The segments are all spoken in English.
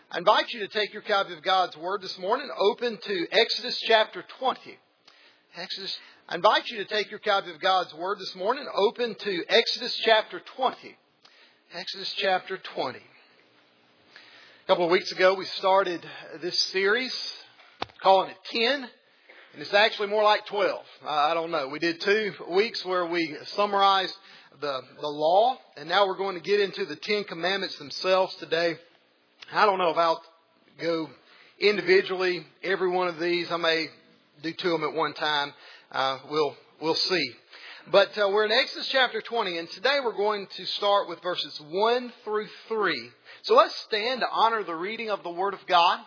I invite you to take your copy of God's Word this morning, open to Exodus chapter 20. I invite you to take your copy of God's Word this morning, open to Exodus chapter 20. Exodus chapter 20. A couple of weeks ago we started this series, calling it 10, and it's actually more like 12. I don't know. We did 2 weeks where we summarized the law, and now we're going to get into the 10 Commandments themselves today. I don't know if I'll go individually every one of these. I may do 2 of them at one time. We'll see. But we're in Exodus chapter 20, and today we're going to start with verses 1 through 3. So let's stand to honor the reading of the Word of God.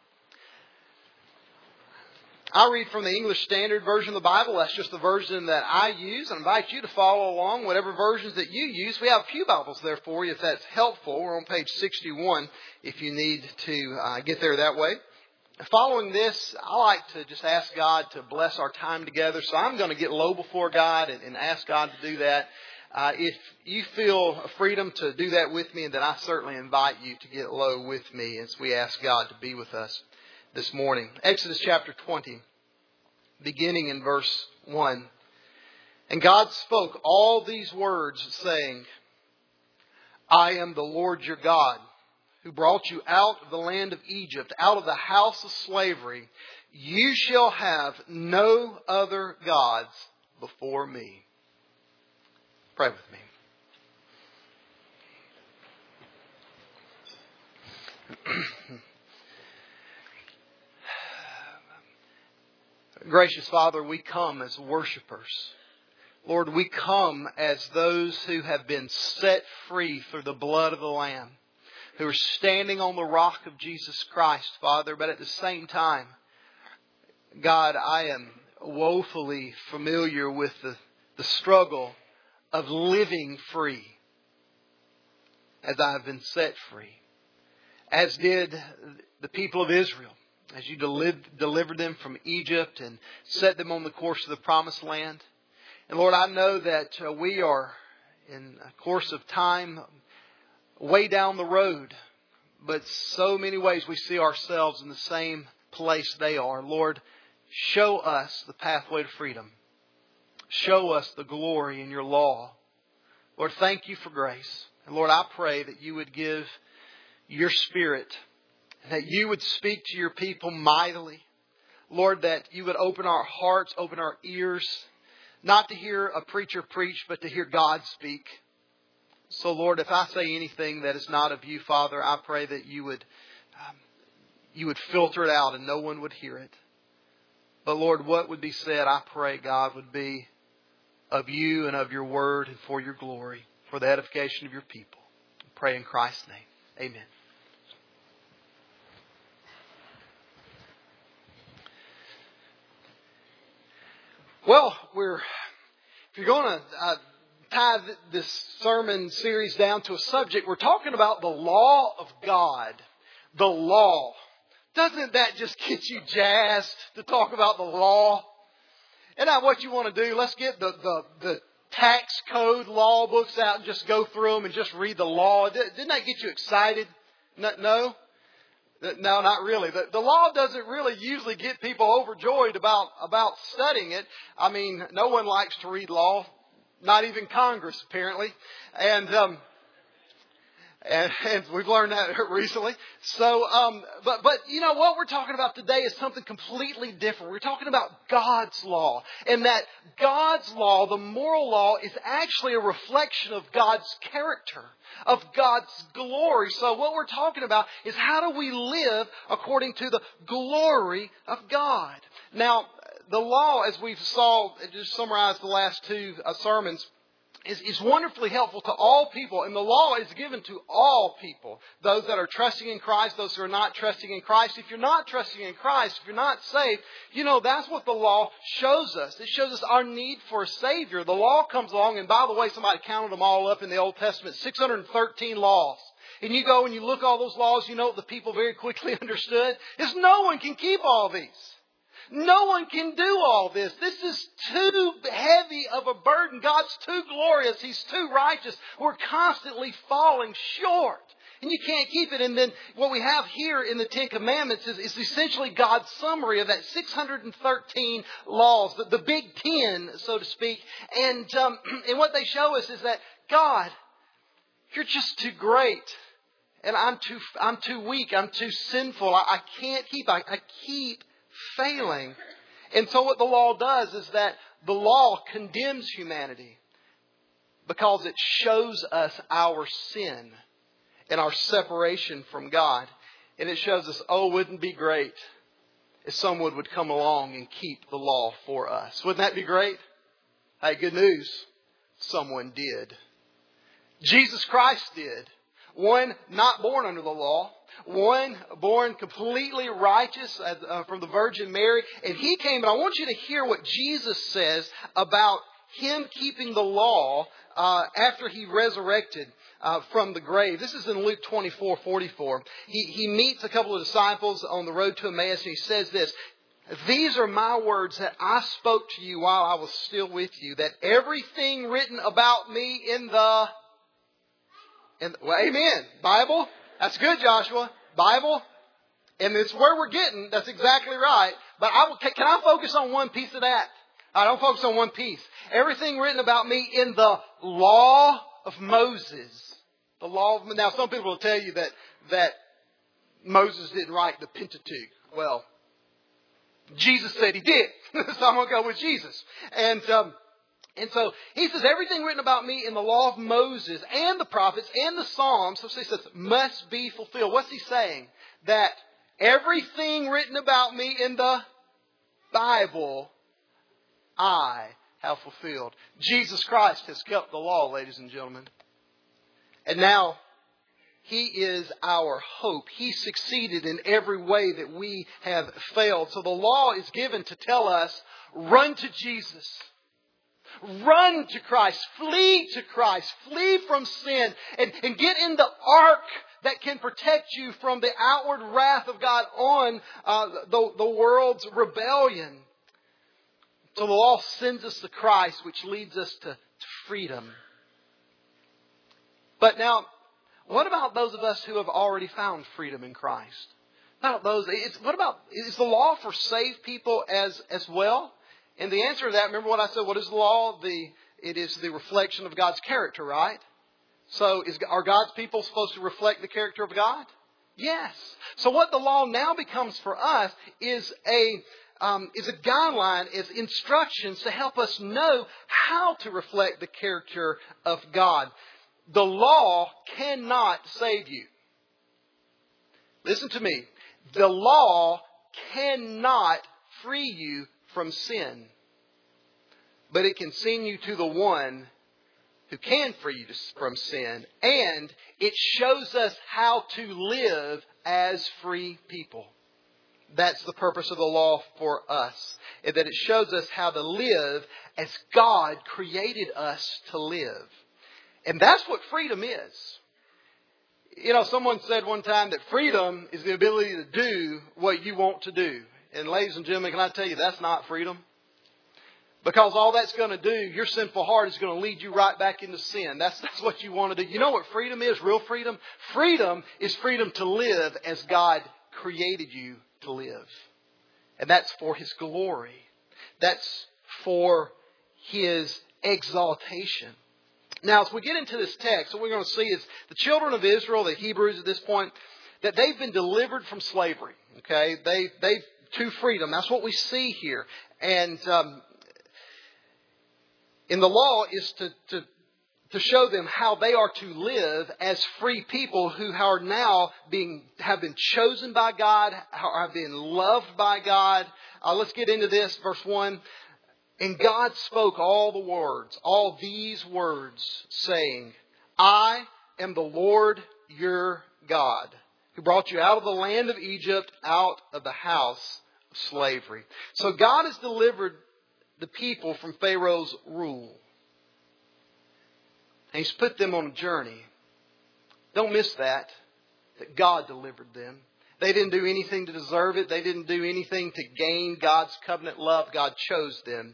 I read from the English Standard Version of the Bible. That's just the version that I use. I invite you to follow along, whatever versions that you use. We have pew Bibles there for you if that's helpful. We're on page 61 if you need to get there that way. Following this, I like to just ask God to bless our time together. So I'm going to get low before God and ask God to do that. If you feel a freedom to do that with me, then I certainly invite you to get low with me as we ask God to be with us this morning. Exodus chapter 20, beginning in verse 1. And God spoke all these words, saying, I am the Lord your God, who brought you out of the land of Egypt, out of the house of slavery. You shall have no other gods before me. Pray with me. Gracious Father, we come as worshipers. Lord, we come as those who have been set free through the blood of the Lamb, who are standing on the rock of Jesus Christ, Father. But at the same time, God, I am woefully familiar with the struggle of living free as I have been set free, as did the people of Israel, as you delivered them from Egypt and set them on the course of the promised land. And Lord, I know that we are in a course of time way down the road, but so many ways we see ourselves in the same place they are. Lord, show us the pathway to freedom. Show us the glory in your law. Lord, thank you for grace. And Lord, I pray that you would give your Spirit, that you would speak to your people mightily. Lord, that you would open our hearts, open our ears, not to hear a preacher preach, but to hear God speak. So Lord, if I say anything that is not of you, Father, I pray that you would filter it out and no one would hear it. But Lord, what would be said, I pray, God, would be of you and of your word and for your glory, for the edification of your people. I pray in Christ's name. Amen. Well, if you're going to tie this sermon series down to a subject, we're talking about the law of God. The law. Doesn't that just get you jazzed to talk about the law? And now what you want to do, let's get the tax code law books out and just go through them and just read the law. Didn't that get you excited? No? No, not really. The law doesn't really usually get people overjoyed about studying it. I mean, no one likes to read law. Not even Congress, apparently. And we've learned that recently. So, but you know what we're talking about today is something completely different. We're talking about God's law. And that God's law, the moral law, is actually a reflection of God's character, of God's glory. So what we're talking about is how do we live according to the glory of God? Now, the law, as we've just summarized the last 2 sermons, is wonderfully helpful to all people. And the law is given to all people. Those that are trusting in Christ, those who are not trusting in Christ. If you're not trusting in Christ, if you're not saved, that's what the law shows us. It shows us our need for a Savior. The law comes along, and by the way, somebody counted them all up in the Old Testament, 613 laws. And you go and you look at all those laws, you know what the people very quickly understood? Is no one can keep all these. No one can do all this. This is too heavy of a burden. God's too glorious. He's too righteous. We're constantly falling short. and you can't keep it. And then what we have here in the Ten Commandments is essentially God's summary of that 613 laws, the Big Ten, so to speak. And what they show us is that, God, you're just too great. And I'm too weak. I'm too sinful. I can't keep. I keep failing. And so what the law does is that the law condemns humanity because it shows us our sin and our separation from God. And it shows us, wouldn't it be great if someone would come along and keep the law for us? Wouldn't that be great? Hey, good news. Someone did. Jesus Christ did. One not born under the law. One born completely righteous from the Virgin Mary. And He came, and I want you to hear what Jesus says about Him keeping the law after He resurrected from the grave. This is in Luke 24:44. He meets a couple of disciples on the road to Emmaus, and He says this, "These are my words that I spoke to you while I was still with you, that everything written about me in the..." Well, amen. Bible. That's good, Joshua. Bible. And it's where we're getting. That's exactly right. But can I focus on one piece of that? I don't focus on one piece. Everything written about me in the law of Moses. The law of... Now, some people will tell you that Moses didn't write the Pentateuch. Well, Jesus said he did. So I'm going to go with Jesus. And so He says, everything written about me in the law of Moses and the prophets and the Psalms, so He says, must be fulfilled. What's He saying? That everything written about me in the Bible, I have fulfilled. Jesus Christ has kept the law, ladies and gentlemen. And now He is our hope. He succeeded in every way that we have failed. So the law is given to tell us, run to Jesus. Run to Christ. Flee to Christ. Flee from sin. And get in the ark that can protect you from the outward wrath of God on the world's rebellion. So the law sends us to Christ, which leads us to freedom. But now, what about those of us who have already found freedom in Christ? Not those. Is the law for saved people as well? And the answer to that, remember what I said, what is the law? It is the reflection of God's character, right? So are God's people supposed to reflect the character of God? Yes. So what the law now becomes for us is a guideline, is instructions to help us know how to reflect the character of God. The law cannot save you. Listen to me. The law cannot free you from sin. But it can send you to the one who can free you from sin. And it shows us how to live as free people. That's the purpose of the law for us. That it shows us how to live as God created us to live. And that's what freedom is. You know, someone said one time that freedom is the ability to do what you want to do. And ladies and gentlemen, can I tell you, that's not freedom. Because all that's going to do, your sinful heart is going to lead you right back into sin. That's what you want to do. You know what freedom is? Real freedom? Freedom is freedom to live as God created you to live. And that's for His glory. That's for His exaltation. Now, as we get into this text, what we're going to see is the children of Israel, the Hebrews at this point, that they've been delivered from slavery. Okay, they've to freedom. That's what we see here. And in the law is to show them how they are to live as free people who are now have been chosen by God, have been loved by God. Let's get into this, verse 1. And God spoke all these words, saying, I am the Lord your God, who brought you out of the land of Egypt, out of the house of slavery. So God has delivered the people from Pharaoh's rule. And He's put them on a journey. Don't miss that God delivered them. They didn't do anything to deserve it. They didn't do anything to gain God's covenant love. God chose them.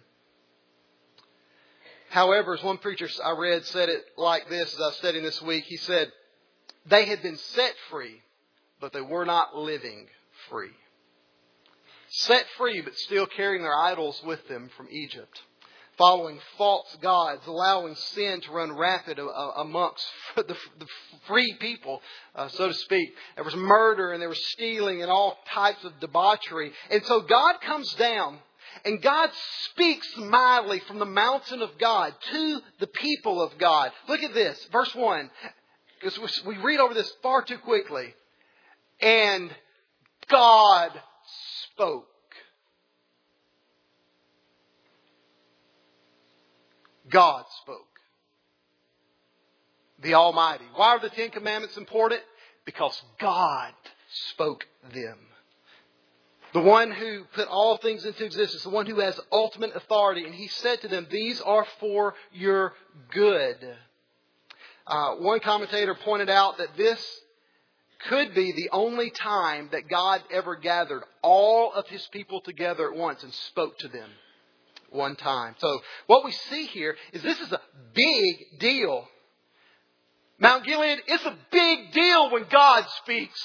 However, as one preacher I read said it like this as I was studying this week, he said, They had been set free, but they were not living free. Set free, but still carrying their idols with them from Egypt. Following false gods, allowing sin to run rampant amongst the free people, so to speak. There was murder and there was stealing and all types of debauchery. And so God comes down and God speaks mildly from the mountain of God to the people of God. Look at this, verse 1. Because we read over this far too quickly. And God spoke. God spoke. The Almighty. Why are the Ten Commandments important? Because God spoke them. The one who put all things into existence. The one who has ultimate authority. And He said to them, these are for your good. One commentator pointed out that this could be the only time that God ever gathered all of His people together at once and spoke to them. One time. So what we see here is this is a big deal. Mount Gilead, it's a big deal when God speaks.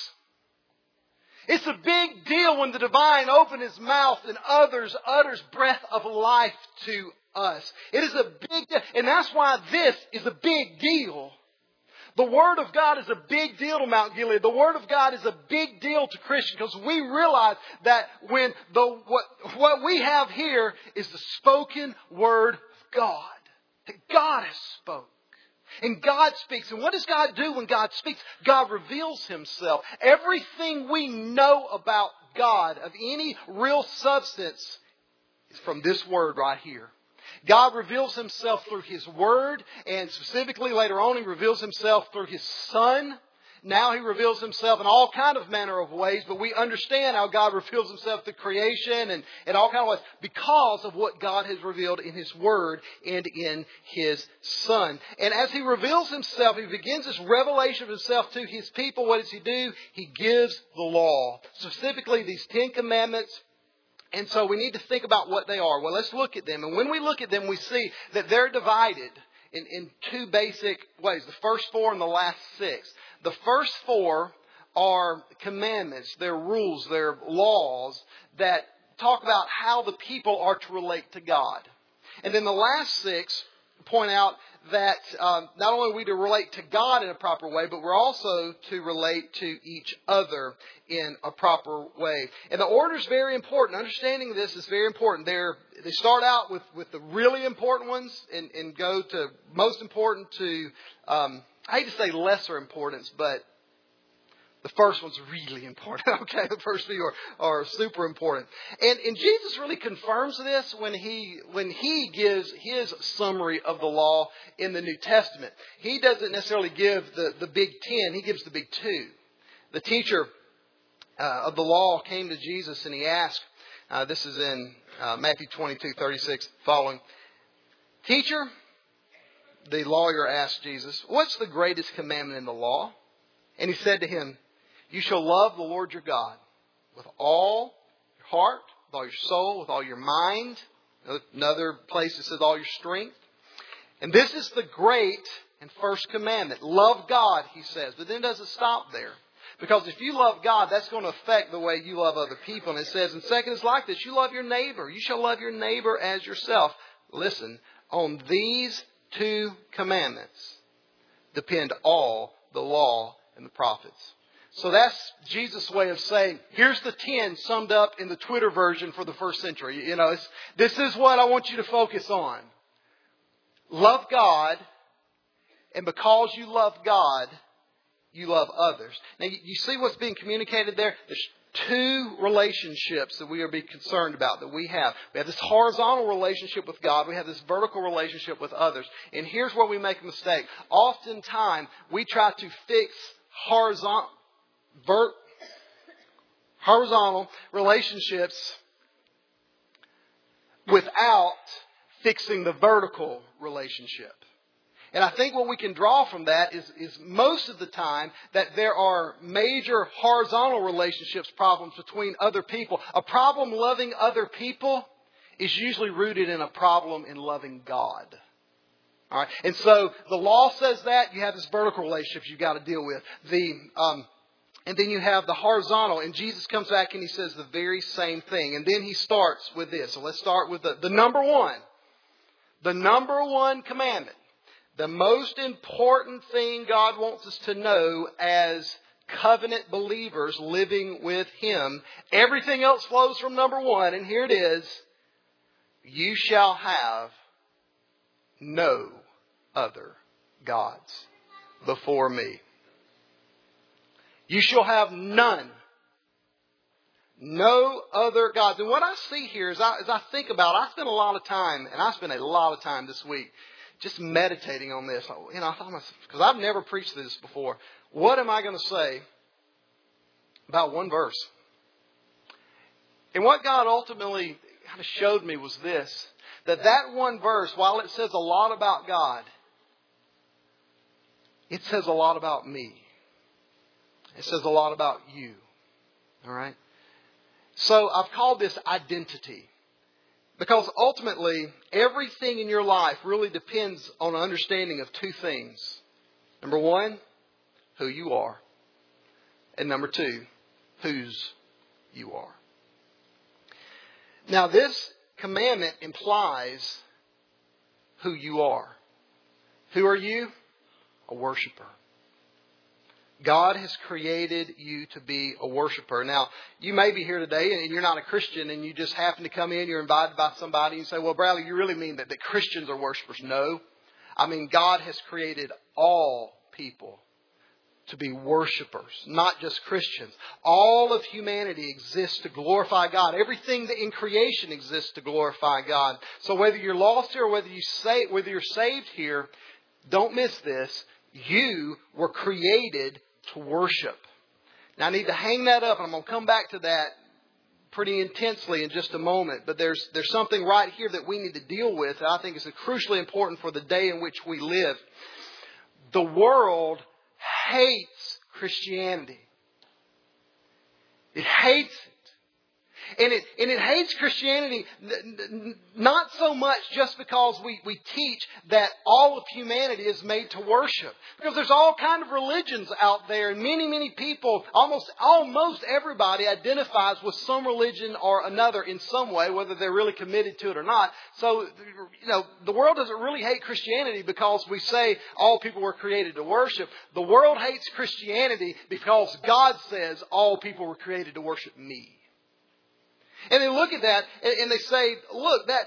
It's a big deal when the divine opens His mouth and utters breath of life to us. It is a big deal. And that's why this is a big deal. The Word of God is a big deal to Mount Gilead. The Word of God is a big deal to Christians because we realize that when what we have here is the spoken Word of God. That God has spoken. And God speaks. And what does God do when God speaks? God reveals Himself. Everything we know about God of any real substance is from this Word right here. God reveals Himself through His Word, and specifically later on He reveals Himself through His Son. Now He reveals Himself in all kind of manner of ways, but we understand how God reveals Himself through creation and all kind of ways because of what God has revealed in His Word and in His Son. And as He reveals Himself, He begins this revelation of Himself to His people. What does He do? He gives the law, specifically these 10 Commandments. And so we need to think about what they are. Well, let's look at them. And when we look at them, we see that they're divided in two basic ways. The first 4 and the last 6. The first 4 are commandments. They're rules. They're laws that talk about how the people are to relate to God. And then the last 6 point out that not only are we to relate to God in a proper way, but we're also to relate to each other in a proper way. And the order is very important. Understanding this is very important. They start out with the really important ones and go to most important to, I hate to say lesser importance, but the first one's really important. Okay, the first few are super important. And Jesus really confirms this when he gives His summary of the law in the New Testament. He doesn't necessarily give the big 10. He gives the big 2. The teacher of the law came to Jesus and he asked, this is in Matthew 22:36 following. Teacher, the lawyer asked Jesus, what's the greatest commandment in the law? And He said to him, you shall love the Lord your God with all your heart, with all your soul, with all your mind. Another place it says all your strength. And this is the great and first commandment. Love God, He says. But then it doesn't stop there. Because if you love God, that's going to affect the way you love other people. And it says, and second is like this. You love your neighbor. You shall love your neighbor as yourself. Listen, on these 2 commandments depend all the law and the prophets. So that's Jesus' way of saying, here's the 10 summed up in the Twitter version for the first century. You know, this is what I want you to focus on. Love God, and because you love God, you love others. Now, you see what's being communicated there? There's 2 relationships that we are being concerned about that we have. We have this horizontal relationship with God. We have this vertical relationship with others. And here's where we make a mistake. Oftentimes, we try to fix horizontal relationships without fixing the vertical relationship. And I think what we can draw from that is most of the time that there are major horizontal relationships problems between other people. A problem loving other people is usually rooted in a problem in loving God. All right. And so the law says that you have this vertical relationship you've got to deal with. And then you have the horizontal. And Jesus comes back and he says the very same thing. And then he starts with this. So let's start with the number one. The number one commandment. The most important thing God wants us to know as covenant believers living with Him. Everything else flows from number one. And here it is. You shall have no other gods before me. You shall have none. No other gods. And what I see here is as I think about it, I spent a lot of time this week just meditating on this. I thought because I've never preached this before. What am I going to say about one verse? And what God ultimately kind of showed me was this. That one verse, while it says a lot about God, it says a lot about me. It says a lot about you. All right? So I've called this identity. Because ultimately, everything in your life really depends on an understanding of two things. Number one, who you are. And number two, whose you are. Now this commandment implies who you are. Who are you? A worshiper. God has created you to be a worshiper. Now, you may be here today and you're not a Christian and you just happen to come in, you're invited by somebody and you say, well, Bradley, you really mean that Christians are worshipers? No. I mean, God has created all people to be worshipers, not just Christians. All of humanity exists to glorify God. Everything in creation exists to glorify God. So whether you're lost here or whether you're saved here, don't miss this. You were created to worship. Now I need to hang that up, and I'm going to come back to that pretty intensely in just a moment. But there's something right here that we need to deal with that I think is crucially important for the day in which we live. The world hates Christianity. It hates it. And it hates Christianity not so much just because we teach that all of humanity is made to worship. Because there's all kinds of religions out there, and many people, almost everybody identifies with some religion or another in some way, whether they're really committed to it or not. So, the world doesn't really hate Christianity because we say all people were created to worship. The world hates Christianity because God says all people were created to worship me. And they look at that and they say, look, that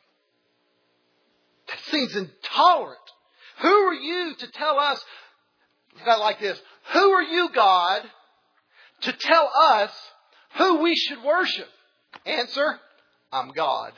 seems intolerant. Who are you to tell us, like this, who are you, God, to tell us who we should worship? Answer, I'm God.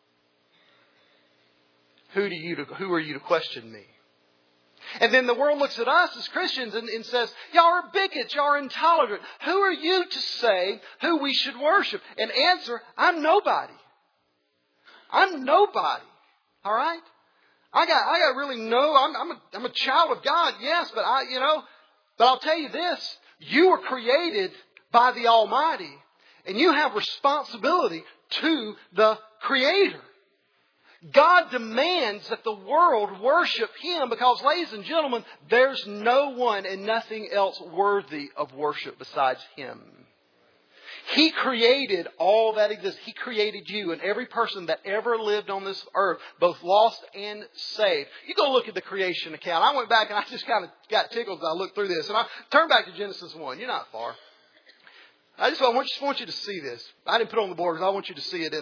Who are you to question me? And then the world looks at us as Christians and says, y'all are bigots, y'all are intolerant. Who are you to say who we should worship? And answer, I'm nobody. I'm nobody. All right? I got really I'm a child of God, yes, but but I'll tell you this, you were created by the Almighty, and you have responsibility to the Creator. God demands that the world worship Him because, ladies and gentlemen, there's no one and nothing else worthy of worship besides Him. He created all that exists. He created you and every person that ever lived on this earth, both lost and saved. You go look at the creation account. I went back and I just kind of got tickled as I looked through this. And I turned back to Genesis 1. You're not far. I just want you to see this. I didn't put it on the board because I want you to see it in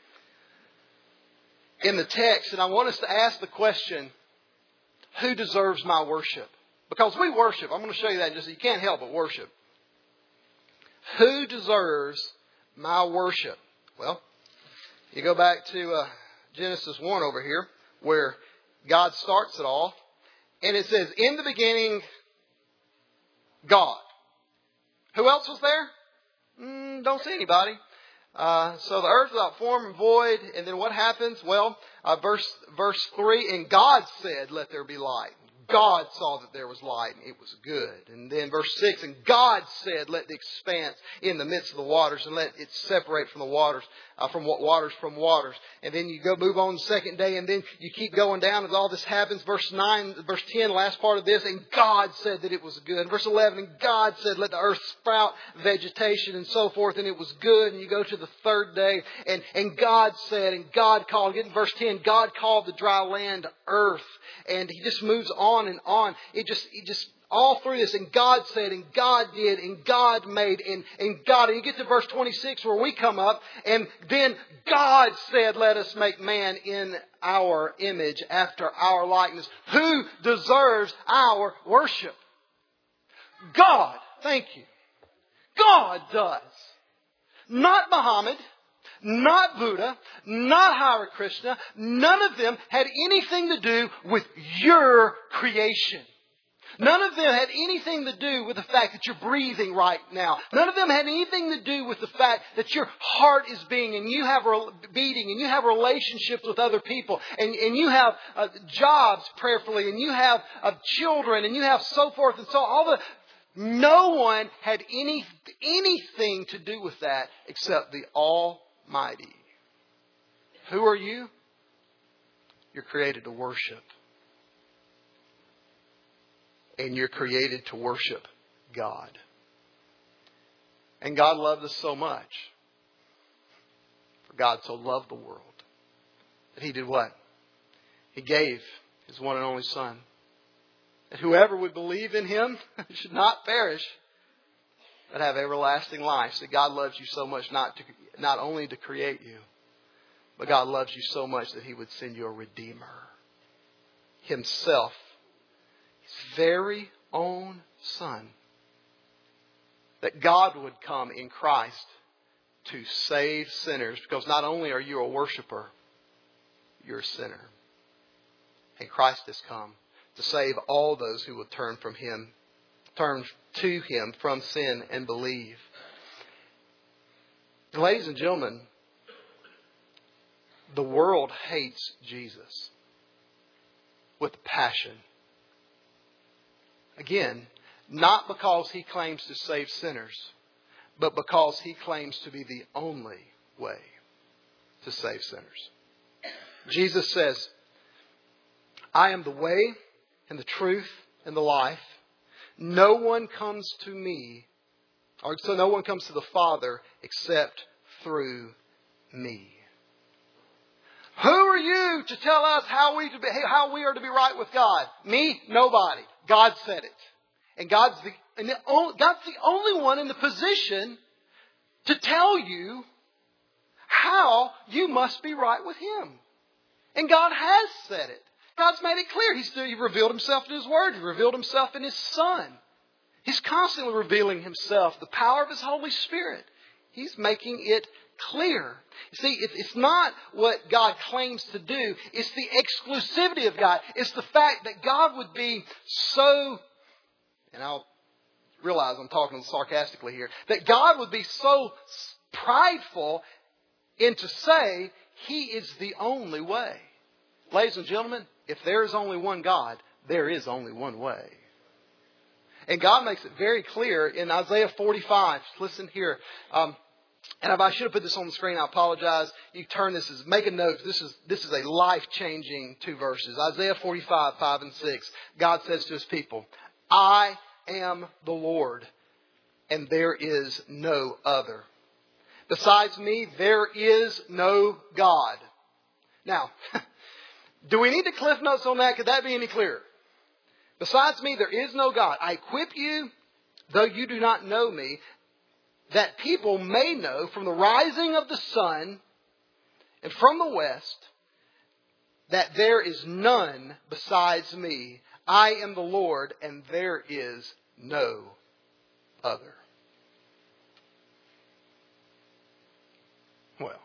the text, and I want us to ask the question, who deserves my worship? Because we worship. I'm going to show you that. You can't help but worship. Who deserves my worship? Well, you go back to Genesis 1 over here, where God starts it all. And it says, in the beginning, God. Who else was there? Don't see anybody. So the earth without form and void, and then what happens? Well, verse 3, and God said, let there be light. God saw that there was light, and it was good. And then verse 6, and God said, let the expanse in the midst of the waters, and let it separate from the waters, from waters. And then you go move on the second day, and then you keep going down as all this happens. Verse 9, verse 10, last part of this, and God said that it was good. Verse 11, and God said, let the earth sprout vegetation, and so forth, and it was good. And you go to the third day, and God said, and God called. Get in verse 10, God called the dry land earth. And he just moves on and on. It just all through this. And God said, and God did, and God made, and God. And you get to verse 26 where we come up. And then God said, let us make man in our image, after our likeness. Who deserves our worship? God. Thank you. God does. Not Muhammad. Not Buddha, not Hare Krishna. None of them had anything to do with your creation. None of them had anything to do with the fact that you're breathing right now. None of them had anything to do with the fact that your heart is beating and you have beating and you have relationships with other people and you have jobs prayerfully and you have children and you have so forth and so on. No one had anything to do with that except the Almighty. Who are you? You're created to worship. And you're created to worship God. And God loved us so much. For God so loved the world that He did what? He gave His one and only Son. That whoever would believe in Him should not perish, but have everlasting life. So God loves you so much not only to create you, but God loves you so much that He would send you a Redeemer. Himself. His very own Son. That God would come in Christ to save sinners. Because not only are you a worshiper, you're a sinner. And Christ has come to save all those who will turn to Him from sin and believe. And ladies and gentlemen, the world hates Jesus with passion. Again, not because He claims to save sinners, but because He claims to be the only way to save sinners. Jesus says, I am the way and the truth and the life. No one comes to me, or so no one comes to the Father except through me. Who are you to tell us how we are to be right with God? Me? Nobody. God said it. And God's the only one in the position to tell you how you must be right with Him. And God has said it. God's made it clear. He revealed Himself in His Word. He revealed Himself in His Son. He's constantly revealing Himself, the power of His Holy Spirit. He's making it clear. You see, it's not what God claims to do. It's the exclusivity of God. It's the fact that God would be so, and I'll realize I'm talking sarcastically here, that God would be so prideful in to say He is the only way. Ladies and gentlemen, if there is only one God, there is only one way. And God makes it very clear in Isaiah 45. Listen here. And if I should have put this on the screen, I apologize. You turn this, make a note. This is a life-changing 2 verses. Isaiah 45, 5 and 6. God says to His people, I am the Lord, and there is no other. Besides me, there is no God. Now, do we need to cliff notes on that? Could that be any clearer? Besides me, there is no God. I equip you, though you do not know me, that people may know from the rising of the sun and from the west that there is none besides me. I am the Lord, and there is no other. Well,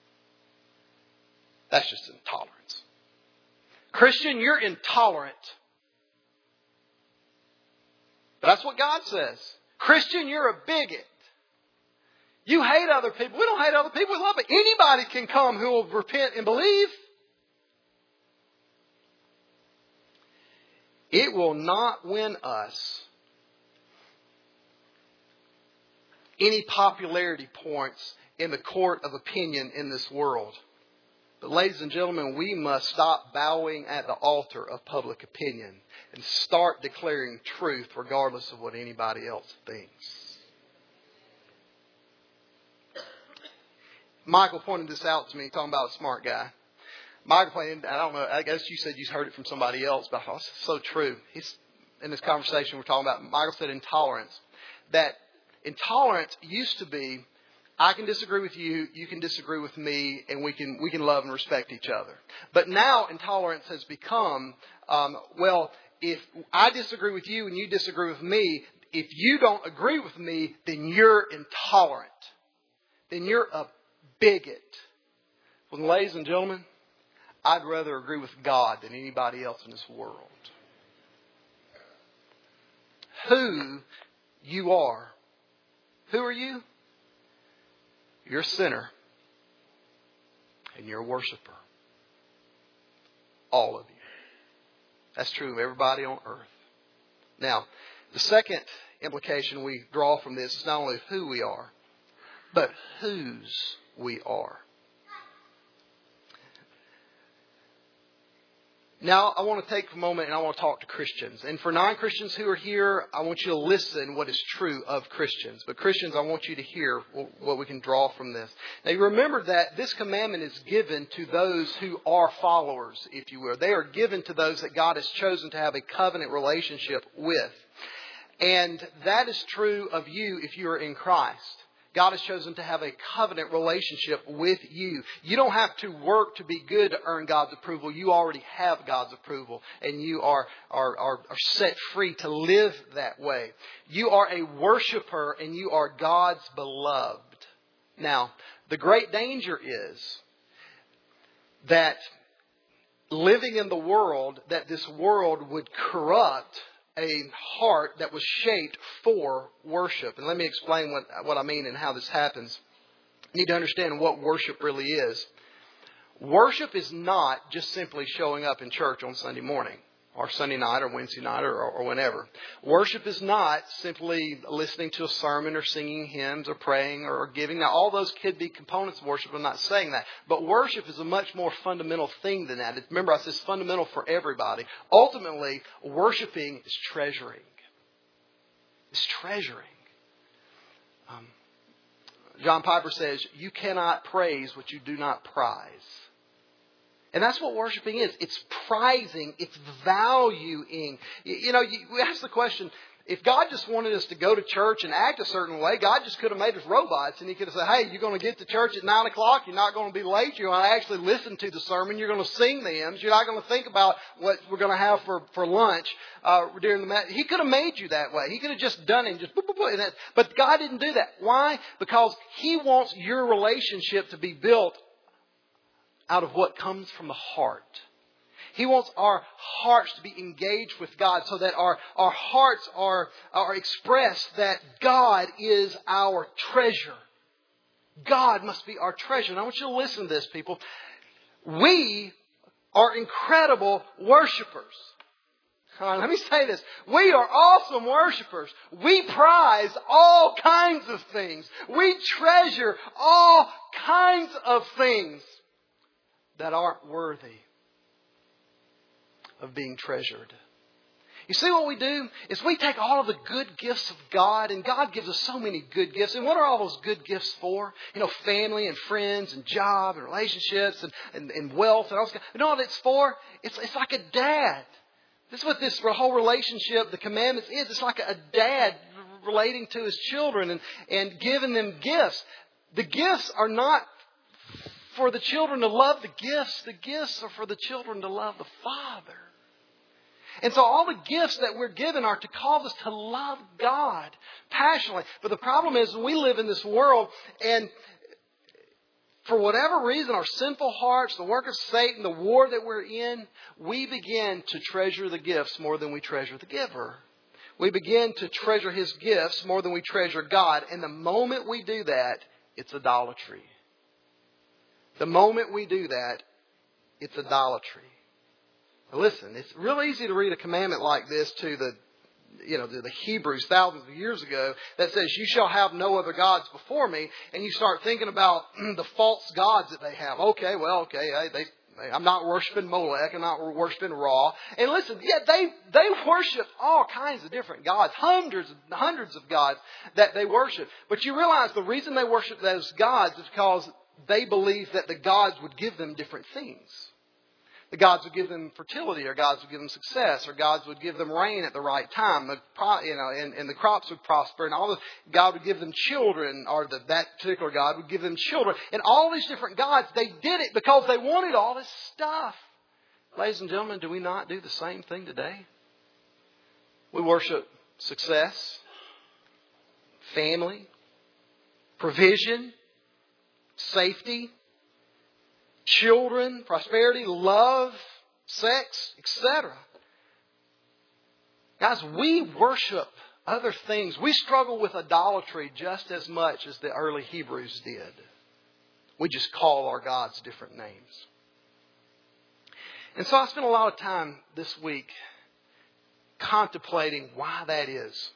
that's just intolerance. Christian, you're intolerant. But that's what God says. Christian, you're a bigot. You hate other people. We don't hate other people. We love it. Anybody can come who will repent and believe. It will not win us any popularity points in the court of opinion in this world. But ladies and gentlemen, we must stop bowing at the altar of public opinion and start declaring truth regardless of what anybody else thinks. Michael pointed this out to me, talking about a smart guy. Michael pointed, I don't know, I guess you said you heard it from somebody else, but it's so true. In this conversation we're talking about, Michael said intolerance. That intolerance used to be, I can disagree with you, you can disagree with me, and we can love and respect each other. But now intolerance has become, if I disagree with you and you disagree with me, if you don't agree with me, then you're intolerant. Then you're a bigot. Well, ladies and gentlemen, I'd rather agree with God than anybody else in this world. Who you are. Who are you? You're a sinner. And you're a worshiper. All of you. That's true of everybody on earth. Now, the second implication we draw from this is not only who we are, but whose we are. Now, I want to take a moment and I want to talk to Christians. And for non-Christians who are here, I want you to listen what is true of Christians. But Christians, I want you to hear what we can draw from this. Now, you remember that this commandment is given to those who are followers, if you will. They are given to those that God has chosen to have a covenant relationship with. And that is true of you if you are in Christ. God has chosen to have a covenant relationship with you. You don't have to work to be good to earn God's approval. You already have God's approval. And you are set free to live that way. You are a worshiper and you are God's beloved. Now, the great danger is that living in the world, that this world would corrupt a heart that was shaped for worship. And let me explain what I mean and how this happens. You need to understand what worship really is. Worship is not just simply showing up in church on Sunday morning or Sunday night or Wednesday night or whenever. Worship is not simply listening to a sermon or singing hymns or praying or giving. Now, all those could be components of worship. I'm not saying that. But worship is a much more fundamental thing than that. Remember, I said it's fundamental for everybody. Ultimately, worshiping is treasuring. It's treasuring. John Piper says, you cannot praise what you do not prize. And that's what worshiping is. It's prizing. It's valuing. We ask the question, if God just wanted us to go to church and act a certain way, God just could have made us robots. And He could have said, hey, you're going to get to church at 9 o'clock. You're not going to be late. You're going to actually listen to the sermon. You're going to sing the hymns. You're not going to think about what we're going to have for lunch during the He could have made you that way. He could have just done it and just boop, boop, boop. But God didn't do that. Why? Because He wants your relationship to be built out of what comes from the heart. He wants our hearts to be engaged with God so that our hearts are expressed that God is our treasure. God must be our treasure. And I want you to listen to this, people. We are incredible worshipers. All right, let me say this. We are awesome worshipers. We prize all kinds of things. We treasure all kinds of things that aren't worthy of being treasured. You see what we do? Is we take all of the good gifts of God, and God gives us so many good gifts. And what are all those good gifts for? Family and friends and job and relationships and wealth and all that. You know what it's for? It's like a dad. This is what this whole relationship, the commandments is. It's like a dad relating to his children and giving them gifts. The gifts are not for the children to love the gifts. The gifts are for the children to love the Father. And so all the gifts that we're given are to cause us to love God passionately. But the problem is we live in this world, and for whatever reason, our sinful hearts, the work of Satan, the war that we're in, we begin to treasure the gifts more than we treasure the giver. We begin to treasure His gifts more than we treasure God. And the moment we do that, it's idolatry. The moment we do that, it's idolatry. Listen, it's real easy to read a commandment like this to the Hebrews thousands of years ago that says, you shall have no other gods before me. And you start thinking about the false gods that they have. I'm not worshiping Molech. I'm not worshiping Ra. And listen, they worship all kinds of different gods, hundreds of gods that they worship. But you realize the reason they worship those gods is because they believe that the gods would give them different things. The gods would give them fertility, or gods would give them success, or gods would give them rain at the right time, and the crops would prosper, and all this. God would give them children, or that particular God would give them children. And all these different gods, they did it because they wanted all this stuff. Ladies and gentlemen, do we not do the same thing today? We worship success, family, provision, safety, children, prosperity, love, sex, etc. Guys, we worship other things. We struggle with idolatry just as much as the early Hebrews did. We just call our gods different names. And so I spent a lot of time this week contemplating why that is.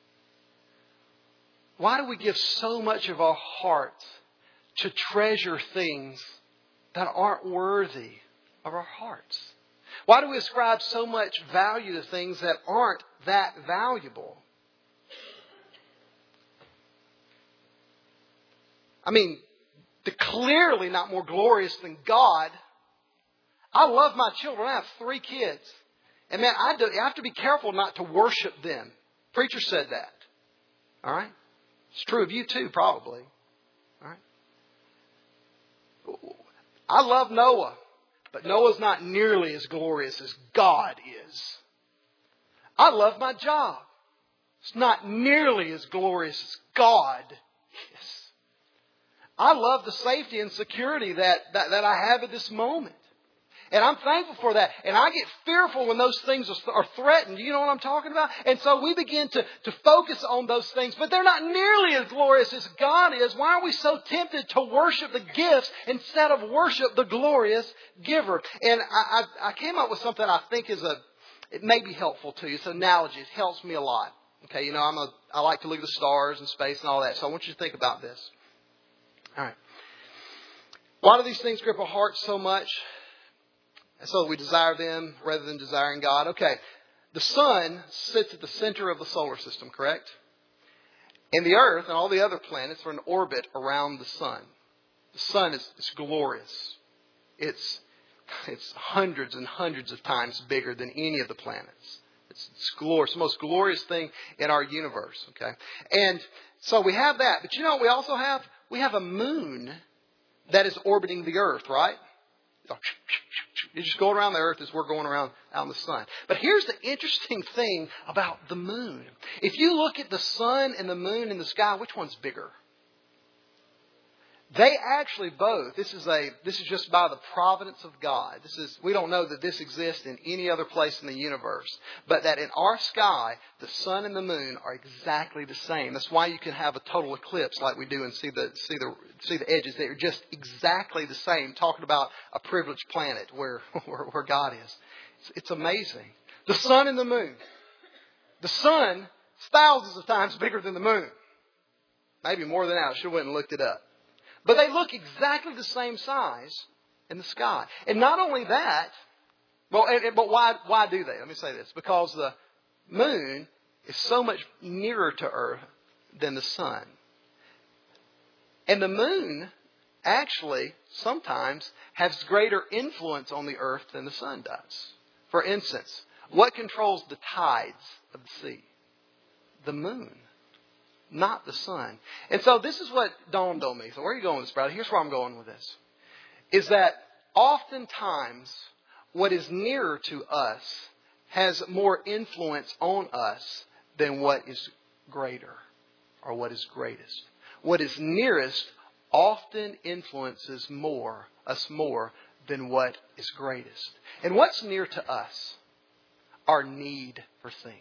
Why do we give so much of our heart to treasure things that aren't worthy of our hearts? Why do we ascribe so much value to things that aren't that valuable? I mean, they're clearly not more glorious than God. I love my children. I have 3 kids. And man, I have to be careful not to worship them. Preacher said that. All right? It's true of you too, probably. All right? I love Noah, but Noah's not nearly as glorious as God is. I love my job. It's not nearly as glorious as God is. I love the safety and security that I have at this moment. And I'm thankful for that. And I get fearful when those things are threatened. You know what I'm talking about? And so we begin to focus on those things. But they're not nearly as glorious as God is. Why are we so tempted to worship the gifts instead of worship the glorious giver? And I came up with something I think it may be helpful to you. It's an analogy. It helps me a lot. Okay, I like to look at the stars and space and all that. So I want you to think about this. All right. Why do these things grip our hearts so much? And so we desire them rather than desiring God. Okay, the sun sits at the center of the solar system, correct? And the Earth and all the other planets are in orbit around the sun. The sun is glorious. It's hundreds and hundreds of times bigger than any of the planets. It's glorious, the most glorious thing in our universe. Okay, and so we have that. But you know what we also have? We have a moon that is orbiting the Earth, right? You just go around the Earth as we're going around out in the sun. But here's the interesting thing about the moon. If you look at the sun and the moon in the sky, which one's bigger? They actually both. This is just by the providence of God. We don't know that this exists in any other place in the universe, but that in our sky, the sun and the moon are exactly the same. That's why you can have a total eclipse like we do and see the edges. They're just exactly the same. Talking about a privileged planet where God is. It's amazing. The sun and the moon. The sun is thousands of times bigger than the moon. Maybe more than that. I should have went and looked it up. But they look exactly the same size in the sky. And not only that, but why do they? Let me say this. Because the moon is so much nearer to Earth than the sun. And the moon actually sometimes has greater influence on the Earth than the sun does. For instance, what controls the tides of the sea? The moon. Not the sun. And so this is what dawned on me. So where are you going with this, brother? Here's where I'm going with this. Is that oftentimes what is nearer to us has more influence on us than what is greater or what is greatest. What is nearest often influences us more than what is greatest. And what's near to us? Our need for things.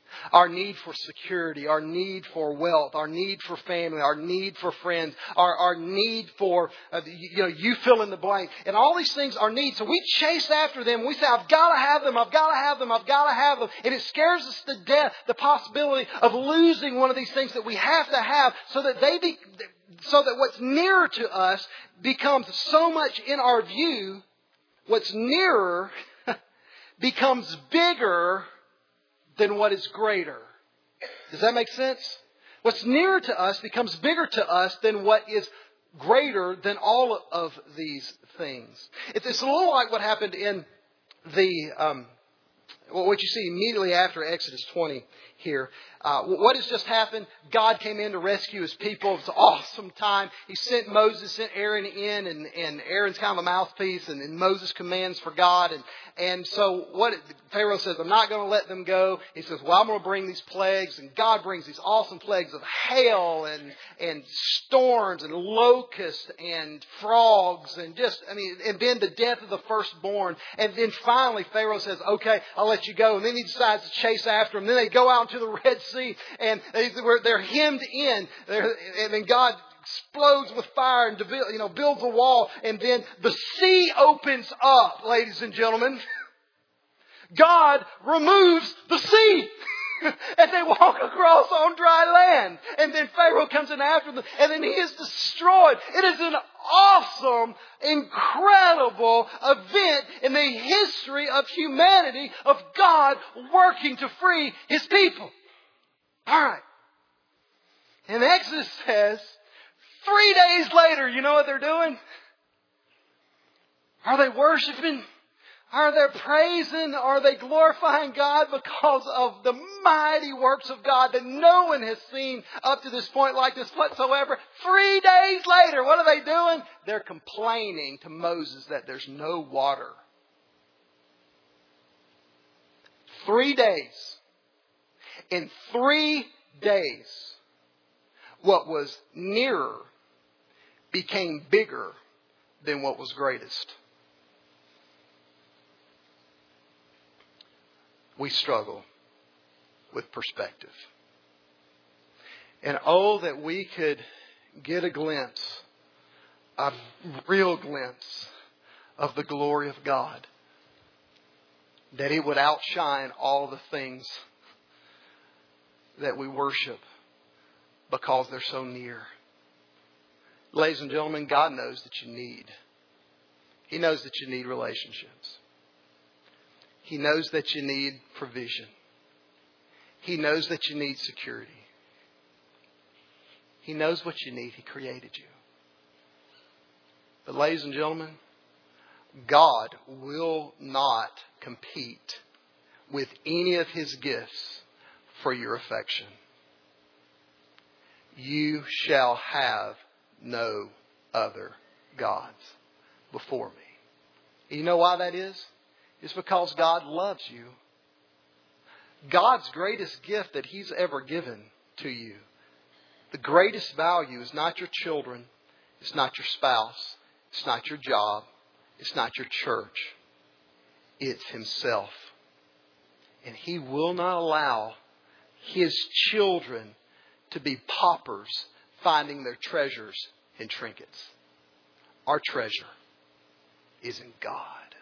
Our need for security, our need for wealth, our need for family, our need for friends, our need for, you fill in the blank. And all these things are needs. So we chase after them. We say, I've got to have them, I've got to have them, I've got to have them. And it scares us to death, the possibility of losing one of these things that we have to have so that so that what's nearer to us becomes so much in our view, what's nearer becomes bigger than what is greater. Does that make sense? What's nearer to us becomes bigger to us than what is greater than all of these things. It's a little like what happened in what you see immediately after Exodus 20 here. What has just happened? God came in to rescue His people. It's an awesome time. He sent Moses, sent Aaron in, and Aaron's kind of a mouthpiece, and Moses commands for God. And so what Pharaoh says, I'm not going to let them go. He says, well, I'm going to bring these plagues. And God brings these awesome plagues of hail and storms and locusts and frogs and and then the death of the firstborn. And then finally Pharaoh says, okay, I'll let you go. And then he decides to chase after them. Then they go out into the Red Sea and they're hemmed in. And then God explodes with fire and builds a wall, and then the sea opens up, ladies and gentlemen. God removes the sea. And they walk across on dry land. And then Pharaoh comes in after them, and then he is destroyed. It is an awesome, incredible event in the history of humanity, of God working to free His people. All right. And Exodus says, 3 days later, you know what they're doing? Are they worshiping? Are they praising? Are they glorifying God because of the mighty works of God that no one has seen up to this point like this whatsoever? 3 days later, what are they doing? They're complaining to Moses that there's no water. 3 days. In 3 days, what was nearer became bigger than what was greatest. We struggle with perspective. And oh, that we could get a glimpse, a real glimpse of the glory of God. That it would outshine all the things that we worship because they're so near. Ladies and gentlemen, God knows that you need. He knows that you need relationships. He knows that you need provision. He knows that you need security. He knows what you need. He created you. But ladies and gentlemen, God will not compete with any of His gifts for your affection. You shall have no other gods before me. You know why that is? It's because God loves you. God's greatest gift that He's ever given to you, the greatest value is not your children, it's not your spouse, it's not your job, it's not your church. It's Himself. And He will not allow His children to be paupers finding their treasures in trinkets. Our treasure is in God.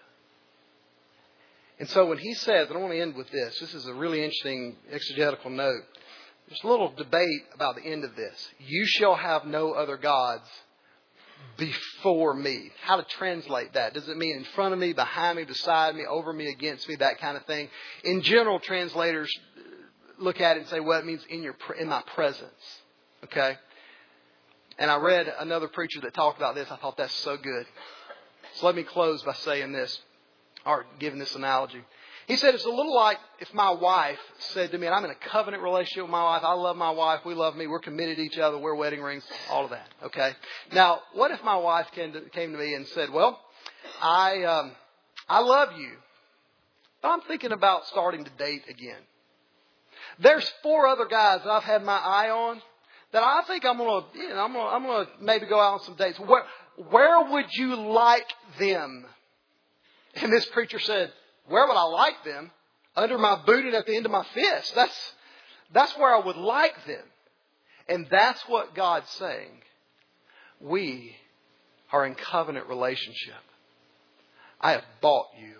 And so when He says, and I want to end with this. This is a really interesting exegetical note. There's a little debate about the end of this. You shall have no other gods before me. How to translate that? Does it mean in front of me, behind me, beside me, over me, against me, that kind of thing? In general, translators look at it and say, well, it means in my presence. Okay? And I read another preacher that talked about this. I thought that's so good. So let me close by saying this, or giving this analogy. He said it's a little like if my wife said to me, and I'm in a covenant relationship with my wife. I love my wife. We love me. We're committed to each other. Wear wedding rings. All of that. Okay. Now, what if my wife came to me and said, well, I love you, but I'm thinking about starting to date again. There's 4 other guys that I've had my eye on that I think I'm going to maybe go out on some dates. Where would you like them? And this preacher said, where would I like them? under my boot and at the end of my fist. That's where I would like them. And that's what God's saying. We are in covenant relationship. I have bought you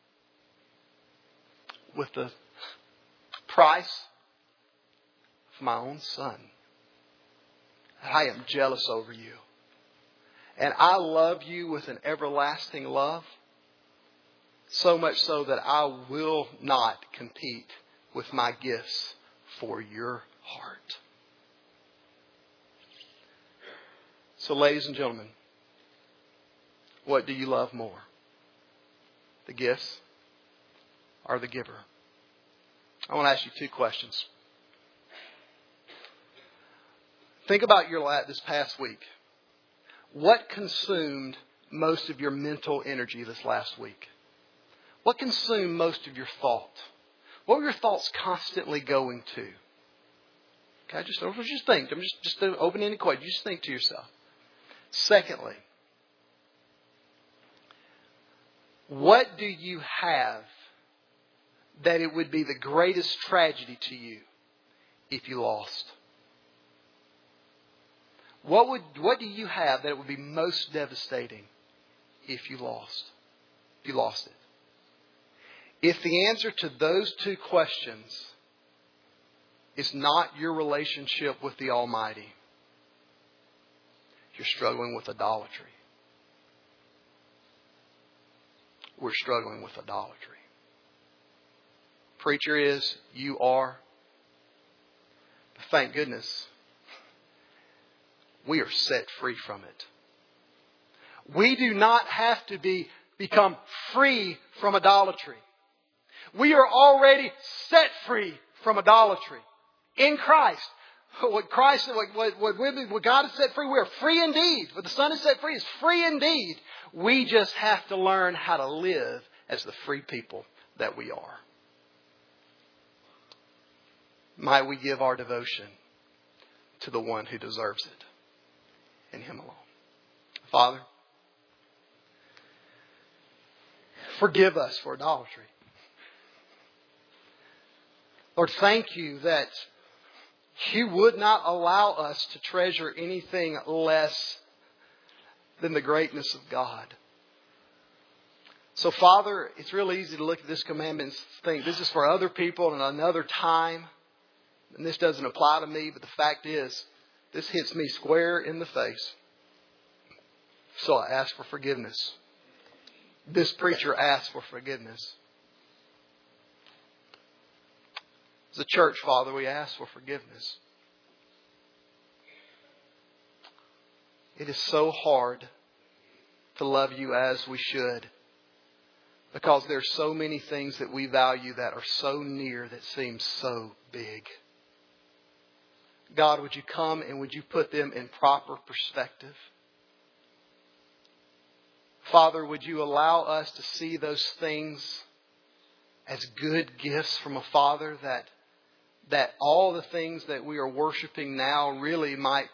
with the price of my own Son. I am jealous over you. And I love you with an everlasting love. So much so that I will not compete with my gifts for your heart. So, ladies and gentlemen, what do you love more? The gifts or the giver? I want to ask you 2 questions. Think about this past week. What consumed most of your mental energy this last week? What consumed most of your thought? What were your thoughts constantly going to? Okay, just think. I'm just an open-ended question. You just think to yourself. Secondly, what do you have that it would be the greatest tragedy to you if you lost? What do you have that it would be most devastating if you lost? If you lost it. If the answer to those 2 questions is not your relationship with the Almighty, you're struggling with idolatry. We're struggling with idolatry. Preacher is, you are. But thank goodness, we are set free from it. We do not have to become free from idolatry. We are already set free from idolatry in Christ. What God has set free, we are free indeed. What the Son has set free is free indeed. We just have to learn how to live as the free people that we are. Might we give our devotion to the one who deserves it, and Him alone. Father, forgive us for idolatry. Lord, thank you that you would not allow us to treasure anything less than the greatness of God. So, Father, it's real easy to look at this commandment and think this is for other people in another time. And this doesn't apply to me. But the fact is, this hits me square in the face. So I ask for forgiveness. This preacher asked for forgiveness. As a church, Father, we ask for forgiveness. It is so hard to love you as we should, because there's so many things that we value that are so near that seem so big. God, would you come and would you put them in proper perspective? Father, would you allow us to see those things as good gifts from a Father, that all the things that we are worshiping now really might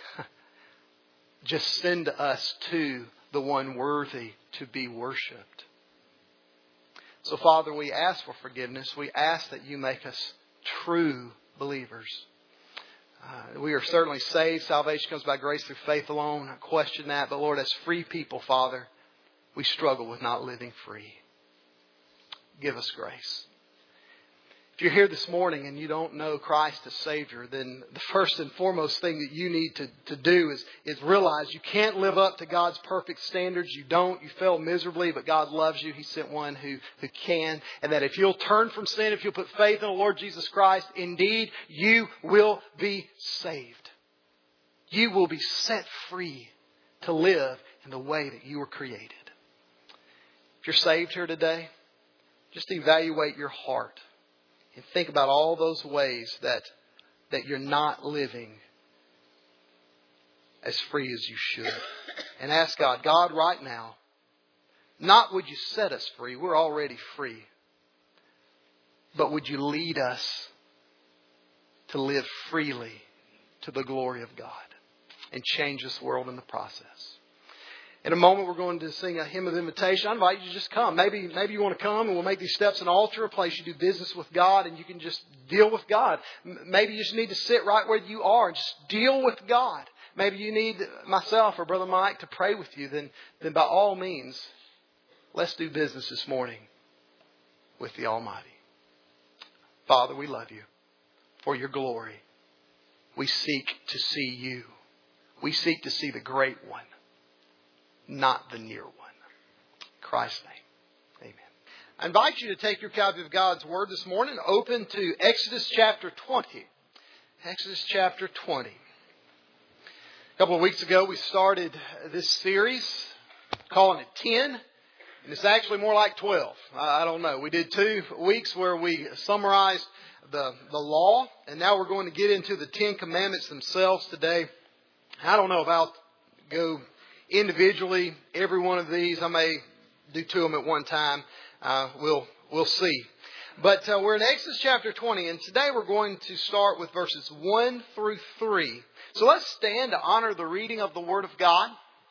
just send us to the one worthy to be worshipped. So, Father, we ask for forgiveness. We ask that you make us true believers. We are certainly saved. Salvation comes by grace through faith alone. I question that. But Lord, as free people, Father, we struggle with not living free. Give us grace. If you're here this morning and you don't know Christ as Savior, then the first and foremost thing that you need to do is realize you can't live up to God's perfect standards. You don't. You fail miserably, but God loves you. He sent one who can. And that if you'll turn from sin, if you'll put faith in the Lord Jesus Christ, indeed, you will be saved. You will be set free to live in the way that you were created. If you're saved here today, just evaluate your heart. And think about all those ways that you're not living as free as you should. And ask God, God, right now, not would you set us free, we're already free. But would you lead us to live freely to the glory of God and change this world in the process. In a moment, we're going to sing a hymn of invitation. I invite you to just come. Maybe you want to come, and we'll make these steps an altar, a place you do business with God, and you can just deal with God. Maybe you just need to sit right where you are and just deal with God. Maybe you need myself or Brother Mike to pray with you. Then by all means, let's do business this morning with the Almighty. Father, we love you for your glory. We seek to see you. We seek to see the great one, not the near one. In Christ's name, amen. I invite you to take your copy of God's Word this morning. Open to Exodus chapter 20. Exodus chapter 20. A couple of weeks ago, we started this series, calling it 10. And it's actually more like 12. I don't know. We did 2 weeks where we summarized the law. And now we're going to get into the 10 Commandments themselves today. I don't know about go individually every one of these. I may do 2 of them at one time. We'll see. But we're in Exodus chapter 20. And today we're going to start with verses 1 through 3. So let's stand to honor the reading of the Word of God.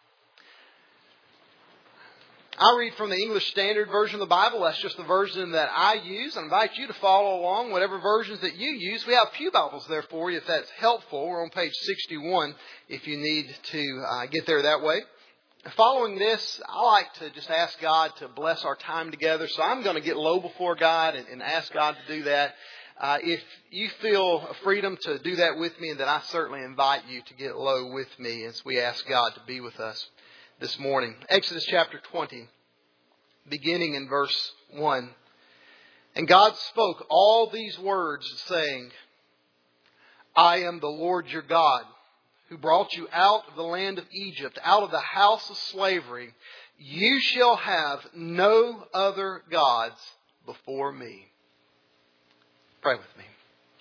I read from the English Standard Version of the Bible. That's just the version that I use. I invite you to follow along, whatever versions that you use. We have pew Bibles there for you if that's helpful. We're on page 61 if you need to get there that way. Following this, I like to just ask God to bless our time together. So I'm going to get low before God and ask God to do that. If you feel a freedom to do that with me, then I certainly invite you to get low with me as we ask God to be with us this morning. Exodus chapter 20, beginning in verse 1. And God spoke all these words, saying, I am the Lord your God, who brought you out of the land of Egypt, out of the house of slavery. You shall have no other gods before me. Pray with me.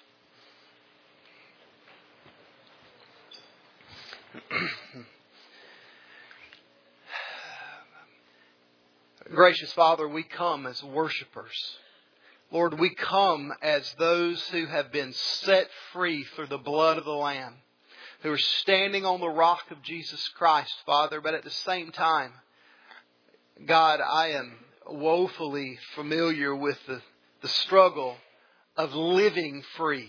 Gracious Father, we come as worshipers. Lord, we come as those who have been set free through the blood of the Lamb, who are standing on the rock of Jesus Christ, Father. But at the same time, God, I am woefully familiar with the struggle of living free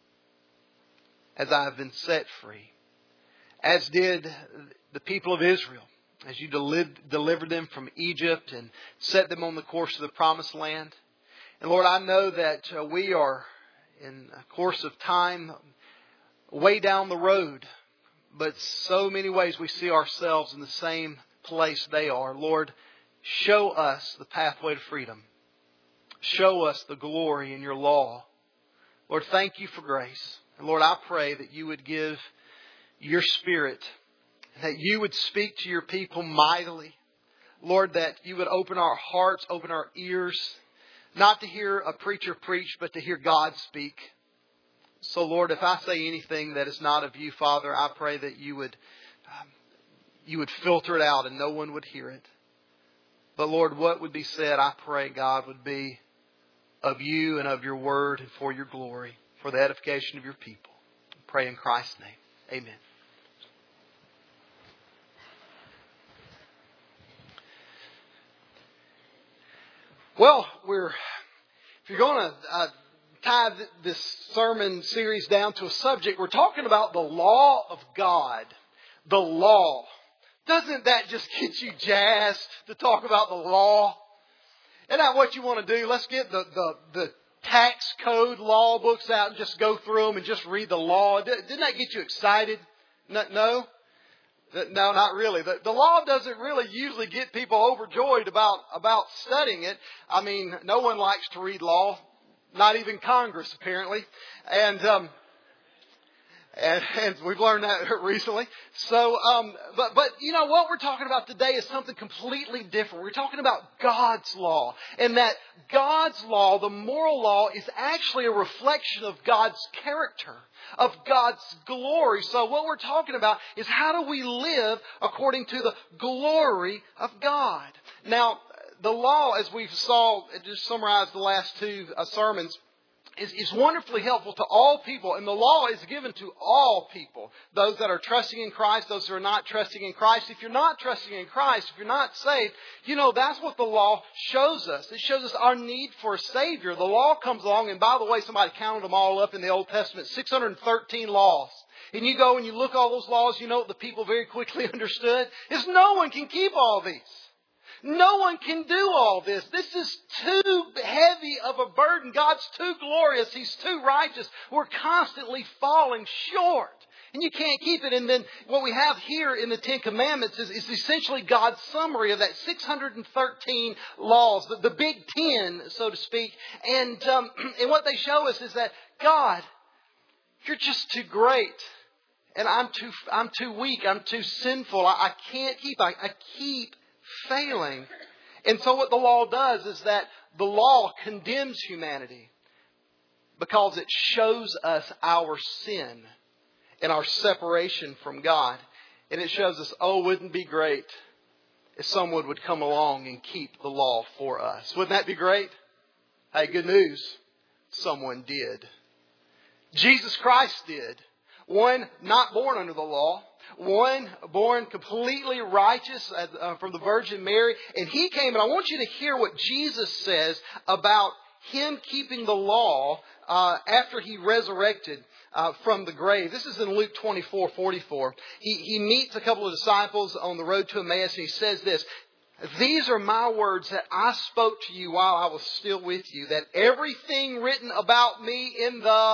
as I have been set free, as did the people of Israel. As you delivered them from Egypt and set them on the course of the promised land. And Lord, I know that we are in a course of time way down the road. But so many ways we see ourselves in the same place they are. Lord, show us the pathway to freedom. Show us the glory in your law. Lord, thank you for grace. And Lord, I pray that you would give your Spirit, that you would speak to your people mightily. Lord, that you would open our hearts, open our ears, not to hear a preacher preach, but to hear God speak. So, Lord, if I say anything that is not of you, Father, I pray that you would filter it out and no one would hear it. But, Lord, what would be said, I pray, God, would be of you and of your word and for your glory, for the edification of your people. I pray in Christ's name. Amen. Well, if you're going to tie this sermon series down to a subject, we're talking about the law of God. The law. Doesn't that just get you jazzed to talk about the law? Isn't that what you want to do? Let's get the tax code law books out and just go through them and just read the law. Didn't that get you excited? No? No, not really. The law doesn't really usually get people overjoyed about studying it. I mean, no one likes to read law, not even Congress, apparently. And we've learned that recently. So, but you know what we're talking about today is something completely different. We're talking about God's law, and that God's law, the moral law, is actually a reflection of God's character, of God's glory. So what we're talking about is how do we live according to the glory of God? Now, the law, as we saw, just summarized the last 2 sermons, is wonderfully helpful to all people. And the law is given to all people. Those that are trusting in Christ, those who are not trusting in Christ. If you're not trusting in Christ, if you're not saved, that's what the law shows us. It shows us our need for a Savior. The law comes along, and by the way, somebody counted them all up in the Old Testament, 613 laws. And you go and you look at all those laws, what the people very quickly understood is no one can keep all these. No one can do all this. This is too heavy of a burden. God's too glorious. He's too righteous. We're constantly falling short. And you can't keep it. And then what we have here in the Ten Commandments is essentially God's summary of that 613 laws, the Big Ten, so to speak. And what they show us is that, God, you're just too great. And I'm too weak. I'm too sinful. I can't keep. I keep failing. And so what the law does is that the law condemns humanity because it shows us our sin and our separation from God. And it shows us, wouldn't it be great if someone would come along and keep the law for us? Wouldn't that be great? Hey, good news. Someone did. Jesus Christ did. One not born under the law. One born completely righteous from the Virgin Mary. And He came, and I want you to hear what Jesus says about Him keeping the law after He resurrected from the grave. This is in Luke 24:44. He meets a couple of disciples on the road to Emmaus, and He says this: "These are my words that I spoke to you while I was still with you, that everything written about me in the..."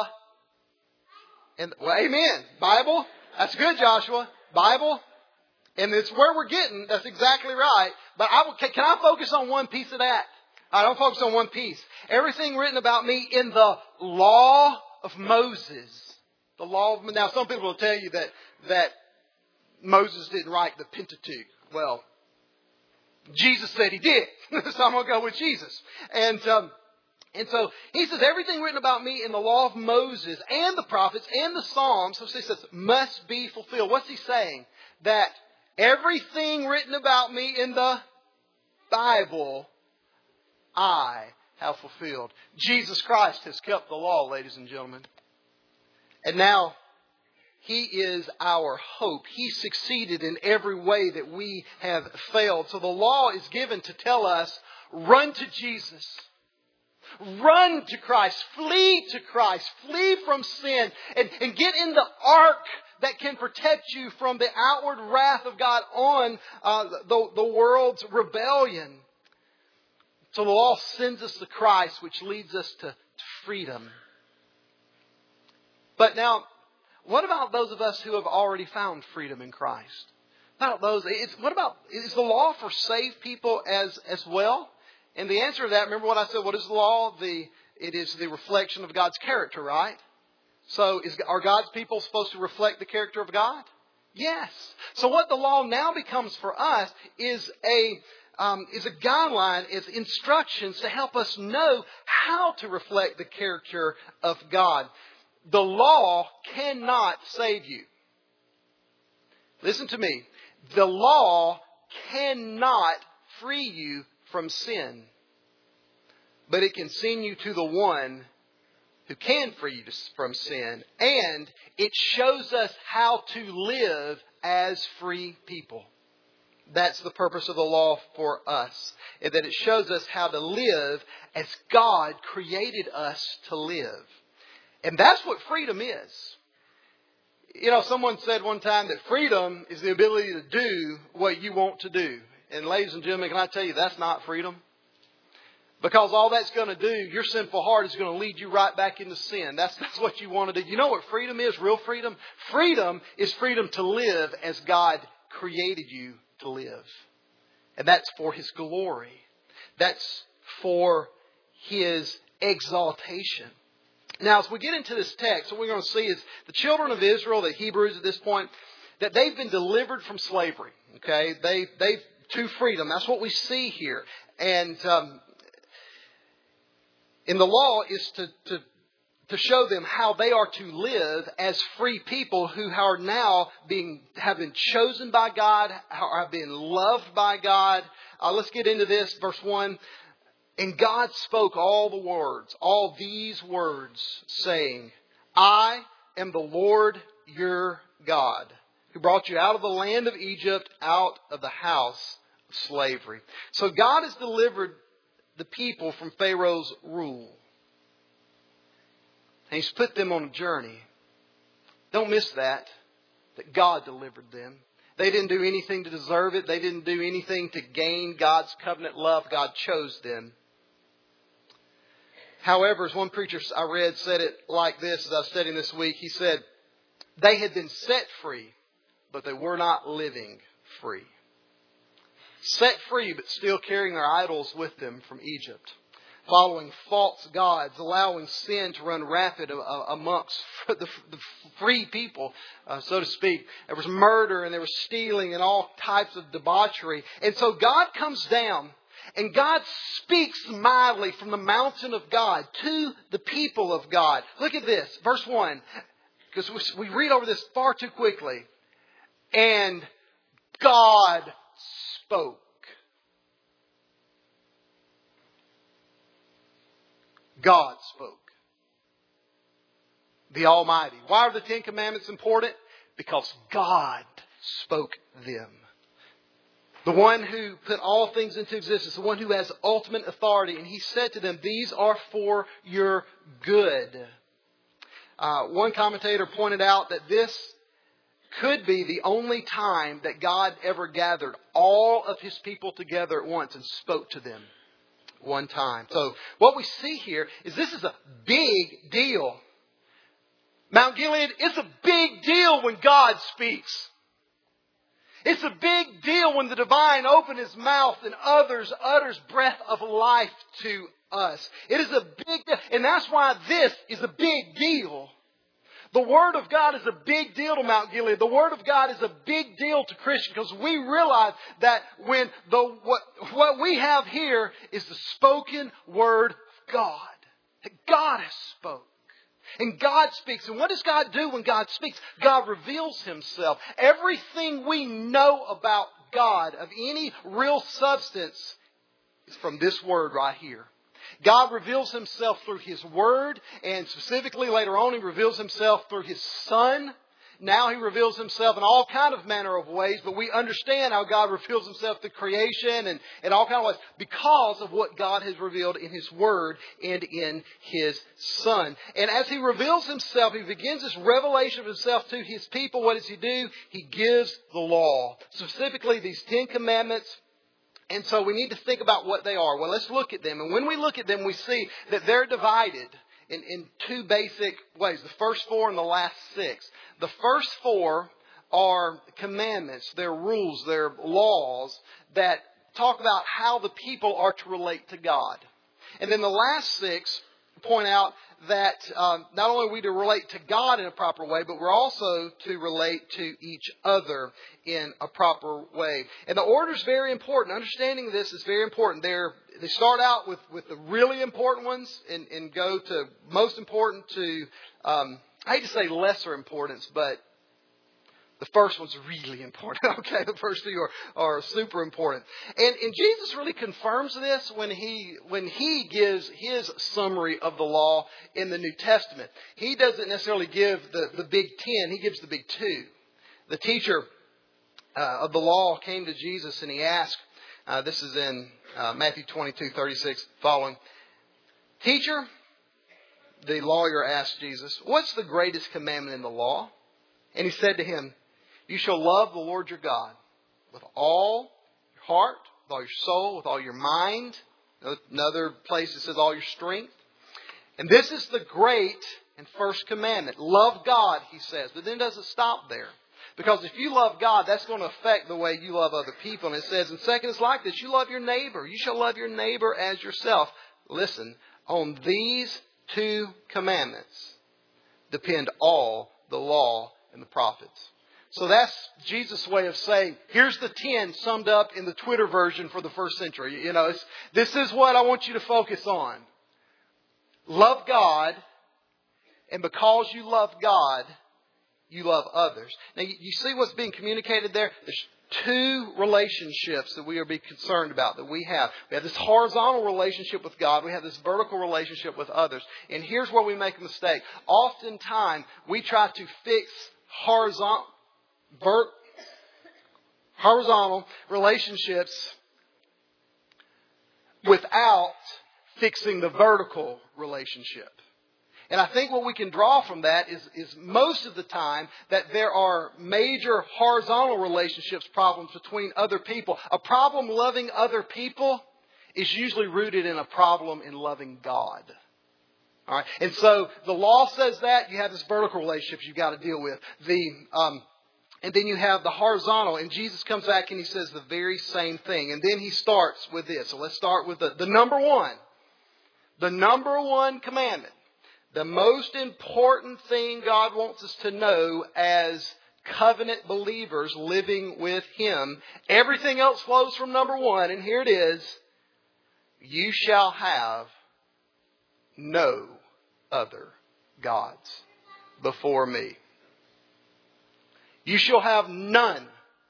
Well, amen. Bible. That's good, Joshua. Bible. And it's where we're getting. That's exactly right. But can I focus on one piece of that? I don't focus on one piece. Everything written about me in the law of Moses. The law of... Now, some people will tell you that Moses didn't write the Pentateuch. Well, Jesus said he did. So I'm going to go with Jesus. And so He says, everything written about me in the law of Moses and the prophets and the Psalms, so He says, must be fulfilled. What's He saying? That everything written about me in the Bible, I have fulfilled. Jesus Christ has kept the law, ladies and gentlemen. And now He is our hope. He succeeded in every way that we have failed. So the law is given to tell us, run to Jesus. Run to Christ. Flee to Christ. Flee from sin. And get in the ark that can protect you from the outward wrath of God on the world's rebellion. So the law sends us to Christ, which leads us to freedom. But now, what about those of us who have already found freedom in Christ? About those, is the law for saved people as well? And the answer to that, remember what I said, what is the law? It is the reflection of God's character, right? So are God's people supposed to reflect the character of God? Yes. So what the law now becomes for us is a guideline, is instructions to help us know how to reflect the character of God. The law cannot save you. Listen to me. The law cannot free you from sin. But it can send you to the one who can free you from sin. And it shows us how to live as free people. That's the purpose of the law for us. And that it shows us how to live as God created us to live. And that's what freedom is. Someone said one time that freedom is the ability to do what you want to do. And ladies and gentlemen, can I tell you, that's not freedom? Because all that's going to do, your sinful heart is going to lead you right back into sin. That's what you want to do. You know what freedom is? Real freedom? Freedom is freedom to live as God created you to live. And that's for His glory. That's for His exaltation. Now, as we get into this text, what we're going to see is the children of Israel, the Hebrews at this point, that they've been delivered from slavery. Okay, they've to freedom. That's what we see here. And in the law is to show them how they are to live as free people who are now have been chosen by God, have been loved by God. Let's get into this. Verse 1. And God spoke all these words, saying, I am the Lord your God, who brought you out of the land of Egypt, out of the house of slavery. So God has delivered the people from Pharaoh's rule. And He's put them on a journey. Don't miss that God delivered them. They didn't do anything to deserve it. They didn't do anything to gain God's covenant love. God chose them. However, as one preacher I read said it like this as I was studying this week, he said, they had been set free, but they were not living free. Set free, but still carrying their idols with them from Egypt. Following false gods, allowing sin to run rapid amongst the free people, so to speak. There was murder and there was stealing and all types of debauchery. And so God comes down and God speaks mildly from the mountain of God to the people of God. Look at this, verse 1, because we read over this far too quickly. And God spoke. God spoke. The Almighty. Why are the Ten Commandments important? Because God spoke them. The one who put all things into existence, the one who has ultimate authority. And He said to them, these are for your good. One commentator pointed out that this could be the only time that God ever gathered all of His people together at once and spoke to them one time. So what we see here is this is a big deal. Mount Gilead, it's a big deal when God speaks. It's a big deal when the divine opens His mouth and utters breath of life to us. It is a big deal. And that's why this is a big deal. The Word of God is a big deal to Mount Gilead. The Word of God is a big deal to Christians because we realize that when what we have here is the spoken Word of God. That God has spoken. And God speaks. And what does God do when God speaks? God reveals Himself. Everything we know about God of any real substance is from this Word right here. God reveals Himself through His Word, and specifically later on He reveals Himself through His Son. Now He reveals Himself in all kind of manner of ways, but we understand how God reveals Himself through creation and all kind of ways because of what God has revealed in His Word and in His Son. And as He reveals Himself, He begins this revelation of Himself to His people. What does He do? He gives the law, specifically these 10 Commandments. And so we need to think about what they are. Well, let's look at them. And when we look at them, we see that they're divided in two basic ways. The first 4 and the last 6. The first 4 are commandments. They're rules. They're laws that talk about how the people are to relate to God. And then the last 6 point out that not only are we to relate to God in a proper way, but we're also to relate to each other in a proper way. And the order is very important. Understanding this is very important. They start out with the really important ones and go to most important to, I hate to say lesser importance, but the first one's really important. Okay, the first 2 are super important. And Jesus really confirms this when he gives His summary of the law in the New Testament. He doesn't necessarily give the big 10. He gives the big 2. The teacher of the law came to Jesus and he asked, this is in Matthew 22:36 following. Teacher, the lawyer asked Jesus, what's the greatest commandment in the law? And He said to him, you shall love the Lord your God with all your heart, with all your soul, with all your mind. Another place it says all your strength. And this is the great and first commandment. Love God, He says. But then it doesn't stop there. Because if you love God, that's going to affect the way you love other people. And it says, and second, it's like this. You love your neighbor. You shall love your neighbor as yourself. Listen, on these 2 commandments depend all the law and the prophets. So that's Jesus' way of saying, here's the 10 summed up in the Twitter version for the first century. You know, this is what I want you to focus on. Love God, and because you love God, you love others. Now, you see what's being communicated there? There's two relationships that we are be concerned about, that we have. We have this horizontal relationship with God. We have this vertical relationship with others. And here's where we make a mistake. Oftentimes, we try to fix horizontal relationships without fixing the vertical relationship. And I think what we can draw from that is most of the time that there are major horizontal relationships problems between other people. A problem loving other people is usually rooted in a problem in loving God. All right. And so the law says that you have this vertical relationship you've got to deal with. And then you have the horizontal. And Jesus comes back and he says the very same thing. And then he starts with this. So let's start with the number one. The number one commandment. The most important thing God wants us to know as covenant believers living with Him. Everything else flows from number one. And here it is. You shall have no other gods before me. You shall have none.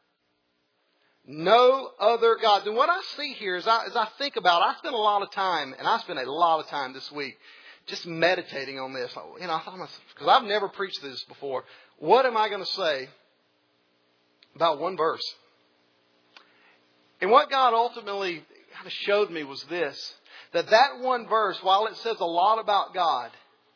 No other gods. And what I see here as I think about it, I spent a lot of time this week just meditating on this. I thought myself, because I've never preached this before. What am I going to say about one verse? And what God ultimately kind of showed me was this. That one verse, while it says a lot about God,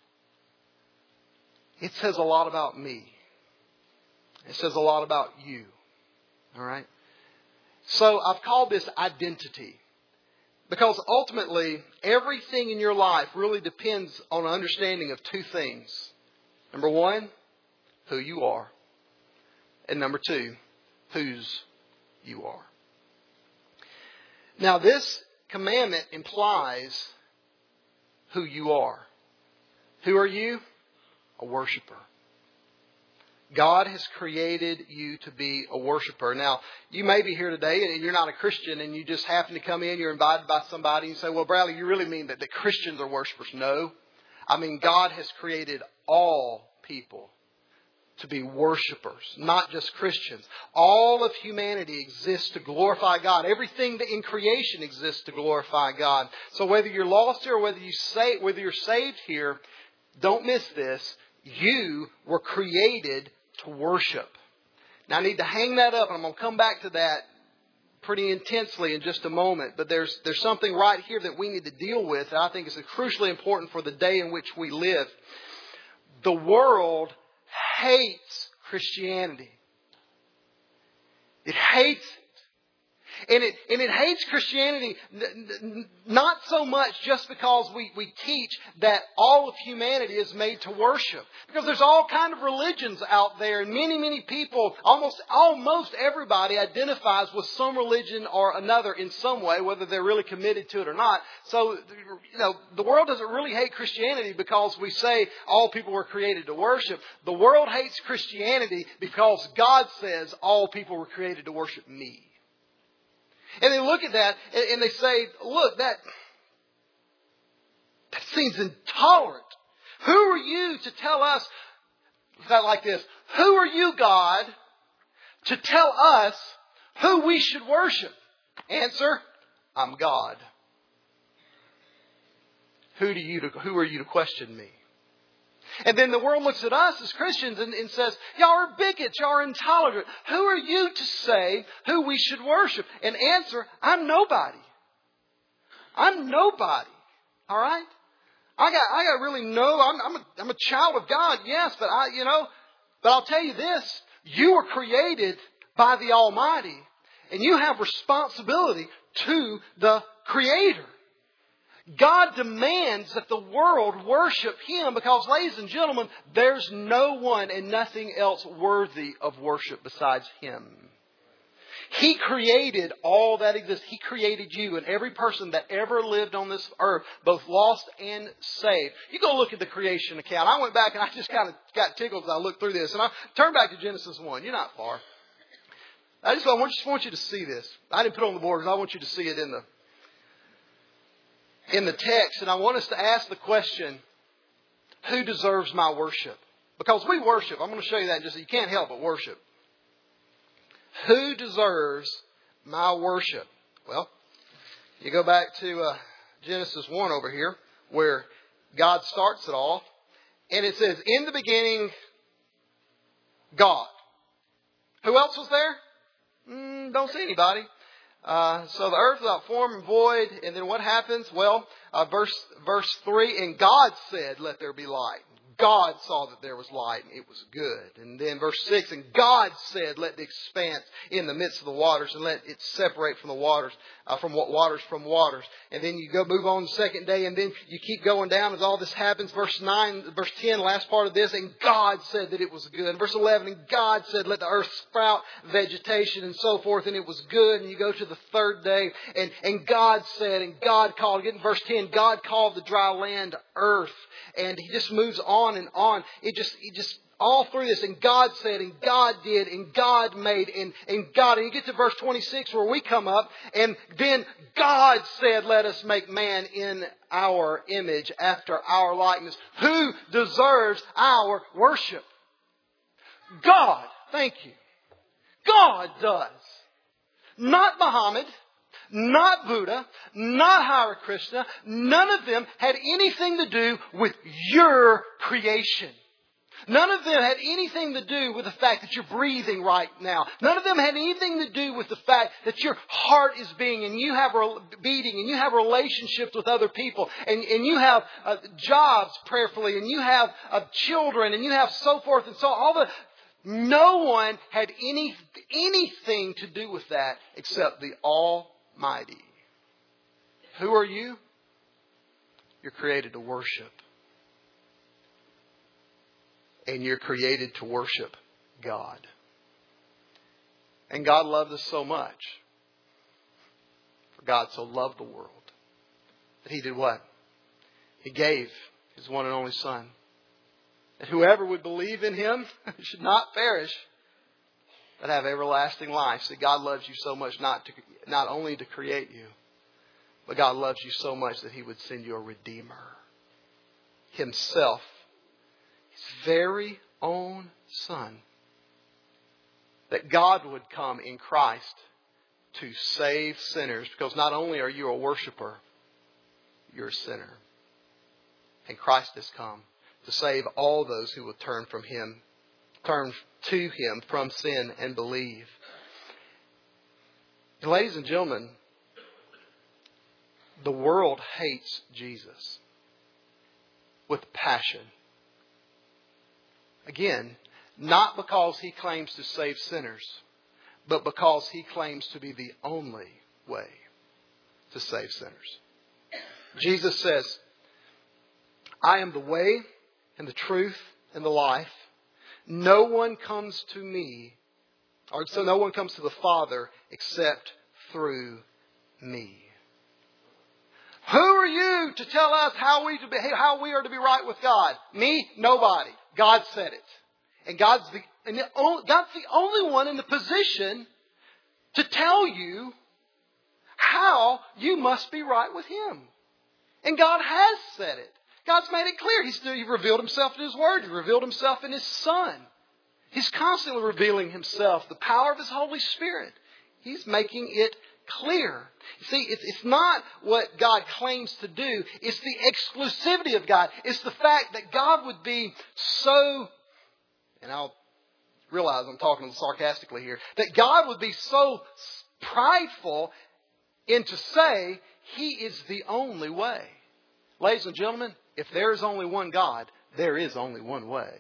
it says a lot about me. It says a lot about you. All right? So I've called this identity. Because ultimately, everything in your life really depends on an understanding of two things. Number one, who you are. And number two, whose you are. Now this commandment implies who you are. Who are you? A worshiper. God has created you to be a worshiper. Now, you may be here today and you're not a Christian and you just happen to come in, you're invited by somebody and you say, well, Bradley, you really mean that Christians are worshipers? No. I mean, God has created all people to be worshipers, not just Christians. All of humanity exists to glorify God. Everything that in creation exists to glorify God. So whether you're lost here or whether you're saved here, don't miss this. You were created to worship. Now I need to hang that up, and I'm going to come back to that pretty intensely in just a moment. But there's something right here that we need to deal with that I think is crucially important for the day in which we live. The world hates Christianity. It hates it. And it hates Christianity not so much just because we teach that all of humanity is made to worship. Because there's all kind of religions out there, and many people, almost everybody identifies with some religion or another in some way, whether they're really committed to it or not. So, the world doesn't really hate Christianity because we say all people were created to worship. The world hates Christianity because God says all people were created to worship me. And they look at that and they say, look, that seems intolerant. Who are you to tell us, like this, who are you, God, to tell us who we should worship? Answer, I'm God. Who are you to question me? And then the world looks at us as Christians and says, y'all are bigots, y'all are intolerant. Who are you to say who we should worship? And answer, I'm nobody. I'm nobody. All right? I got really I'm a child of God, yes, but I'll tell you this, you were created by the Almighty, and you have responsibility to the Creator. God demands that the world worship Him because, ladies and gentlemen, there's no one and nothing else worthy of worship besides Him. He created all that exists. He created you and every person that ever lived on this earth, both lost and saved. You go look at the creation account. I went back and I just kind of got tickled as I looked through this. And I turned back to Genesis 1. You're not far. I just want you to see this. I didn't put it on the board because I want you to see it in the text. And I want us to ask the question, who deserves my worship? Because we worship. I'm going to show you that in just, you can't help but worship. Who deserves my worship? Well, you go back to Genesis 1 over here, where God starts it all. And it says, in the beginning, God. Who else was there? Don't see anybody. So the earth without form and void. And then what happens? Well, verse 3, and God said, let there be light. God saw that there was light and it was good. And then verse 6, and God said, let the expanse in the midst of the waters and let it separate from the waters, from waters. And then you move on the second day, and then you keep going down as all this happens. Verse 9, verse 10, last part of this, and God said that it was good. And verse 11, and God said, let the earth sprout vegetation and so forth, and it was good. And you go to the third day, and God said, and God called. Get in verse 10, God called the dry land earth. And he just moves on and on. It just all through this. And God said, and God did, and God made, and God. And you get to verse 26 where we come up. And then God said, let us make man in our image, after our likeness. Who deserves our worship? God. Thank you. God does. Not Muhammad. Not Buddha, not Hare Krishna. None of them had anything to do with your creation. None of them had anything to do with the fact that you're breathing right now. None of them had anything to do with the fact that your heart is beating and you have beating and you have relationships with other people and you have jobs prayerfully and you have children and you have so forth and so on. No one had anything to do with that except the Almighty. Who are you? You're created to worship. And you're created to worship God. And God loved us so much. For God so loved the world that He did what? He gave His one and only Son. That whoever would believe in Him should not perish, but have everlasting life. See, God loves you so much not only to create you, but God loves you so much that He would send you a Redeemer. Himself, His very own Son. That God would come in Christ to save sinners. Because not only are you a worshiper, you're a sinner. And Christ has come to save all those who will turn to Him from sin and believe. And ladies and gentlemen, the world hates Jesus with passion. Again, not because He claims to save sinners, but because He claims to be the only way to save sinners. Jesus says, I am the way and the truth and the life. No one comes to me, or so no one comes to the Father except through me. Who are you to tell us how we are to be right with God? Me? Nobody. God said it. And God's the only one in the position to tell you how you must be right with Him. And God has said it. God's made it clear. He revealed Himself in His Word. He revealed Himself in His Son. He's constantly revealing Himself, the power of His Holy Spirit. He's making it clear. You see, it's not what God claims to do. It's the exclusivity of God. It's the fact that God would be so, and I'll realize I'm talking sarcastically here, that God would be so prideful in to say He is the only way. Ladies and gentlemen, if there is only one God, there is only one way.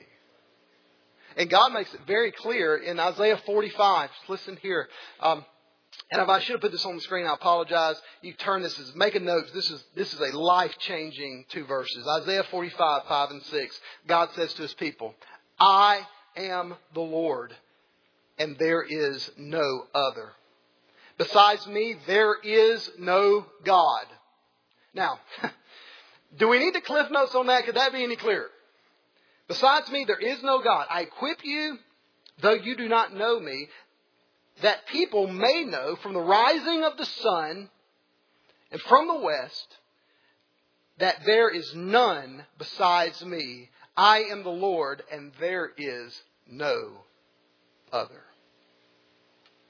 And God makes it very clear in Isaiah 45. Listen here. And if I should have put this on the screen, I apologize. You turn this, make a note. This is a life-changing 2 verses. Isaiah 45, 5 and 6. God says to His people, I am the Lord, and there is no other. Besides me, there is no God. Now, do we need to cliff notes on that? Could that be any clearer? Besides me, there is no God. I equip you, though you do not know me, that people may know from the rising of the sun and from the west that there is none besides me. I am the Lord, and there is no other.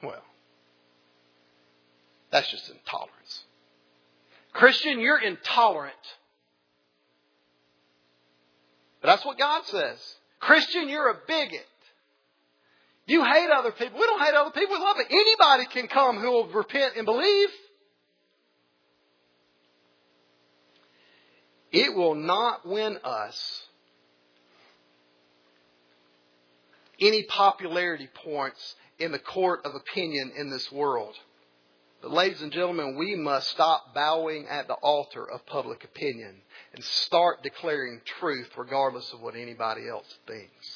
Well, that's just intolerance. Christian, you're intolerant. But that's what God says. Christian, you're a bigot. You hate other people. We don't hate other people. We love it. Anybody can come who will repent and believe. It will not win us any popularity points in the court of opinion in this world. But ladies and gentlemen, we must stop bowing at the altar of public opinion and start declaring truth regardless of what anybody else thinks.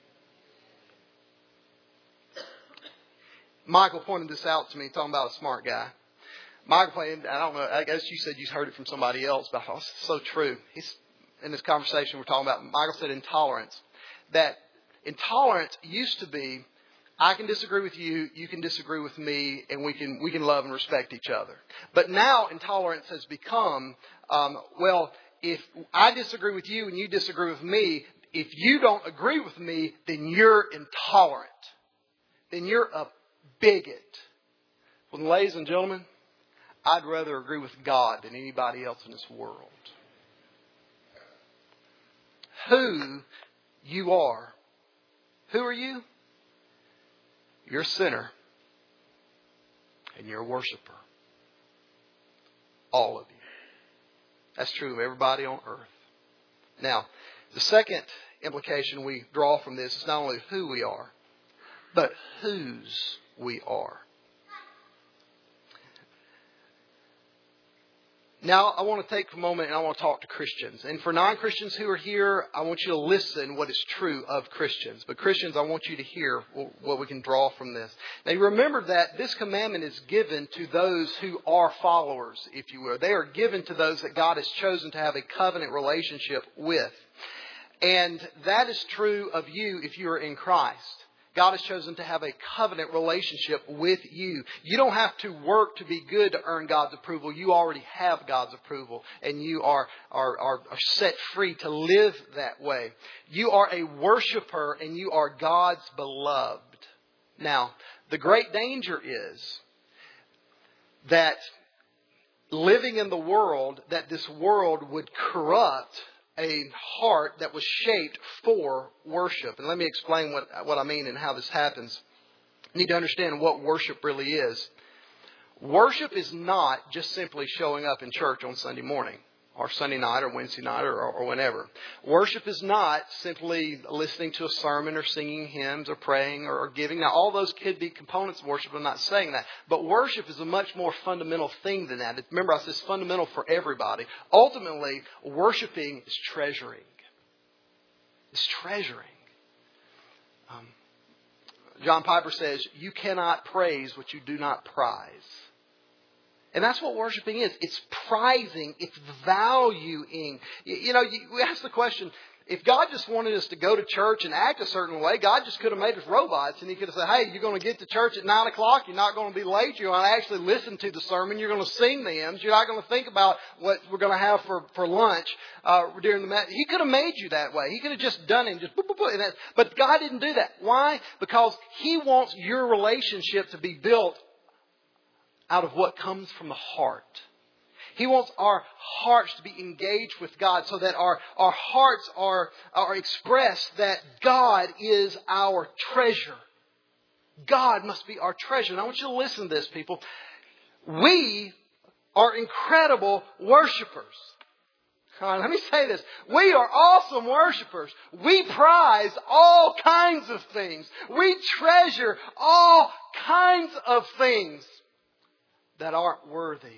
Michael pointed this out to me, talking about a smart guy. Michael, I don't know, I guess you said you heard it from somebody else, but it's so true. In this conversation we're talking about, Michael said intolerance. That intolerance used to be, I can disagree with you, you can disagree with me, and we can love and respect each other. But now intolerance has become, if I disagree with you and you disagree with me, if you don't agree with me, then you're intolerant. Then you're a bigot. Well, ladies and gentlemen, I'd rather agree with God than anybody else in this world. Who you are. Who are you? You're a sinner. And you're a worshiper. All of you. That's true of everybody on earth. Now, the second implication we draw from this is not only who we are, but whose we are. Now, I want to take a moment and I want to talk to Christians. And for non-Christians who are here, I want you to listen what is true of Christians. But Christians, I want you to hear what we can draw from this. Now, remember that this commandment is given to those who are followers, if you will. They are given to those that God has chosen to have a covenant relationship with. And that is true of you if you are in Christ. God has chosen to have a covenant relationship with you. You don't have to work to be good to earn God's approval. You already have God's approval. And you are set free to live that way. You are a worshiper and you are God's beloved. Now, the great danger is that living in the world, that this world would corrupt a heart that was shaped for worship. And let me explain what I mean and how this happens. You need to understand what worship really is. Worship is not just simply showing up in church on Sunday morning or Sunday night or Wednesday night or whenever. Worship is not simply listening to a sermon or singing hymns or praying or giving. Now, all those could be components of worship. I'm not saying that. But worship is a much more fundamental thing than that. Remember, I said it's fundamental for everybody. Ultimately, worshiping is treasuring. It's treasuring. John Piper says, you cannot praise what you do not prize. And that's what worshiping is. It's prizing. It's valuing. You know, we ask the question, if God just wanted us to go to church and act a certain way, God just could have made us robots. And He could have said, hey, you're going to get to church at 9 o'clock. You're not going to be late. You're going to actually listen to the sermon. You're going to sing the hymns. You're not going to think about what we're going to have for lunch during the message. He could have made you that way. He could have just done it. Just boop, boop, boop, but God didn't do that. Why? Because He wants your relationship to be built out of what comes from the heart. He wants our hearts to be engaged with God so that our hearts are expressed that God is our treasure. God must be our treasure. And I want you to listen to this, people. We are incredible worshipers. All right, let me say this. We are awesome worshipers. We prize all kinds of things. We treasure all kinds of things that aren't worthy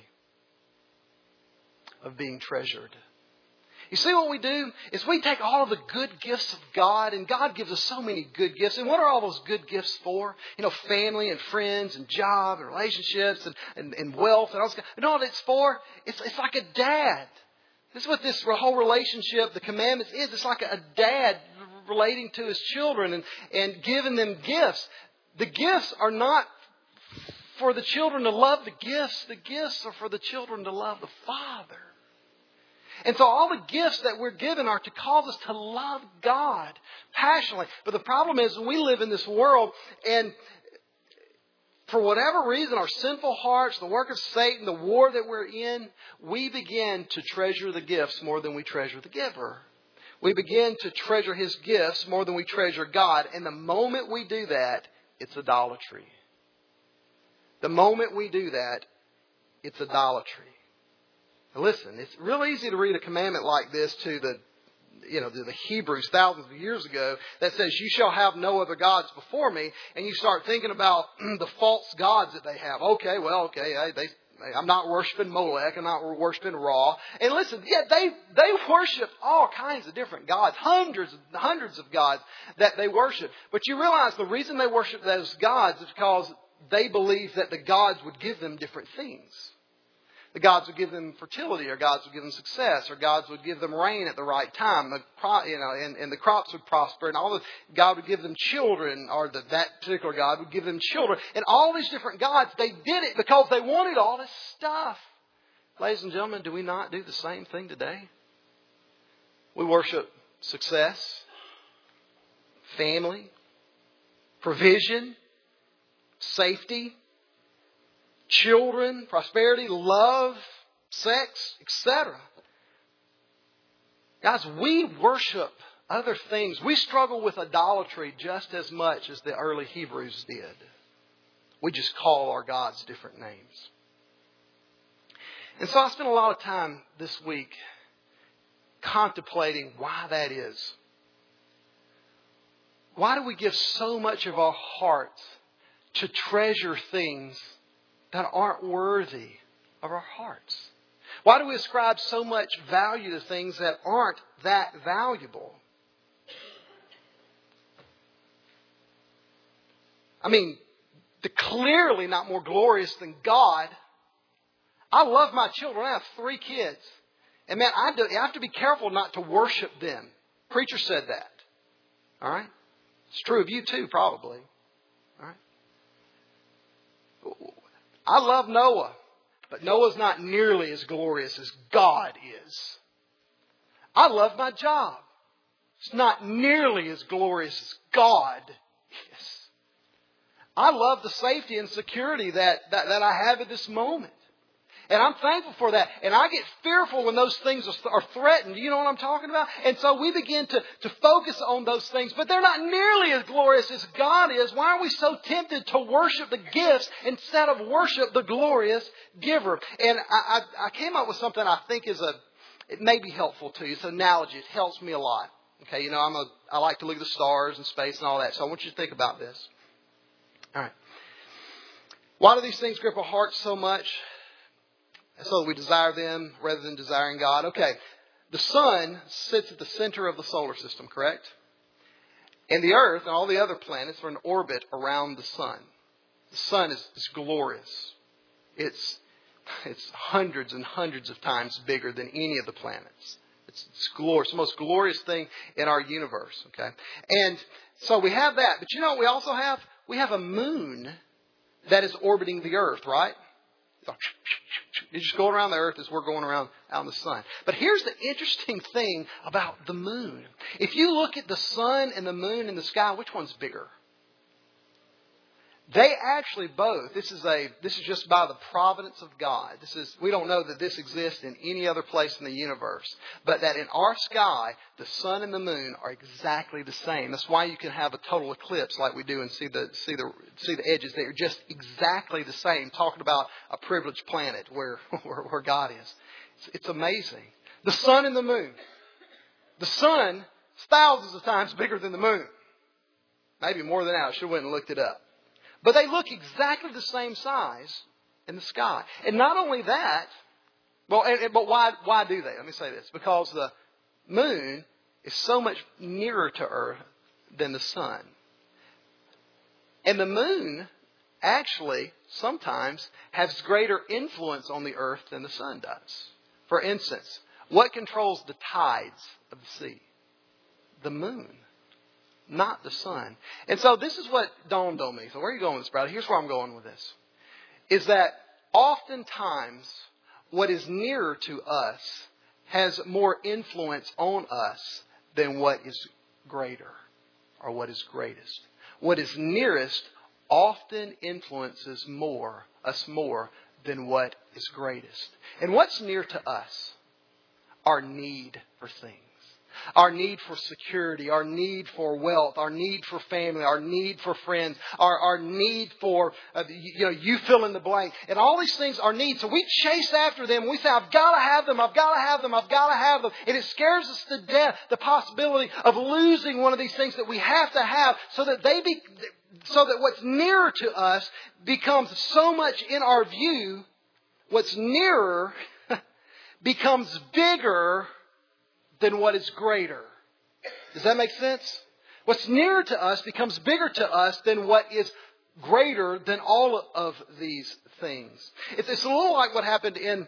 of being treasured. You see what we do is we take all of the good gifts of God, and God gives us so many good gifts. And what are all those good gifts for? You know, family and friends and job and relationships and wealth and all this. You know what it's for? It's like a dad. This is what this whole relationship, the commandments is. It's like a dad relating to his children and giving them gifts. The gifts are not for the children to love the gifts. The gifts are for the children to love the Father. And so all the gifts that we're given are to cause us to love God passionately. But the problem is we live in this world and for whatever reason, our sinful hearts, the work of Satan, the war that we're in, we begin to treasure the gifts more than we treasure the giver. We begin to treasure His gifts more than we treasure God. And the moment we do that, it's idolatry. The moment we do that, it's idolatry. Now listen, it's real easy to read a commandment like this to the Hebrews thousands of years ago that says, you shall have no other gods before me. And you start thinking about the false gods that they have. I'm not worshiping Molech. I'm not worshiping Ra. And listen, they worship all kinds of different gods. Hundreds of gods that they worship. But you realize the reason they worship those gods is because they believe that the gods would give them different things. The gods would give them fertility, or gods would give them success, or gods would give them rain at the right time, and the crops would prosper, and God would give them children, or that particular God would give them children. And all these different gods, they did it because they wanted all this stuff. Ladies and gentlemen, do we not do the same thing today? We worship success, family, provision, safety, children, prosperity, love, sex, etc. Guys, we worship other things. We struggle with idolatry just as much as the early Hebrews did. We just call our gods different names. And so I spent a lot of time this week contemplating why that is. Why do we give so much of our hearts to treasure things that aren't worthy of our hearts? Why do we ascribe so much value to things that aren't that valuable? I mean, they're clearly not more glorious than God. I love my children. I have 3 kids. And man, I have to be careful not to worship them. Preacher said that. All right? It's true of you too, probably. All right? I love Noah, but Noah's not nearly as glorious as God is. I love my job. It's not nearly as glorious as God is. I love the safety and security that I have at this moment. And I'm thankful for that. And I get fearful when those things are threatened. You know what I'm talking about? And so we begin to focus on those things. But they're not nearly as glorious as God is. Why are we so tempted to worship the gifts instead of worship the glorious giver? And I came up with something I think it may be helpful to you. It's an analogy. It helps me a lot. Okay, I like to look at the stars and space and all that. So I want you to think about this. All right. Why do these things grip our hearts so much? So that we desire them rather than desiring God. Okay, the sun sits at the center of the solar system, correct? And the Earth and all the other planets are in orbit around the sun. The sun is glorious. It's hundreds and hundreds of times bigger than any of the planets. It's glorious, the most glorious thing in our universe. Okay, and so we have that. But you know what we also have? We have a moon that is orbiting the Earth, right? You're just going around the Earth as we're going around out in the sun. But here's the interesting thing about the moon. If you look at the sun and the moon in the sky, which one's bigger? They actually both. This is just by the providence of God. We don't know that this exists in any other place in the universe, but that in our sky, the sun and the moon are exactly the same. That's why you can have a total eclipse like we do and see the edges. They are just exactly the same. Talking about a privileged planet where God is. It's amazing. The sun and the moon. The sun is thousands of times bigger than the moon. Maybe more than that. I should have went and looked it up. But they look exactly the same size in the sky. And not only that, but why do they? Let me say this. Because the moon is so much nearer to Earth than the sun. And the moon actually sometimes has greater influence on the Earth than the sun does. For instance, what controls the tides of the sea? The moon. Not the sun. And so this is what dawned on me. So where are you going with this, brother? Here's where I'm going with this. Is that oftentimes what is nearer to us has more influence on us than what is greater or what is greatest. What is nearest often influences us more than what is greatest. And what's near to us? Our need for things. Our need for security, our need for wealth, our need for family, our need for friends, our need for, you fill in the blank. And all these things are needs. So we chase after them. We say, I've got to have them, I've got to have them, I've got to have them. And it scares us to death, the possibility of losing one of these things that we have to have so that what's nearer to us becomes so much in our view. What's nearer becomes bigger than what is greater. Does that make sense? What's nearer to us becomes bigger to us than what is greater than all of these things. It's a little like what happened in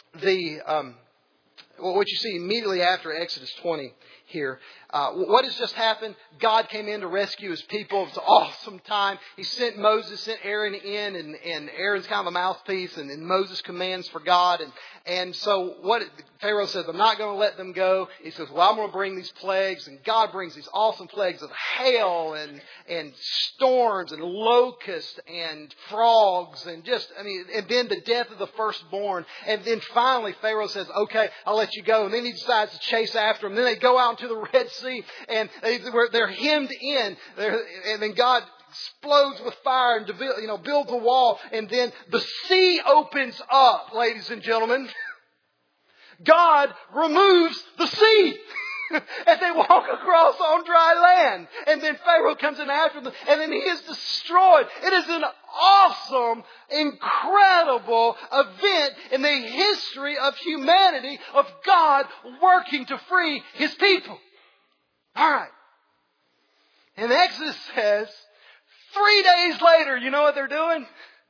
what you see immediately after Exodus 20 here. What has just happened? God came in to rescue His people. It was an awesome time. He sent Aaron in, and Aaron's kind of a mouthpiece, and Moses commands for God. And so what Pharaoh says, I'm not going to let them go. He says, well, I'm going to bring these plagues. And God brings these awesome plagues of hail and storms and locusts and frogs and and then the death of the firstborn. And then finally Pharaoh says, okay, I'll let you go. And then he decides to chase after them. Then they go out into the Red Sea and they're hemmed in. And then God explodes with fire and builds a wall. And then the sea opens up, ladies and gentlemen. God removes the sea. As they walk across on dry land. And then Pharaoh comes in after them. And then he is destroyed. It is an awesome, incredible event in the history of humanity, of God working to free His people. All right. And Exodus says, 3 days later, you know what they're doing?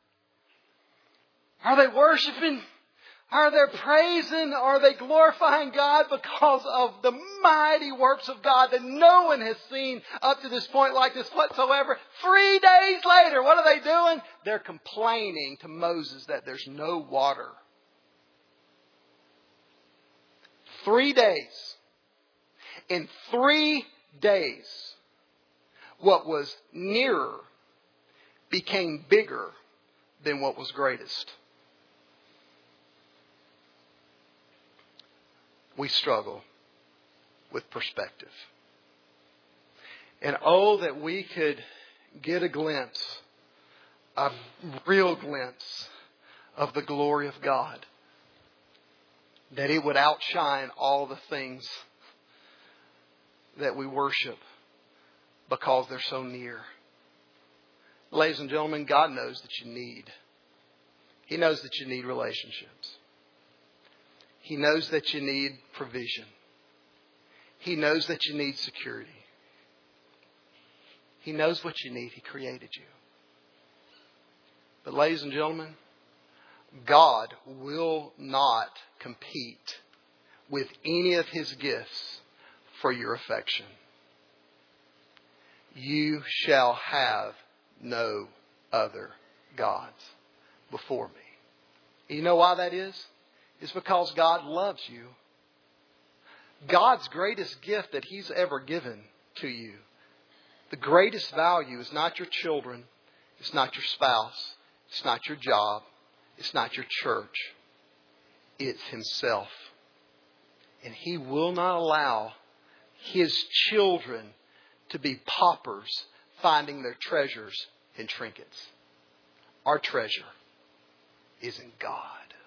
Are they worshiping? Are they praising? Are they glorifying God because of the mighty works of God that no one has seen up to this point like this whatsoever? 3 days later, what are they doing? They're complaining to Moses that there's no water. 3 days. In 3 days, what was nearer became bigger than what was greatest. We struggle with perspective. And oh, that we could get a glimpse, a real glimpse of the glory of God. That it would outshine all the things that we worship because they're so near. Ladies and gentlemen, God knows that you need. He knows that you need relationships. He knows that you need provision. He knows that you need security. He knows what you need. He created you. But ladies and gentlemen, God will not compete with any of His gifts for your affection. You shall have no other gods before me. You know why that is? It's because God loves you. God's greatest gift that He's ever given to you, the greatest value is not your children, it's not your spouse, it's not your job, it's not your church. It's Himself. And He will not allow His children to be paupers finding their treasures in trinkets. Our treasure is in God.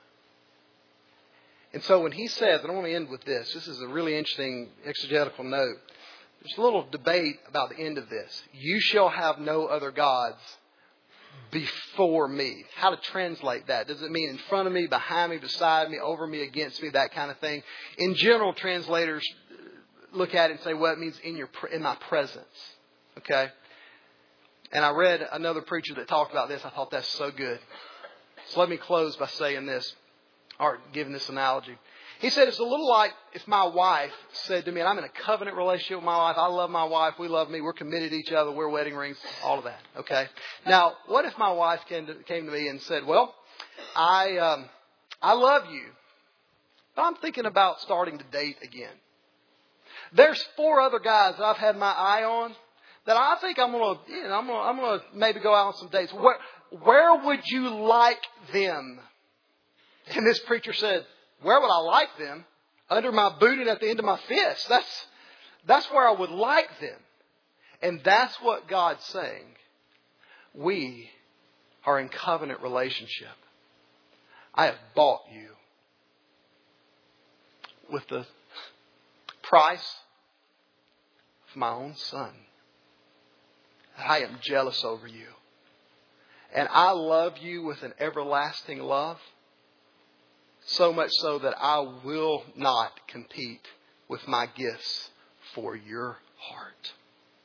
And so when He says, and I want to end with this. This is a really interesting exegetical note. There's a little debate about the end of this. You shall have no other gods before me. How to translate that? Does it mean in front of me, behind me, beside me, over me, against me, that kind of thing? In general, translators look at it and say, well, it means in my presence. Okay? And I read another preacher that talked about this. I thought that's so good. So let me close by saying this, or giving this analogy. He said it's a little like if my wife said to me, and I'm in a covenant relationship with my wife. I love my wife. We love me. We're committed to each other. We're wedding rings. All of that. Okay. Now, what if my wife came to me and said, well, I love you, but I'm thinking about starting to date again. There's 4 other guys that I've had my eye on, that I think I'm gonna maybe go out on some dates. Where would you like them? And this preacher said, where would I like them? Under my boot and at the end of my fist. That's where I would like them. And that's what God's saying. We are in covenant relationship. I have bought you with the price of my own Son. I am jealous over you. And I love you with an everlasting love. So much so that I will not compete with my gifts for your heart.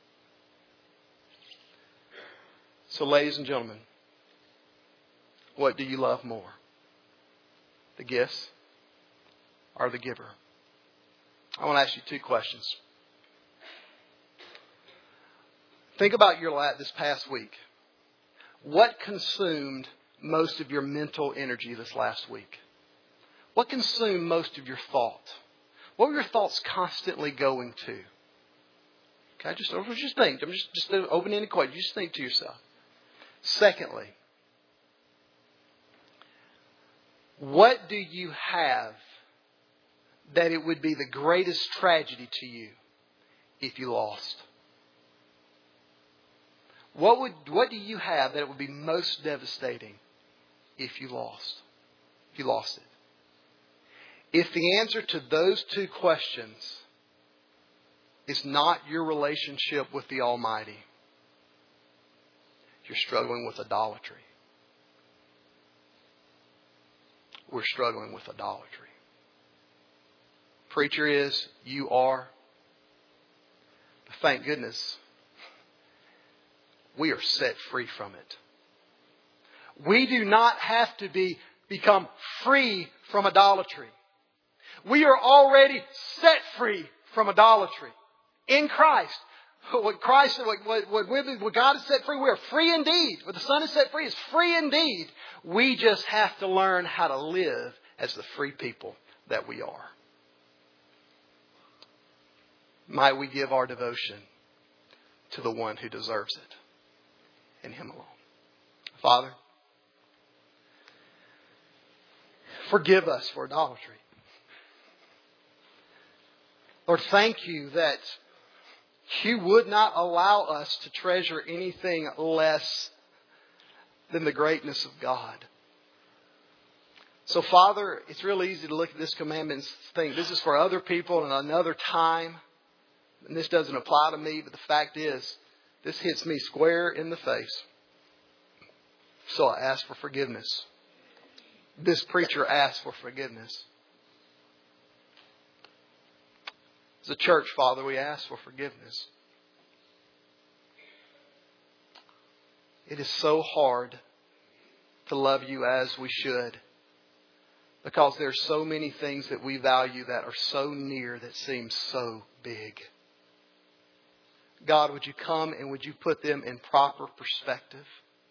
So, ladies and gentlemen, what do you love more? The gifts or the giver? I want to ask you two questions. Think about this past week. What consumed most of your mental energy this last week? What consumed most of your thought? What were your thoughts constantly going to? Okay, just think. I'm just an open-ended question. Just think to yourself. Secondly, what do you have that it would be the greatest tragedy to you if you lost? What do you have that it would be most devastating if you lost? If you lost it. If the answer to those two questions is not your relationship with the Almighty, you're struggling with idolatry. We're struggling with idolatry. Preacher is, you are. Thank goodness, we are set free from it. We do not have to become free from idolatry. We are already set free from idolatry in Christ. What God has set free, we are free indeed. What the Son has set free is free indeed. We just have to learn how to live as the free people that we are. Might we give our devotion to the one who deserves it, and Him alone. Father, forgive us for idolatry. Lord, thank you that you would not allow us to treasure anything less than the greatness of God. So, Father, it's real easy to look at this commandment and think this is for other people in another time. And this doesn't apply to me, but the fact is, this hits me square in the face. So I ask for forgiveness. This preacher asked for forgiveness. As a church, Father, we ask for forgiveness. It is so hard to love you as we should, because there are so many things that we value that are so near that seem so big. God, would you come and would you put them in proper perspective?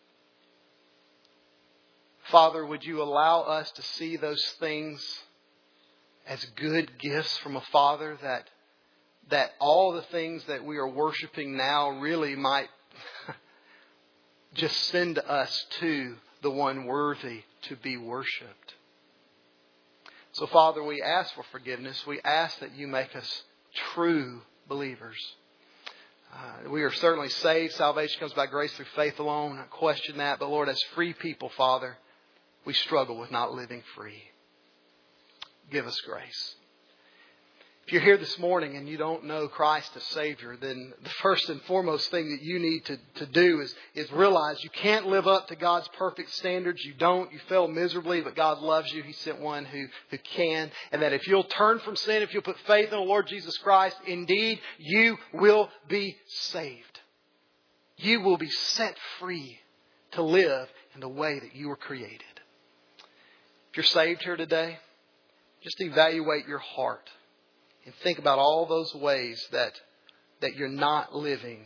Father, would you allow us to see those things as good gifts from a Father, that all the things that we are worshiping now really might just send us to the one worthy to be worshipped. So, Father, we ask for forgiveness. We ask that you make us true believers. We are certainly saved. Salvation comes by grace through faith alone. I question that. But Lord, as free people, Father, we struggle with not living free. Give us grace. If you're here this morning and you don't know Christ as Savior, then the first and foremost thing that you need to do is realize you can't live up to God's perfect standards. You don't. You fail miserably, but God loves you. He sent one who can. And that if you'll turn from sin, if you'll put faith in the Lord Jesus Christ, indeed, you will be saved. You will be set free to live in the way that you were created. If you're saved here today, just evaluate your heart. And think about all those ways that you're not living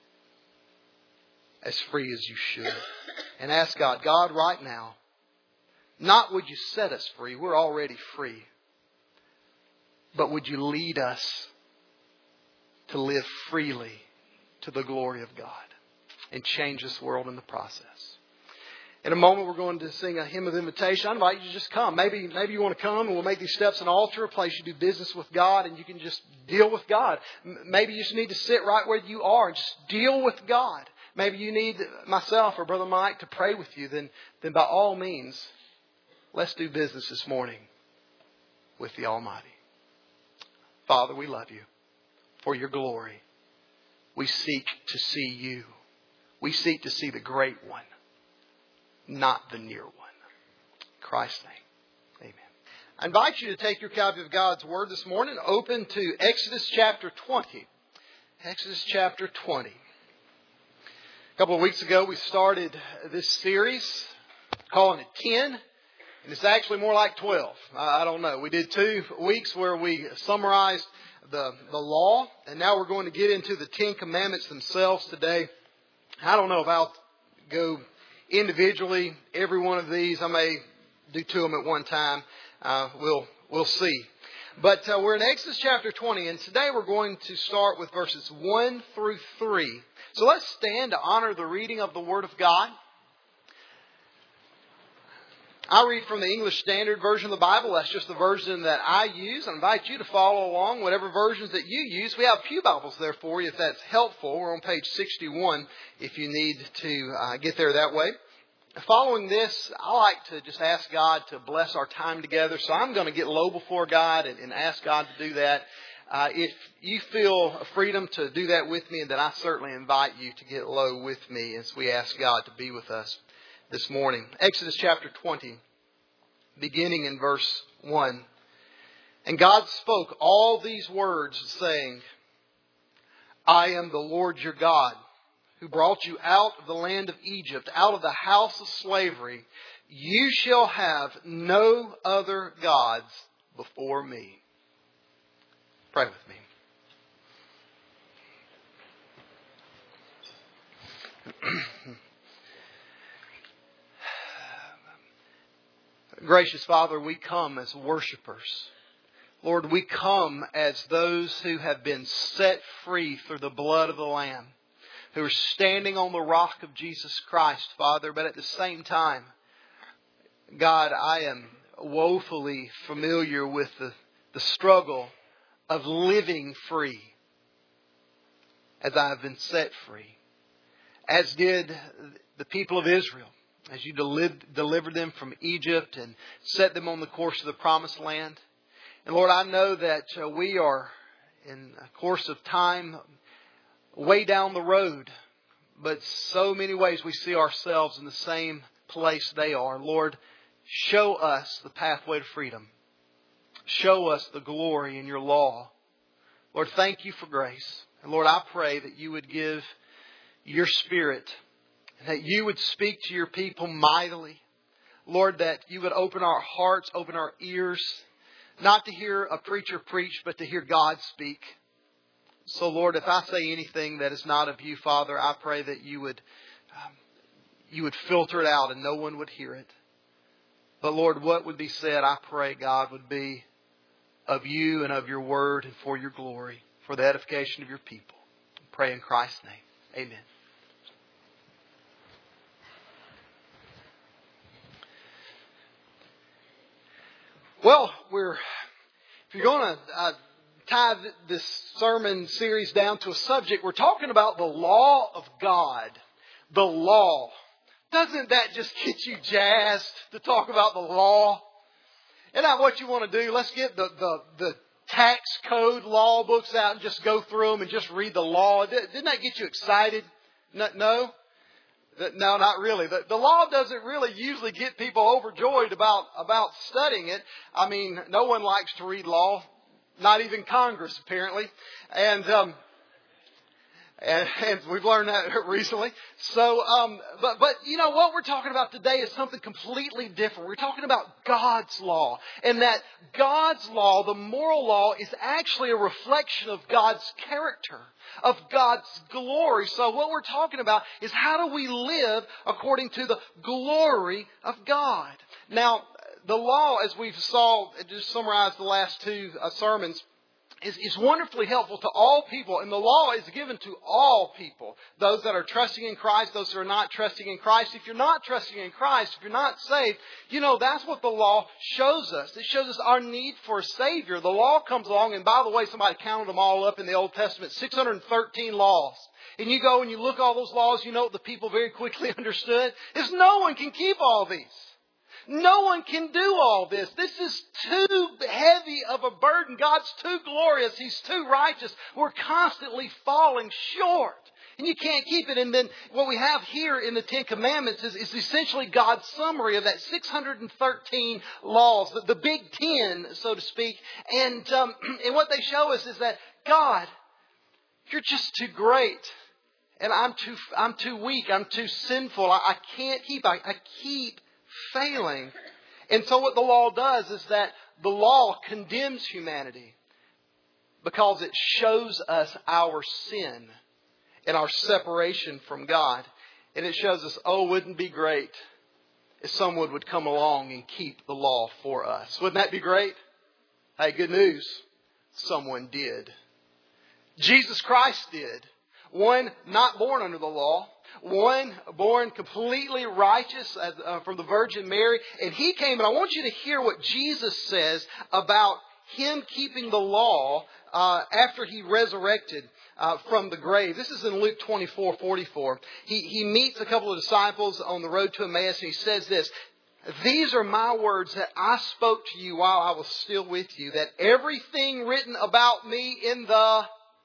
as free as you should. And ask God, God, right now, not would you set us free, we're already free. But would you lead us to live freely to the glory of God and change this world in the process. In a moment, we're going to sing a hymn of invitation. I invite you to just come. Maybe you want to come and we'll make these steps an altar, a place you do business with God, and you can just deal with God. Maybe you just need to sit right where you are and just deal with God. Maybe you need myself or Brother Mike to pray with you. Then by all means, let's do business this morning with the Almighty. Father, we love you for your glory. We seek to see you. We seek to see the great one, not the near one. In Christ's name, amen. I invite you to take your copy of God's Word this morning. Open to Exodus chapter 20. Exodus chapter 20. A couple of weeks ago, we started this series, calling it 10. And it's actually more like 12. I don't know. We did 2 weeks where we summarized the law. And now we're going to get into the 10 Commandments themselves today. I don't know if I'll go individually every one of these. I may do 2 of them at one time. We'll see. But we're in Exodus chapter 20. And today we're going to start with verses 1 through 3. So let's stand to honor the reading of the Word of God. I read from the English Standard Version of the Bible. That's just the version that I use. I invite you to follow along, whatever versions that you use. We have pew Bibles there for you if that's helpful. We're on page 61 if you need to get there that way. Following this, I like to just ask God to bless our time together. So I'm going to get low before God and ask God to do that. If you feel a freedom to do that with me, then I certainly invite you to get low with me as we ask God to be with us this morning. Exodus chapter 20, beginning in verse 1. And God spoke all these words, saying, I am the Lord your God, who brought you out of the land of Egypt, out of the house of slavery. You shall have no other gods before me. Pray with me. Gracious Father, we come as worshipers. Lord, we come as those who have been set free through the blood of the Lamb, who are standing on the rock of Jesus Christ, Father. But at the same time, God, I am woefully familiar with the struggle of living free as I have been set free, as did the people of Israel. As you delivered them from Egypt and set them on the course of the promised land. And Lord, I know that we are in a course of time way down the road. But so many ways we see ourselves in the same place they are. Lord, show us the pathway to freedom. Show us the glory in your law. Lord, thank you for grace. And Lord, I pray that you would give your Spirit, that you would speak to your people mightily. Lord, that you would open our hearts, open our ears, not to hear a preacher preach, but to hear God speak. So, Lord, if I say anything that is not of you, Father, I pray that you would filter it out and no one would hear it. But, Lord, what would be said, I pray, God, would be of you and of your word and for your glory, for the edification of your people. I pray in Christ's name. Amen. Well, if you're going to tie this sermon series down to a subject, we're talking about the law of God. The law. Doesn't that just get you jazzed to talk about the law? Isn't that what you want to do? Let's get the tax code law books out and just go through them and just read the law. Didn't that get you excited? No? No, not really. The law doesn't really usually get people overjoyed about studying it. I mean, no one likes to read law. Not even Congress, apparently. And we've learned that recently. So, but you know what we're talking about today is something completely different. We're talking about God's law. And that God's law, the moral law, is actually a reflection of God's character, of God's glory. So what we're talking about is how do we live according to the glory of God? Now, the law, as we've saw, just summarized the last 2 sermons, is wonderfully helpful to all people. And the law is given to all people. Those that are trusting in Christ, those who are not trusting in Christ. If you're not trusting in Christ, if you're not saved, that's what the law shows us. It shows us our need for a Savior. The law comes along, and by the way, somebody counted them all up in the Old Testament, 613 laws. And you go and you look at all those laws, what the people very quickly understood? Is no one can keep all these. No one can do all this. This is too heavy of a burden. God's too glorious. He's too righteous. We're constantly falling short. And you can't keep it. And then what we have here in the Ten Commandments is essentially God's summary of that 613 laws, the Big Ten, so to speak. And what they show us is that, God, you're just too great. And I'm too weak. I'm too sinful. I can't keep. I keep failing. And so what the law does is that the law condemns humanity because it shows us our sin and our separation from God. And it shows us, wouldn't it be great if someone would come along and keep the law for us? Wouldn't that be great? Hey, good news. Someone did. Jesus Christ did. One not born under the law. One born completely righteous from the Virgin Mary. And He came, and I want you to hear what Jesus says about Him keeping the law after He resurrected from the grave. This is in Luke 24:44. He meets a couple of disciples on the road to Emmaus, and He says this: "These are my words that I spoke to you while I was still with you, that everything written about me in the..."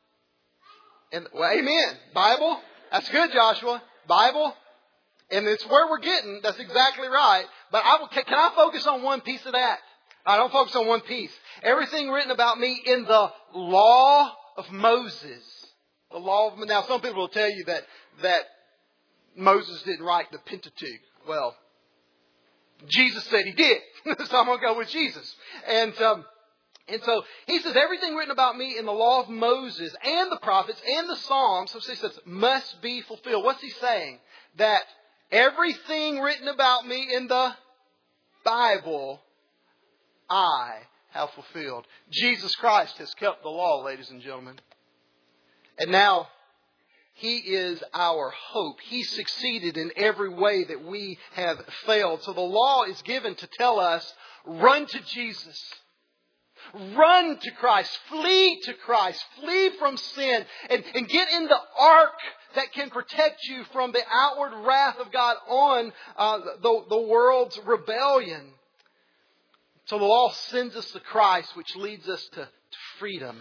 Amen. Bible. That's good, Joshua. Bible. And it's where we're getting. That's exactly right. But can I focus on one piece of that? I don't focus on one piece. Everything written about me in the law of Moses. The law of... Now, some people will tell you that Moses didn't write the Pentateuch. Well, Jesus said He did. So I'm going to go with Jesus. And so He says, everything written about me in the law of Moses and the prophets and the Psalms, so He says, must be fulfilled. What's He saying? That everything written about me in the Bible, I have fulfilled. Jesus Christ has kept the law, ladies and gentlemen. And now He is our hope. He succeeded in every way that we have failed. So the law is given to tell us, run to Jesus. Run to Christ. Flee to Christ. Flee from sin. And get in the ark that can protect you from the outward wrath of God on the world's rebellion. So the law sends us to Christ, which leads us to freedom.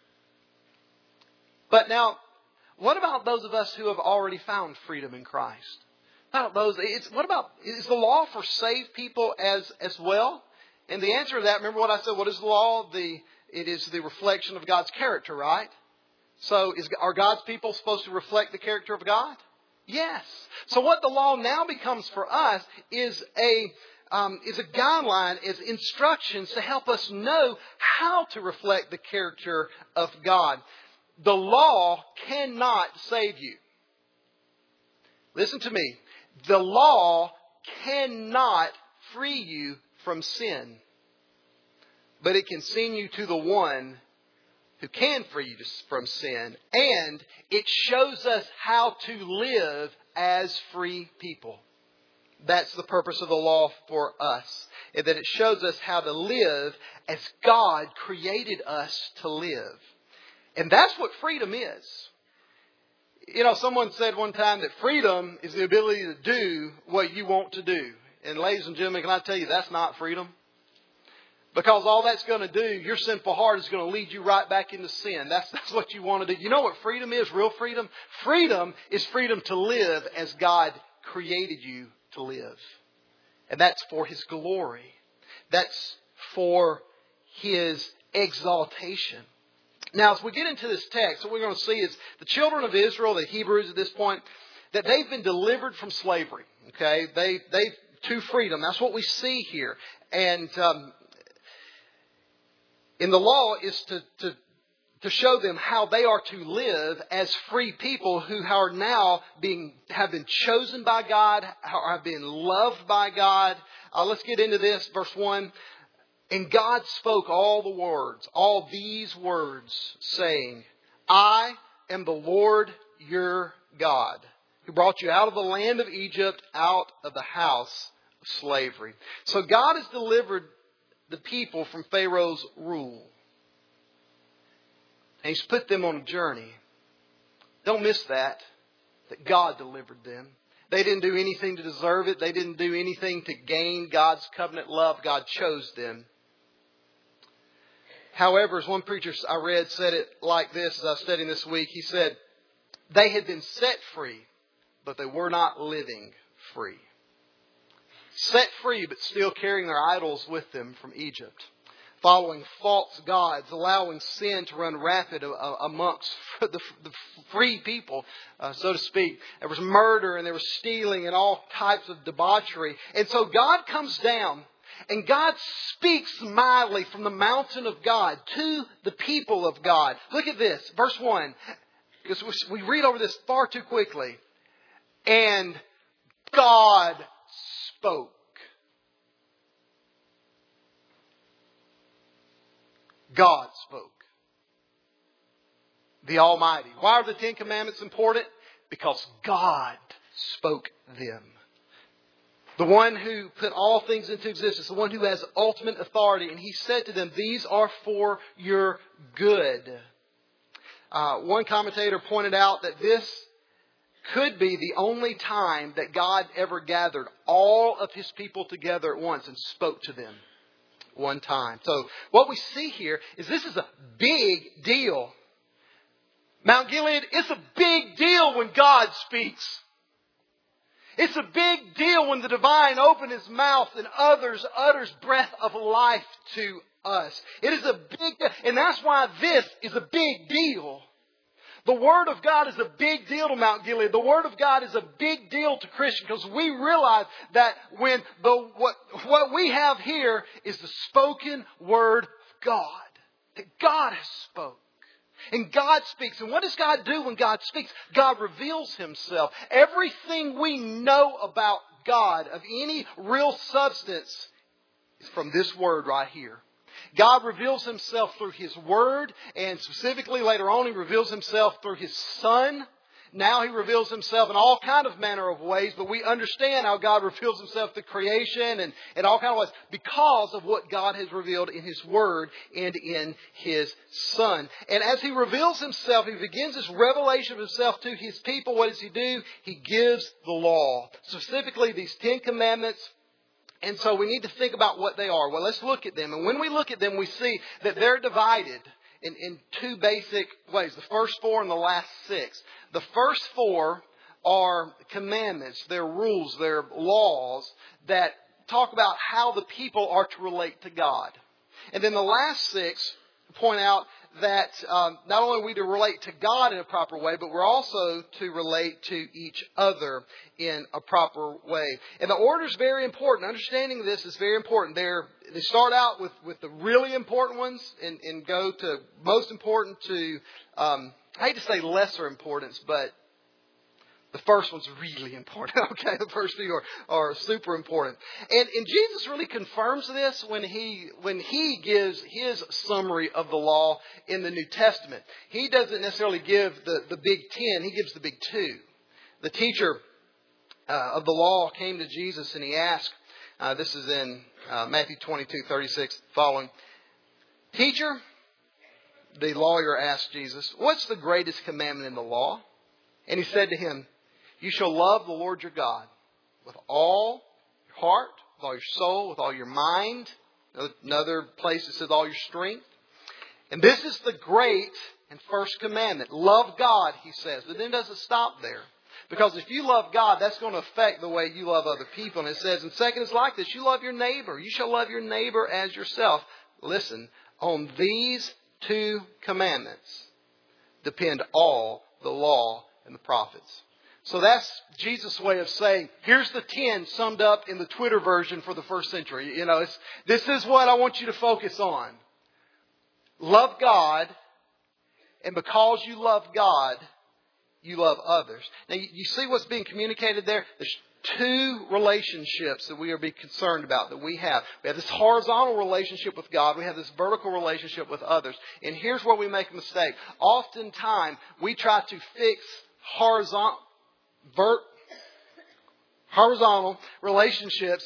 But now, what about those of us who have already found freedom in Christ? Is the law for saved people as well? And the answer to that, remember what I said, what is the law? It is the reflection of God's character, right? So are God's people supposed to reflect the character of God? Yes. So what the law now becomes for us is a guideline, is instructions to help us know how to reflect the character of God. The law cannot save you. Listen to me. The law cannot free you from sin. But it can send you to the one who can free you from sin. And it shows us how to live as free people. That's the purpose of the law for us. That it shows us how to live as God created us to live. And that's what freedom is. Someone said one time that freedom is the ability to do what you want to do. And ladies and gentlemen, can I tell you, that's not freedom? Because all that's going to do, your sinful heart is going to lead you right back into sin. That's what you want to do. You know what freedom is? Real freedom? Freedom is freedom to live as God created you to live. And that's for His glory. That's for His exaltation. Now, as we get into this text, what we're going to see is the children of Israel, the Hebrews at this point, that they've been delivered from slavery. Okay, they've to freedom. That's what we see here. And in the law is to show them how they are to live as free people who are now have been chosen by God, have been loved by God. Let's get into this. Verse 1. And God spoke all these words, saying, I am the Lord your God, who brought you out of the land of Egypt, out of the house of slavery. So God has delivered the people from Pharaoh's rule. And He's put them on a journey. Don't miss that God delivered them. They didn't do anything to deserve it. They didn't do anything to gain God's covenant love. God chose them. However, as one preacher I read said it like this as I was studying this week, he said, they had been set free, but they were not living free. Set free, but still carrying their idols with them from Egypt. Following false gods, allowing sin to run rapid amongst the free people, so to speak. There was murder and there was stealing and all types of debauchery. And so God comes down and God speaks mildly from the mountain of God to the people of God. Look at this, verse 1. Because we read over this far too quickly. And God spoke. God spoke. The Almighty. Why are the Ten Commandments important? Because God spoke them. The one who put all things into existence. The one who has ultimate authority. And He said to them, these are for your good. One commentator pointed out that this could be the only time that God ever gathered all of His people together at once and spoke to them. One time. So what we see here is this is a big deal. Mount Gilead, it's a big deal when God speaks. It's a big deal when the divine opens His mouth and utters breath of life to us. It is a big deal. And that's why this is a big deal. The Word of God is a big deal to Mount Gilead. The Word of God is a big deal to Christians because we realize that when what we have here is the spoken Word of God. That God has spoke. And God speaks. And what does God do when God speaks? God reveals Himself. Everything we know about God of any real substance is from this Word right here. God reveals Himself through His Word, and specifically later on He reveals Himself through His Son. Now He reveals Himself in all kind of manner of ways, but we understand how God reveals Himself through creation and all kind of ways because of what God has revealed in His Word and in His Son. And as He reveals Himself, He begins this revelation of Himself to His people. What does He do? He gives the law, specifically these 10 Commandments. And so we need to think about what they are. Well, let's look at them. And when we look at them, we see that they're divided in two basic ways. The first 4 and the last 6. The first 4 are commandments. They're rules. They're laws that talk about how the people are to relate to God. And then the last 6 point out that not only are we to relate to God in a proper way, but we're also to relate to each other in a proper way. And the order is very important. Understanding this is very important. They start out with the really important ones and go to most important to, I hate to say lesser importance, but the first one's really important. Okay, the first few are super important. And Jesus really confirms this when he gives His summary of the law in the New Testament. He doesn't necessarily give the big 10, He gives the big 2. The teacher of the law came to Jesus and he asked, this is in Matthew 22:36 following, Teacher, the lawyer asked Jesus, what's the greatest commandment in the law? And He said to him, you shall love the Lord your God with all your heart, with all your soul, with all your mind. Another place it says all your strength. And this is the great and first commandment. Love God, He says. But then it doesn't stop there. Because if you love God, that's going to affect the way you love other people. And it says, and second is like this. You love your neighbor. You shall love your neighbor as yourself. Listen, on these 2 commandments depend all the law and the prophets. So that's Jesus' way of saying, here's the 10 summed up in the Twitter version for the first century. You know, this is what I want you to focus on. Love God, and because you love God, you love others. Now, you see what's being communicated there? There's two relationships that we are being concerned about that we have. We have this horizontal relationship with God. We have this vertical relationship with others. And here's where we make a mistake. Oftentimes, we try to fix horizontal relationships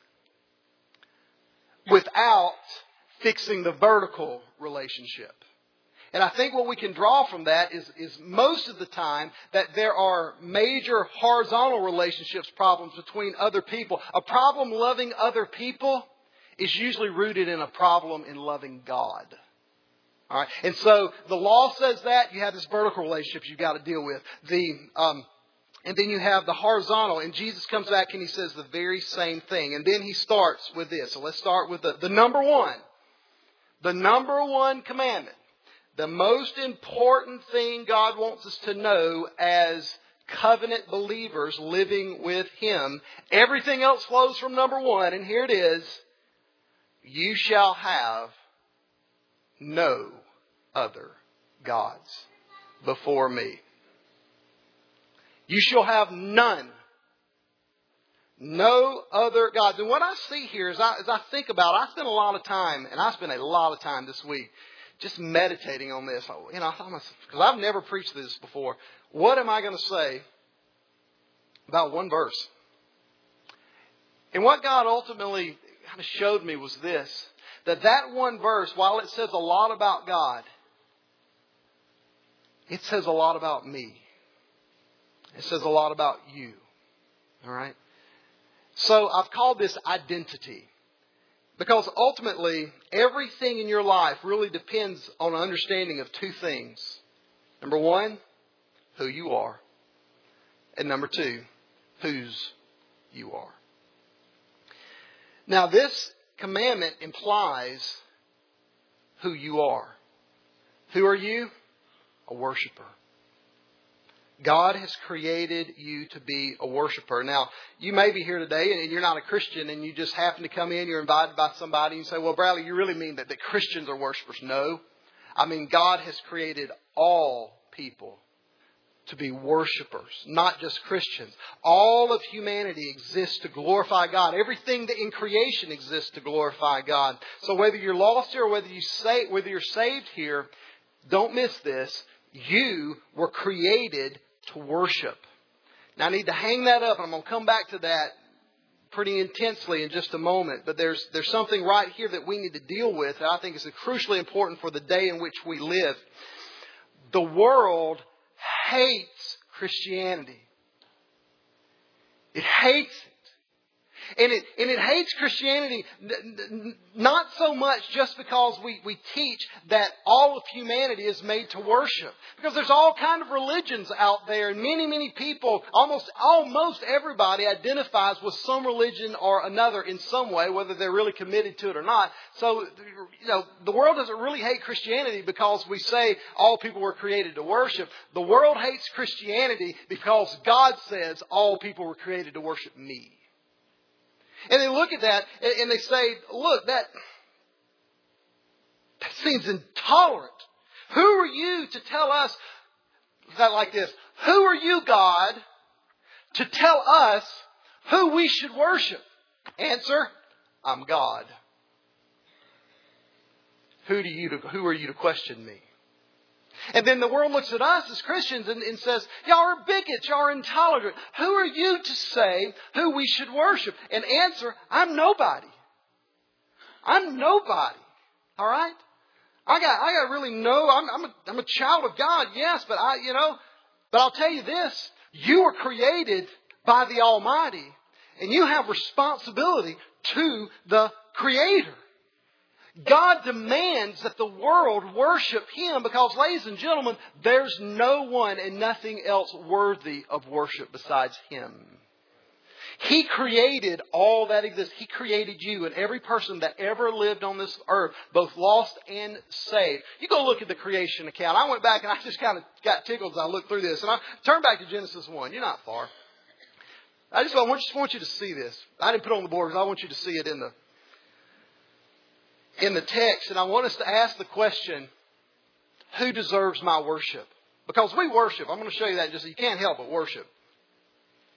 without fixing the vertical relationship. And I think what we can draw from that is most of the time that there are major horizontal relationships problems between other people. A problem loving other people is usually rooted in a problem in loving God. All right. And so the law says that you have this vertical relationship you've got to deal with. And then you have the horizontal. And Jesus comes back and he says the very same thing. And then he starts with this. So let's start with the number one. The number one commandment. The most important thing God wants us to know as covenant believers living with Him. Everything else flows from number one. And here it is. You shall have no other gods before me. You shall have none. No other gods. And what I see here as I think about it, I spent a lot of time this week just meditating on this. You know, because I've never preached this before. What am I going to say about one verse? And what God ultimately kind of showed me was this. That one verse, while it says a lot about God, it says a lot about me. It says a lot about you. All right? So I've called this identity. Because ultimately, everything in your life really depends on an understanding of two things. Number one, who you are. And number two, whose you are. Now, this commandment implies who you are. Who are you? A worshiper. God has created you to be a worshiper. Now, you may be here today and you're not a Christian and you just happen to come in, you're invited by somebody and you say, well, Bradley, you really mean that Christians are worshipers? No. I mean, God has created all people to be worshipers, not just Christians. All of humanity exists to glorify God. Everything in creation exists to glorify God. So whether you're lost here or whether you're saved here, don't miss this. You were created to worship. Now I need to hang that up, and I'm going to come back to that pretty intensely in just a moment. But there's something right here that we need to deal with that I think is crucially important for the day in which we live. The world hates Christianity. It hates it. And it hates Christianity not so much just because we teach that all of humanity is made to worship. Because there's all kinds of religions out there, and many people, almost everybody identifies with some religion or another in some way, whether they're really committed to it or not. So, the world doesn't really hate Christianity because we say all people were created to worship. The world hates Christianity because God says all people were created to worship me. And they look at that and they say, look, that seems intolerant. Who are you to tell us that like this? Who are you, God, to tell us who we should worship? Answer, I'm God. Who are you to question me? And then the world looks at us as Christians and says, y'all are bigots, y'all are intolerant. Who are you to say who we should worship? And answer, I'm nobody. I'm nobody. All right? I got really I'm a child of God, yes, but but I'll tell you this, you were created by the Almighty, and you have responsibility to the Creator. God demands that the world worship Him because, ladies and gentlemen, there's no one and nothing else worthy of worship besides Him. He created all that exists. He created you and every person that ever lived on this earth, both lost and saved. You go look at the creation account. I went back and I just kind of got tickled as I looked through this. And I turned back to Genesis 1. You're not far. I just want you to see this. I didn't put it on the board because I want you to see it in the text, and I want us to ask the question, who deserves my worship? Because we worship. I'm going to show you that just so you can't help but worship.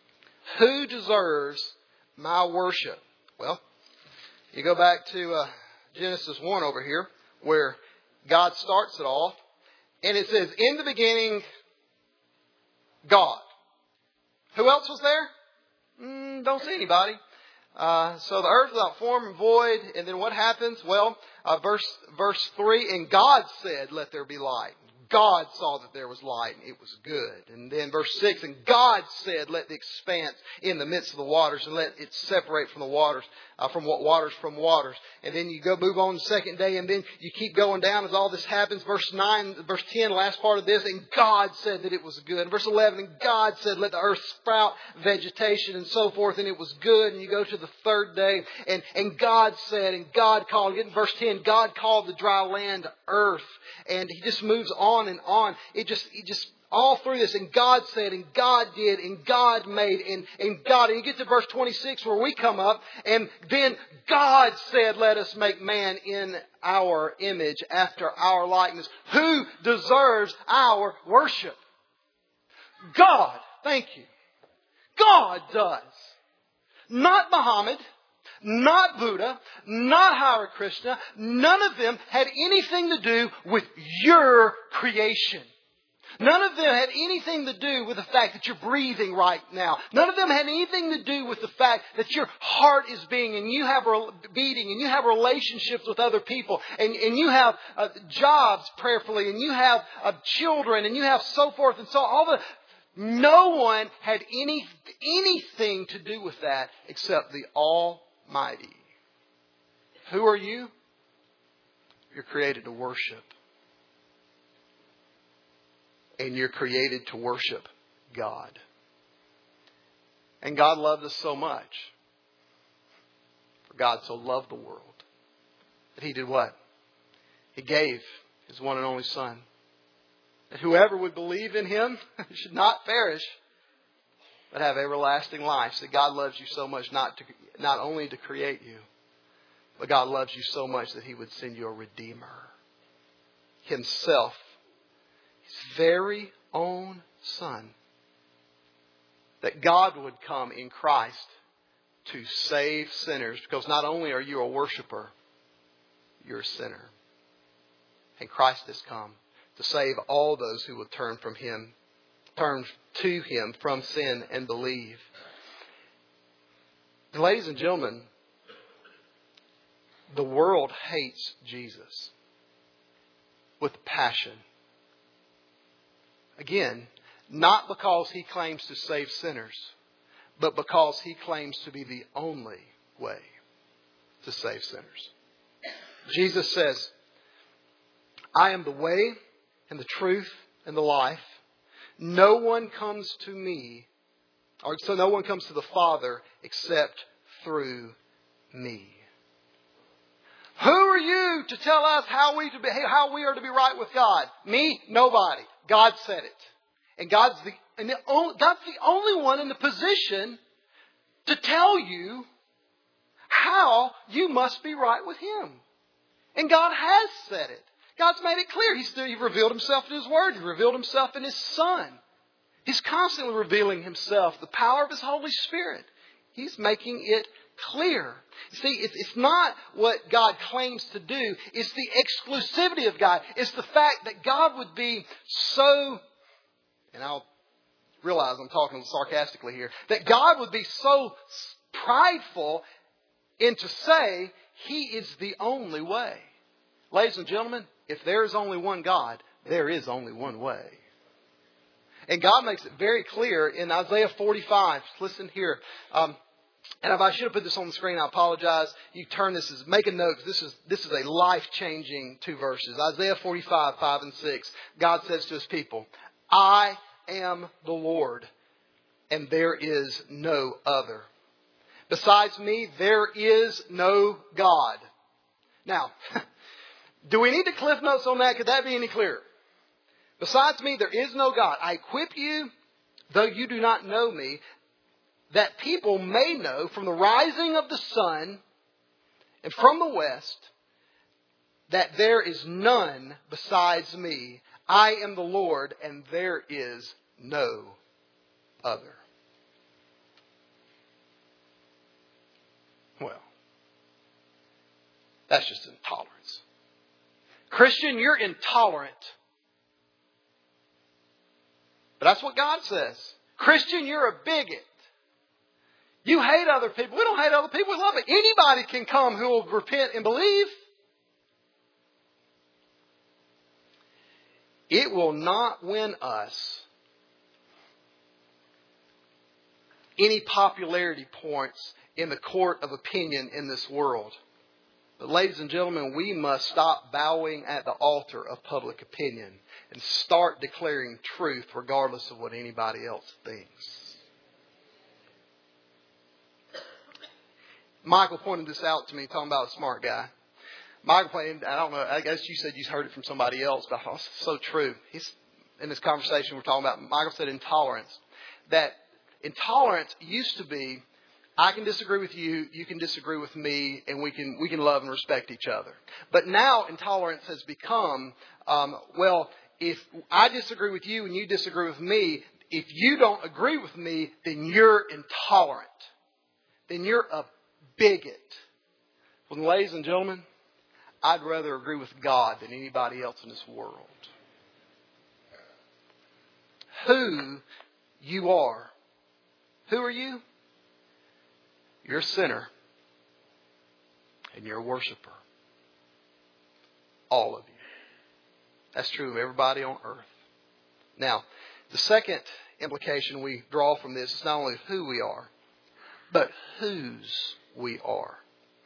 Who deserves my worship? Well, you go back to Genesis 1 over here, where God starts it all. And it says, in the beginning, God. Who else was there? Don't see anybody. So the earth without form and void. And then what happens? Well, verse 3, and God said, let there be light. God saw that there was light, and it was good. And then verse 6, and God said, let the expanse in the midst of the waters, and let it separate from the waters, from waters. And then you move on the second day, and then you keep going down as all this happens. Verse 9, verse 10, last part of this, and God said that it was good. And verse 11, and God said, let the earth sprout vegetation, and so forth, and it was good. And you go to the third day, and God said, and God called. Get in verse 10, God called the dry land earth. And he just moves on and on. It just all through this. And God said, and God did, and God made, and God. And you get to verse 26 where we come up. And then God said, let us make man in our image, after our likeness. Who deserves our worship? God. Thank you. God does. Not Muhammad. Not Buddha, not Hare Krishna. None of them had anything to do with your creation. None of them had anything to do with the fact that you're breathing right now. None of them had anything to do with the fact that your heart is beating and you have beating and you have relationships with other people and you have jobs prayerfully and you have children and you have so forth and so on. No one had anything to do with that except the Almighty. Who are you? You're created to worship. And you're created to worship God. And God loved us so much. For God so loved the world that He did what? He gave His one and only Son. That whoever would believe in Him should not perish, but have everlasting life. So God loves you so much not only to create you, but God loves you so much that He would send you a Redeemer. Himself. His very own Son. That God would come in Christ to save sinners. Because not only are you a worshiper, you're a sinner. And Christ has come to save all those who will turn to Him from sin and believe. And ladies and gentlemen, the world hates Jesus with passion. Again, not because He claims to save sinners, but because He claims to be the only way to save sinners. Jesus says, I am the way and the truth and the life. No one comes to me, or so no one comes to the Father except through me. Who are you to tell us how we are to be right with God? Me? Nobody. God said it. And God's the only one in the position to tell you how you must be right with Him. And God has said it. God's made it clear. He's revealed Himself in His Word. He's revealed Himself in His Son. He's constantly revealing Himself, the power of His Holy Spirit. He's making it clear. You see, it's not what God claims to do. It's the exclusivity of God. It's the fact that God would be so, and I'll realize I'm talking sarcastically here, that God would be so prideful in to say He is the only way. Ladies and gentlemen, if there is only one God, there is only one way. And God makes it very clear in Isaiah 45. Listen here. And if I should have put this on the screen, I apologize. You turn this, make a note. This is a life-changing 2 verses. Isaiah 45, 5 and 6. God says to His people, I am the Lord, and there is no other. Besides me, there is no God. Now, do we need to cliff notes on that? Could that be any clearer? Besides me, there is no God. I equip you, though you do not know me, that people may know from the rising of the sun and from the west that there is none besides me. I am the Lord, and there is no other. That's just intolerance. Christian, you're intolerant. But that's what God says. Christian, you're a bigot. You hate other people. We don't hate other people. We love it. Anybody can come who will repent and believe. It will not win us any popularity points in the court of opinion in this world. But ladies and gentlemen, we must stop bowing at the altar of public opinion and start declaring truth regardless of what anybody else thinks. Michael pointed this out to me, talking about a smart guy. Michael pointed, I don't know, I guess you said you heard it from somebody else, but it's so true. He's in this conversation we're talking about, Michael said intolerance. That intolerance used to be, I can disagree with you, you can disagree with me, and we can love and respect each other. But now intolerance has become, well, if I disagree with you and you disagree with me, if you don't agree with me, then you're intolerant. Then you're a bigot. Well, ladies and gentlemen, I'd rather agree with God than anybody else in this world. Who you are. Who are you? You're a sinner. And you're a worshiper. All of you. That's true of everybody on earth. Now, the second implication we draw from this is not only who we are, but whose we are.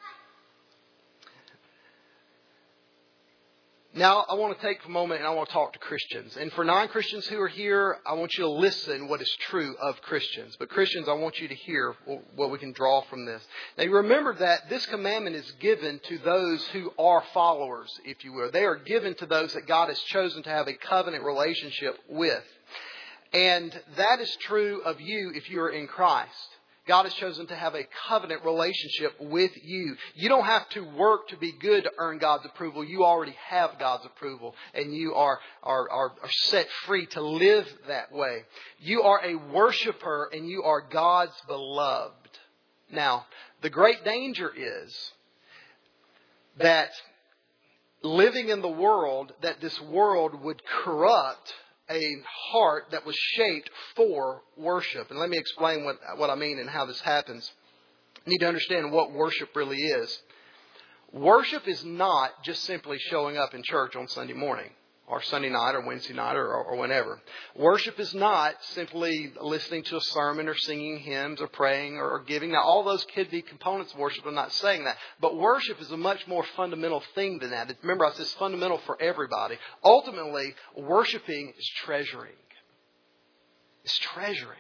Now, I want to take a moment and I want to talk to Christians. And for non-Christians who are here, I want you to listen what is true of Christians. But Christians, I want you to hear what we can draw from this. Now, you remember that this commandment is given to those who are followers, if you will. They are given to those that God has chosen to have a covenant relationship with. And that is true of you if you are in Christ. God has chosen to have a covenant relationship with you. You don't have to work to be good to earn God's approval. You already have God's approval. And you are set free to live that way. You are a worshiper and you are God's beloved. Now, the great danger is that living in the world, that this world would corrupt a heart that was shaped for worship. And let me explain what I mean and how this happens. You need to understand what worship really is. Worship is not just simply showing up in church on Sunday morning or Sunday night or Wednesday night or whenever. Worship is not simply listening to a sermon or singing hymns or praying or giving. Now, all those could be components of worship. I'm not saying that. But worship is a much more fundamental thing than that. Remember, I said it's fundamental for everybody. Ultimately, worshiping is treasuring. It's treasuring.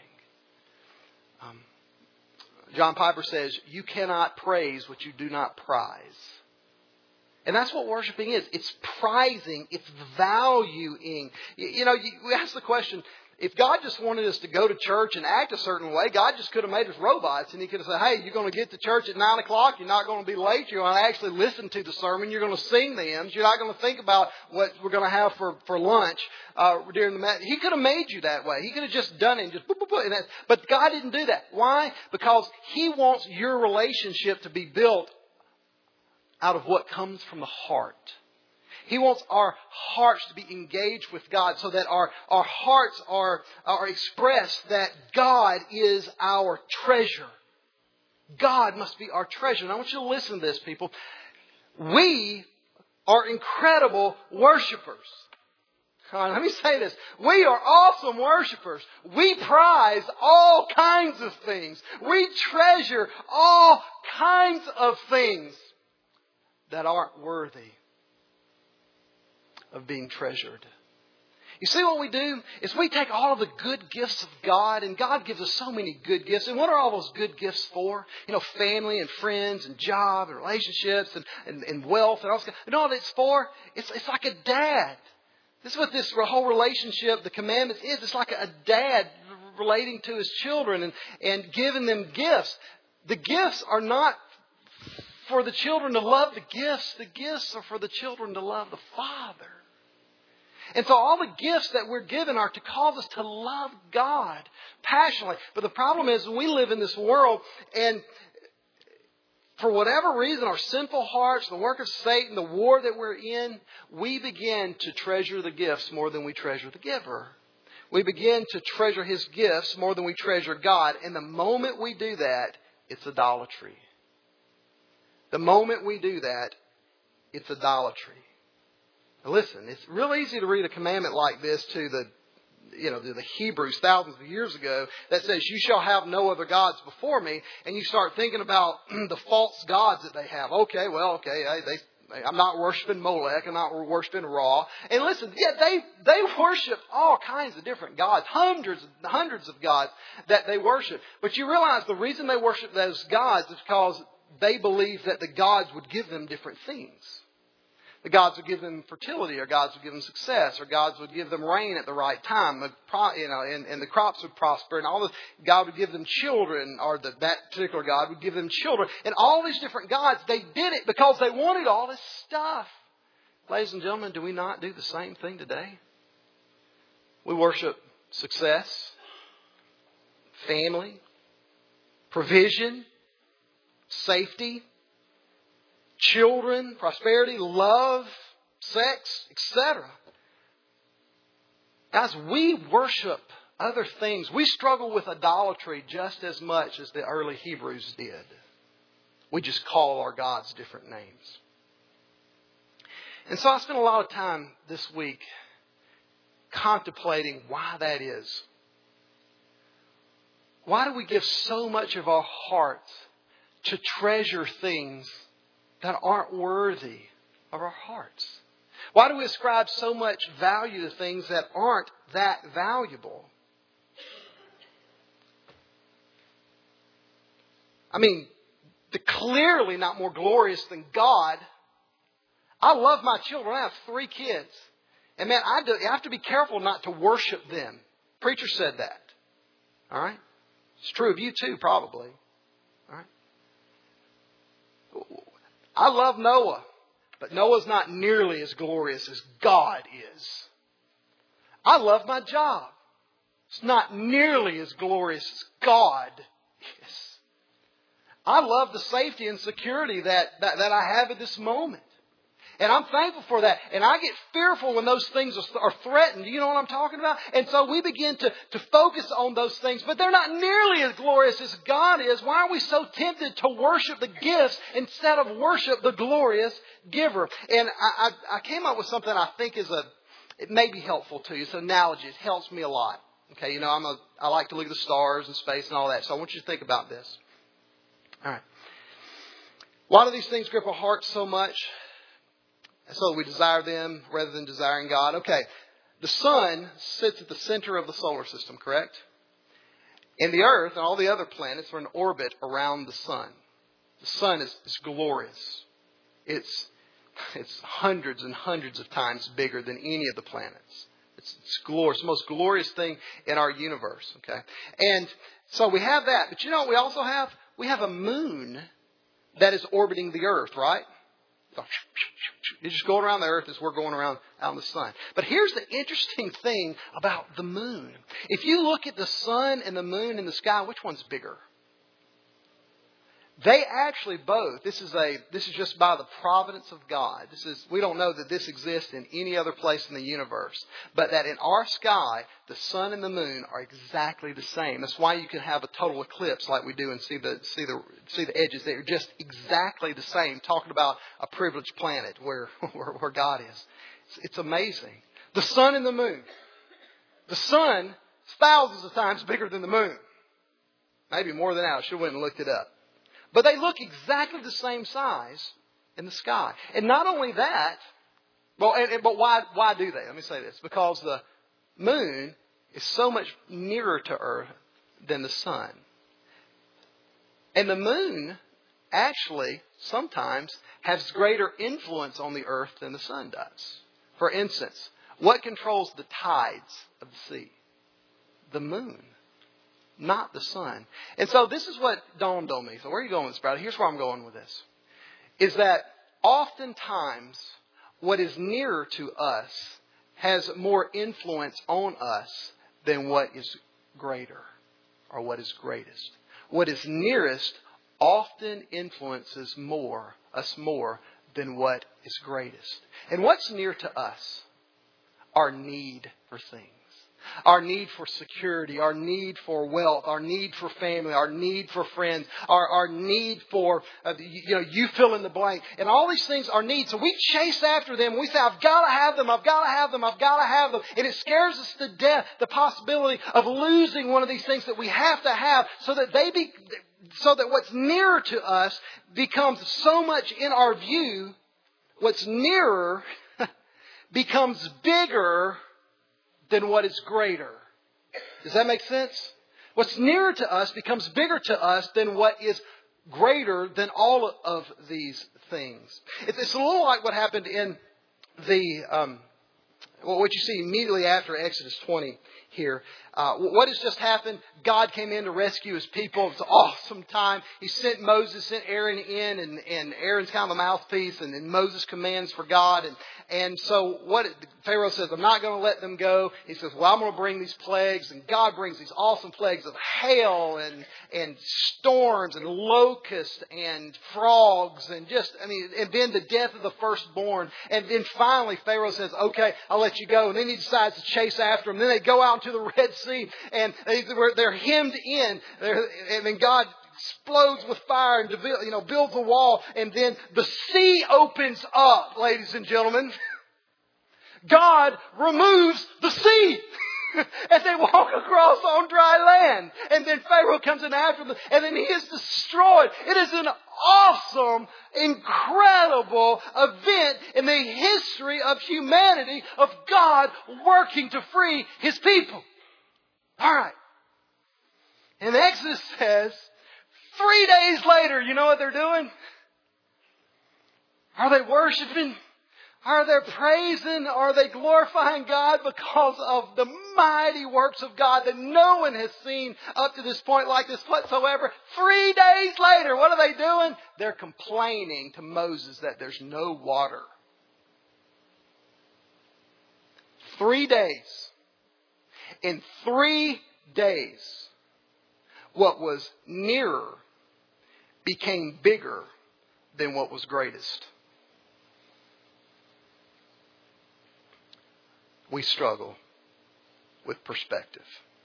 John Piper says, you cannot praise what you do not prize. And that's what worshiping is. It's prizing. It's valuing. You know, we ask the question, if God just wanted us to go to church and act a certain way, God just could have made us robots. And He could have said, hey, you're going to get to church at 9 o'clock. You're not going to be late. You're going to actually listen to the sermon. You're going to sing the hymns. You're not going to think about what we're going to have for lunch during the He could have made you that way. He could have just done it and just boop, boop, boop, and but God didn't do that. Why? Because He wants your relationship to be built out of what comes from the heart. He wants our hearts to be engaged with God so that our hearts are expressed that God is our treasure. God must be our treasure. And I want you to listen to this, people. We are incredible worshipers. All right, let me say this. We are awesome worshipers. We prize all kinds of things. We treasure all kinds of things that aren't worthy of being treasured. You see what we do? Is we take all of the good gifts of God, and God gives us so many good gifts. And what are all those good gifts for? You know, family and friends and job and relationships and wealth and all that. You know what it's for? It's like a dad. This is what this whole relationship, the commandments is. It's like a dad relating to his children and giving them gifts. The gifts are not for the children to love the gifts. The gifts are for the children to love the Father. And so all the gifts that we're given are to cause us to love God passionately. But the problem is we live in this world and for whatever reason, our sinful hearts, the work of Satan, the war that we're in, we begin to treasure the gifts more than we treasure the giver. We begin to treasure His gifts more than we treasure God. And the moment we do that, it's idolatry. The moment we do that, it's idolatry. Now listen, it's real easy to read a commandment like this to the Hebrews thousands of years ago that says, you shall have no other gods before me. And you start thinking about the false gods that they have. I'm not worshiping Molech. I'm not worshiping Ra. And listen, they worship all kinds of different gods, hundreds of gods that they worship. But you realize the reason they worship those gods is because they believe that the gods would give them different things. The gods would give them fertility, or gods would give them success, or gods would give them rain at the right time, and the crops would prosper, and all this. God would give them children, or that particular God would give them children. And all these different gods, they did it because they wanted all this stuff. Ladies and gentlemen, do we not do the same thing today? We worship success, family, provision, safety, children, prosperity, love, sex, etc. Guys, we worship other things. We struggle with idolatry just as much as the early Hebrews did. We just call our gods different names. And so I spent a lot of time this week contemplating why that is. Why do we give so much of our hearts to treasure things that aren't worthy of our hearts? Why do we ascribe so much value to things that aren't that valuable? I mean, they're clearly not more glorious than God. I love my children. I have 3 kids. And man, I have to be careful not to worship them. Preacher said that. All right? It's true of you too, probably. All right? I love Noah, but Noah's not nearly as glorious as God is. I love my job. It's not nearly as glorious as God is. I love the safety and security that I have at this moment. And I'm thankful for that. And I get fearful when those things are threatened. Do you know what I'm talking about? And so we begin to focus on those things. But they're not nearly as glorious as God is. Why are we so tempted to worship the gifts instead of worship the glorious giver? And I came up with something I think it may be helpful to you. It's an analogy. It helps me a lot. Okay, I like to look at the stars and space and all that. So I want you to think about this. All right. Why do these things grip our hearts so much? So we desire them rather than desiring God. Okay, the sun sits at the center of the solar system, correct? And the Earth and all the other planets are in orbit around the sun. The sun is glorious. It's hundreds and hundreds of times bigger than any of the planets. It's glorious, the most glorious thing in our universe. Okay, and so we have that. But you know what we also have? We have a moon that is orbiting the Earth, right? It's just going around the Earth as we're going around out in the sun. But here's the interesting thing about the moon. If you look at the sun and the moon in the sky, which one's bigger? They actually both. This is just by the providence of God. We don't know that this exists in any other place in the universe, but that in our sky, the sun and the moon are exactly the same. That's why you can have a total eclipse like we do and see the edges. They're just exactly the same. Talking about a privileged planet where God is. It's amazing. The sun and the moon. The sun is thousands of times bigger than the moon. Maybe more than that. I should have went and looked it up. But they look exactly the same size in the sky. And not only that, but why do they? Let me say this. Because the moon is so much nearer to Earth than the sun. And the moon actually sometimes has greater influence on the Earth than the sun does. For instance, what controls the tides of the sea? The moon. Not the sun. And so this is what dawned on me. So where are you going with this, brother? Here's where I'm going with this. Is that oftentimes what is nearer to us has more influence on us than what is greater or what is greatest. What is nearest often influences us more than what is greatest. And what's near to us? Our need for things. Our need for security, our need for wealth, our need for family, our need for friends, our need for, you fill in the blank. And all these things are needs. So we chase after them. We say, I've got to have them, I've got to have them, I've got to have them. And it scares us to death, the possibility of losing one of these things that we have to have so that what's nearer to us becomes so much in our view, what's nearer becomes bigger than what is greater. Does that make sense? What's nearer to us becomes bigger to us than what is greater than all of these things. It's a little like what happened in what you see immediately after Exodus 20 here. What has just happened? God came in to rescue His people. It was an awesome time. He sent Moses, sent Aaron in, and Aaron's kind of a mouthpiece, and Moses commands for God. And so what Pharaoh says, I'm not going to let them go. He says, well, I'm going to bring these plagues. And God brings these awesome plagues of hail and storms and locusts and frogs and and then the death of the firstborn. And then finally Pharaoh says, okay, I'll let you go. And then he decides to chase after them. Then they go out into the Red Sea and they're hemmed in. And then God explodes with fire and builds a wall, and then the sea opens up, ladies and gentlemen. God removes the sea as they walk across on dry land. And then Pharaoh comes in after them, and then he is destroyed. It is an awesome, incredible event in the history of humanity, of God working to free His people. All right. And Exodus says, 3 days later, you know what they're doing? Are they worshiping? Are they praising? Are they glorifying God because of the mighty works of God that no one has seen up to this point like this whatsoever? 3 days later, what are they doing? They're complaining to Moses that there's no water. 3 days. In 3 days, what was nearer became bigger than what was greatest. We struggle with perspective.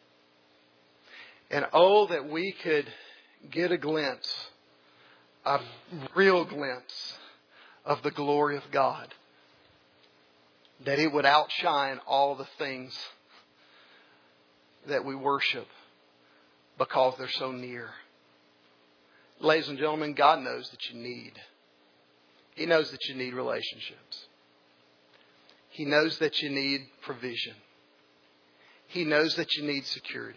And oh, that we could get a glimpse, a real glimpse of the glory of God. That it would outshine all the things that we worship because they're so near. Ladies and gentlemen, God knows that you need. He knows that you need relationships. He knows that you need provision. He knows that you need security.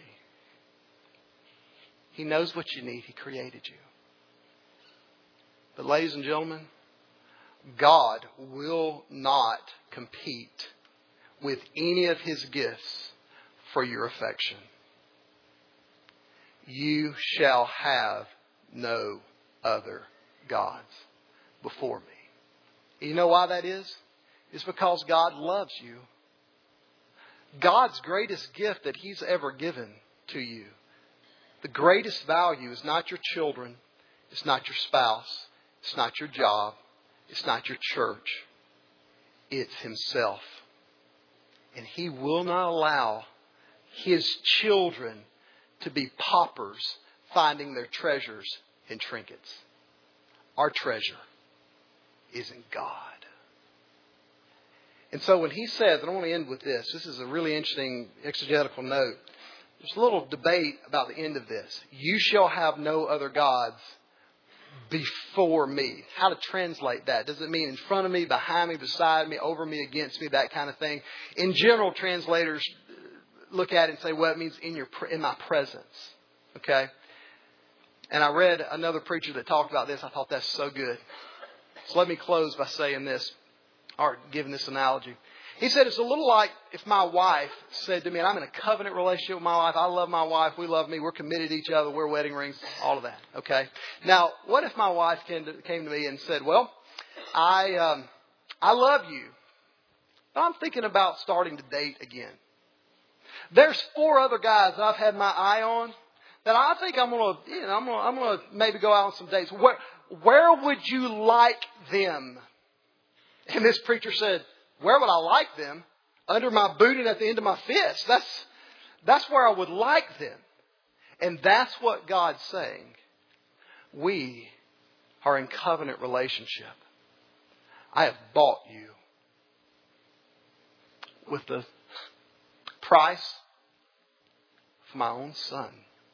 He knows what you need. He created you. But ladies and gentlemen, God will not compete with any of His gifts for your affection. You shall have no other gods before me. You know why that is? It's because God loves you. God's greatest gift that He's ever given to you, the greatest value is not your children, it's not your spouse, it's not your job, it's not your church. It's Himself. And He will not allow His children to be paupers finding their treasures in trinkets. Our treasure is in God. And so when He says, and I want to end with this. This is a really interesting exegetical note. There's a little debate about the end of this. You shall have no other gods before me. How to translate that? Does it mean in front of me, behind me, beside me, over me, against me, that kind of thing? In general, translators look at it and say, well, it means in my presence. Okay? And I read another preacher that talked about this. I thought that's so good. So let me close by saying this, or giving this analogy. He said it's a little like if my wife said to me, and I'm in a covenant relationship with my wife. I love my wife. We love me. We're committed to each other. Wear wedding rings. All of that. Okay. Now, what if my wife came to me and said, well, I love you, but I'm thinking about starting to date again. There's 4 other guys I've had my eye on, that I think I'm going to maybe go out on some dates. Where would you like them? And this preacher said, where would I like them? Under my boot and at the end of my fist. That's where I would like them. And that's what God's saying. We are in covenant relationship. I have bought you with the price of my own Son.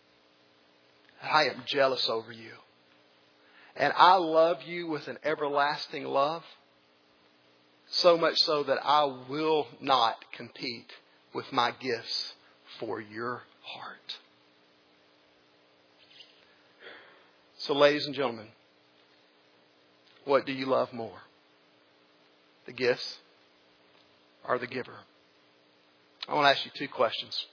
I am jealous over you. And I love you with an everlasting love. So much so that I will not compete with my gifts for your heart. So, ladies and gentlemen, what do you love more? The gifts or the giver? I want to ask you two questions.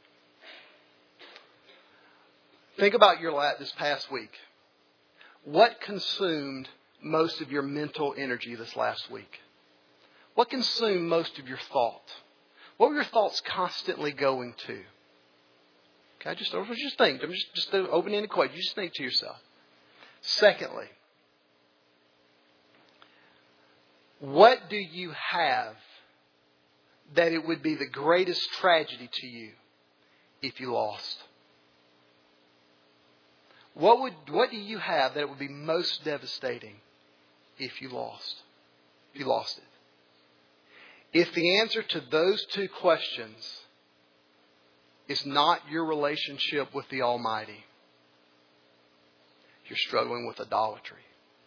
Think about this past week. What consumed most of your mental energy this last week? What consumed most of your thought? What were your thoughts constantly going to? Okay, just think. I'm just an open-ended question. You just think to yourself. Secondly, what do you have that it would be the greatest tragedy to you if you lost? What do you have that it would be most devastating if you lost? If you lost it. If the answer to those two questions is not your relationship with the Almighty, you're struggling with idolatry.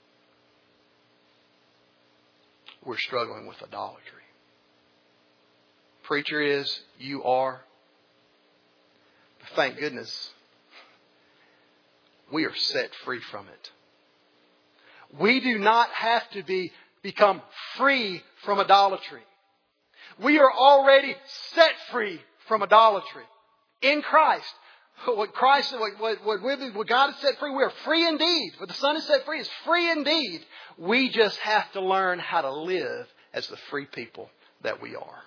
We're struggling with idolatry. Preacher is, you are. Thank goodness, we are set free from it. We do not have to become free from idolatry. We are already set free from idolatry in Christ. What God has set free, we are free indeed. What the Son has set free is free indeed. We just have to learn how to live as the free people that we are.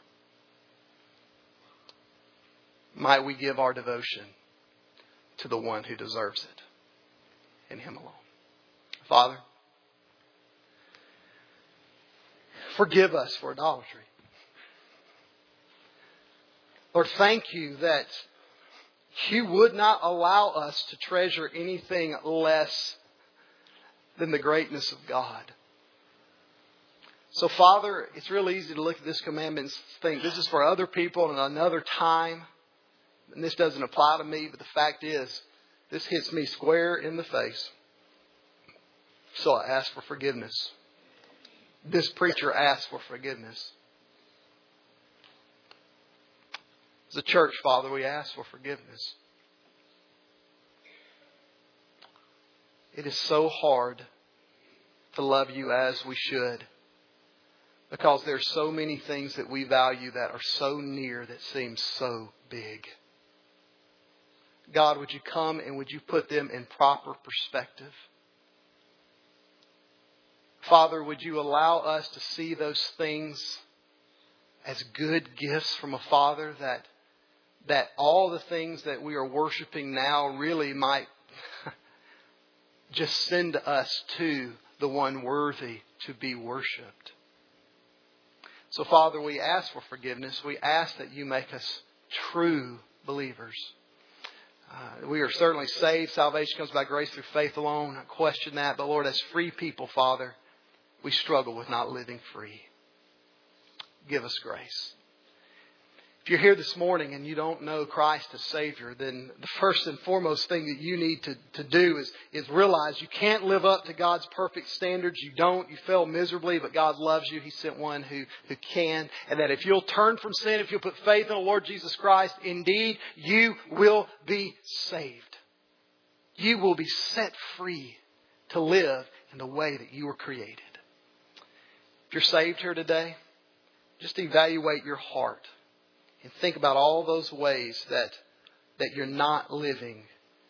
Might we give our devotion to the one who deserves it, and Him alone. Father, forgive us for idolatry. Lord, thank you that you would not allow us to treasure anything less than the greatness of God. So, Father, it's real easy to look at this commandment and think this is for other people in another time. And this doesn't apply to me. But the fact is, this hits me square in the face. So I ask for forgiveness. This preacher asked for forgiveness. As a church, Father, we ask for forgiveness. It is so hard to love you as we should, because there are so many things that we value that are so near that seem so big. God, would you come and would you put them in proper perspective? Father, would you allow us to see those things as good gifts from a Father, that all the things that we are worshiping now really might just send us to the one worthy to be worshipped. So, Father, we ask for forgiveness. We ask that you make us true believers. We are certainly saved. Salvation comes by grace through faith alone. I question that. But Lord, as free people, Father, we struggle with not living free. Give us grace. If you're here this morning and you don't know Christ as Savior, then the first and foremost thing that you need to do is realize you can't live up to God's perfect standards. You don't. You fail miserably, but God loves you. He sent one who can. And that if you'll turn from sin, if you'll put faith in the Lord Jesus Christ, indeed, you will be saved. You will be set free to live in the way that you were created. If you're saved here today, just evaluate your heart. And think about all those ways that you're not living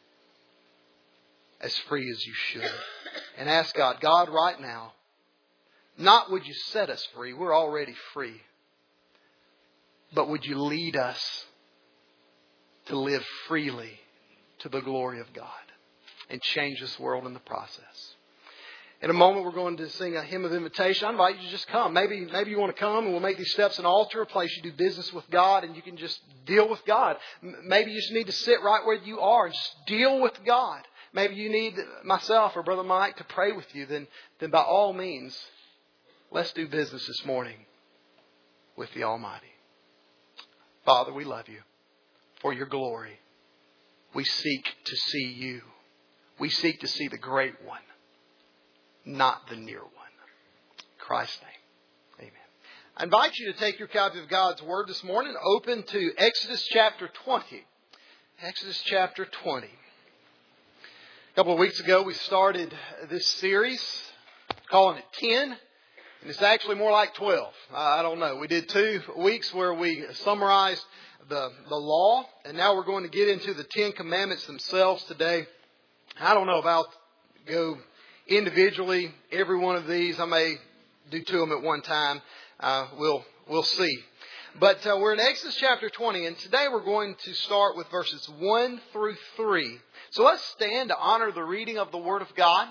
as free as you should. And ask God, God, right now, not would you set us free, we're already free. But would you lead us to live freely to the glory of God and change this world in the process. In a moment, we're going to sing a hymn of invitation. I invite you to just come. Maybe you want to come and we'll make these steps an altar, a place you do business with God and you can just deal with God. Maybe you just need to sit right where you are and just deal with God. Maybe you need myself or Brother Mike to pray with you. Then by all means, let's do business this morning with the Almighty. Father, we love you for your glory. We seek to see you. We seek to see the great one, not the near one. In Christ's name, amen. I invite you to take your copy of God's Word this morning, open to Exodus chapter 20. Exodus chapter 20. A couple of weeks ago, we started this series, calling it 10. And it's actually more like 12. I don't know. We did 2 weeks where we summarized the law. And now we're going to get into the 10 Commandments themselves today. I don't know about go individually, every one of these. I may do 2 of them at one time. We'll see. But we're in Exodus chapter 20. And today we're going to start with verses 1 through 3. So let's stand to honor the reading of the Word of God.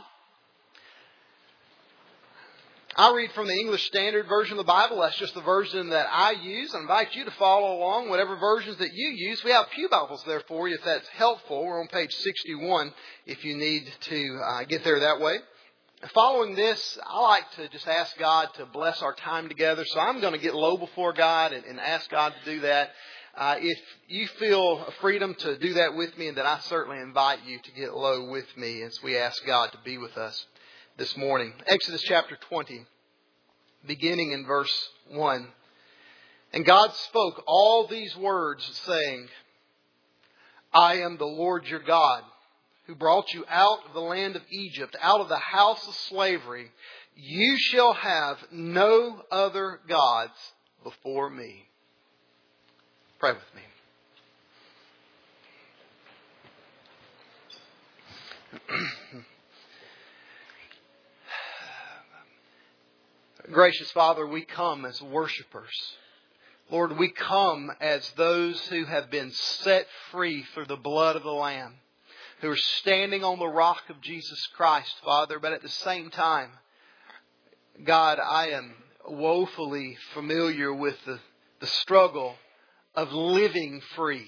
I read from the English Standard Version of the Bible. That's just the version that I use. I invite you to follow along, whatever versions that you use. We have pew Bibles there for you if that's helpful. We're on page 61 if you need to get there that way. Following this, I like to just ask God to bless our time together. So I'm going to get low before God and ask God to do that. If you feel a freedom to do that with me, and then I certainly invite you to get low with me as we ask God to be with us this morning. Exodus chapter 20, beginning in verse 1. And God spoke all these words, saying, I am the Lord your God, who brought you out of the land of Egypt, out of the house of slavery. You shall have no other gods before me. Pray with me. Gracious Father, we come as worshipers. Lord, we come as those who have been set free through the blood of the Lamb, who are standing on the rock of Jesus Christ, Father. But at the same time, God, I am woefully familiar with the struggle of living free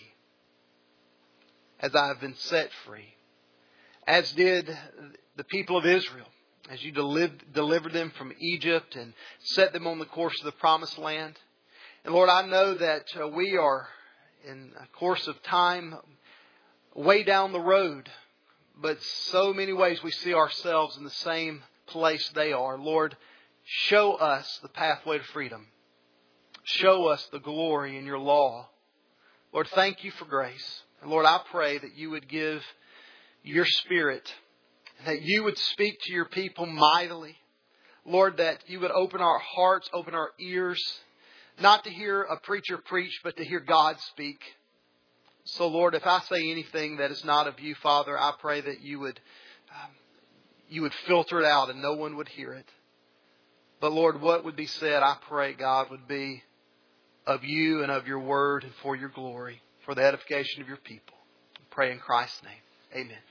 as I have been set free, as did the people of Israel. As you delivered them from Egypt and set them on the course of the promised land. And Lord, I know that we are in a course of time way down the road. But so many ways we see ourselves in the same place they are. Lord, show us the pathway to freedom. Show us the glory in your law. Lord, thank you for grace. And Lord, I pray that you would give your Spirit, that you would speak to your people mightily. Lord, that you would open our hearts, open our ears, not to hear a preacher preach, but to hear God speak. So, Lord, if I say anything that is not of you, Father, I pray that you would filter it out and no one would hear it. But, Lord, what would be said, I pray, God, would be of you and of your word and for your glory, for the edification of your people. I pray in Christ's name. Amen.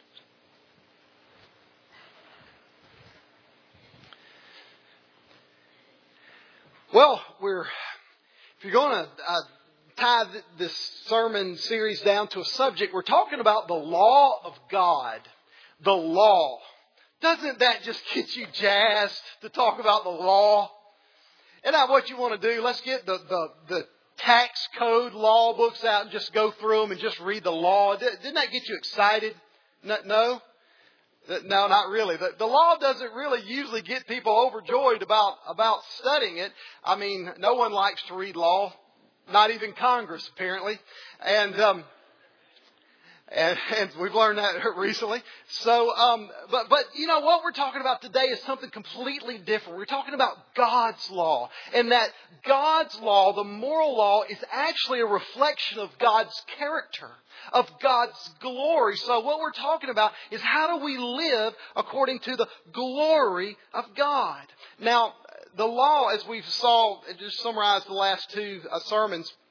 Well, if you're going to tie this sermon series down to a subject, we're talking about the law of God. The law. Doesn't that just get you jazzed to talk about the law? Isn't that what you want to do? Let's get the tax code law books out and just go through them and just read the law. Didn't that get you excited? No? No, not really. The law doesn't really usually get people overjoyed about studying it. I mean, no one likes to read law, not even Congress, apparently. And we've learned that recently. So, but you know what we're talking about today is something completely different. We're talking about God's law, and that God's law, the moral law, is actually a reflection of God's character, of God's glory. So what we're talking about is how do we live according to the glory of God? Now, the law, as we saw, just summarized the last 2 sermons,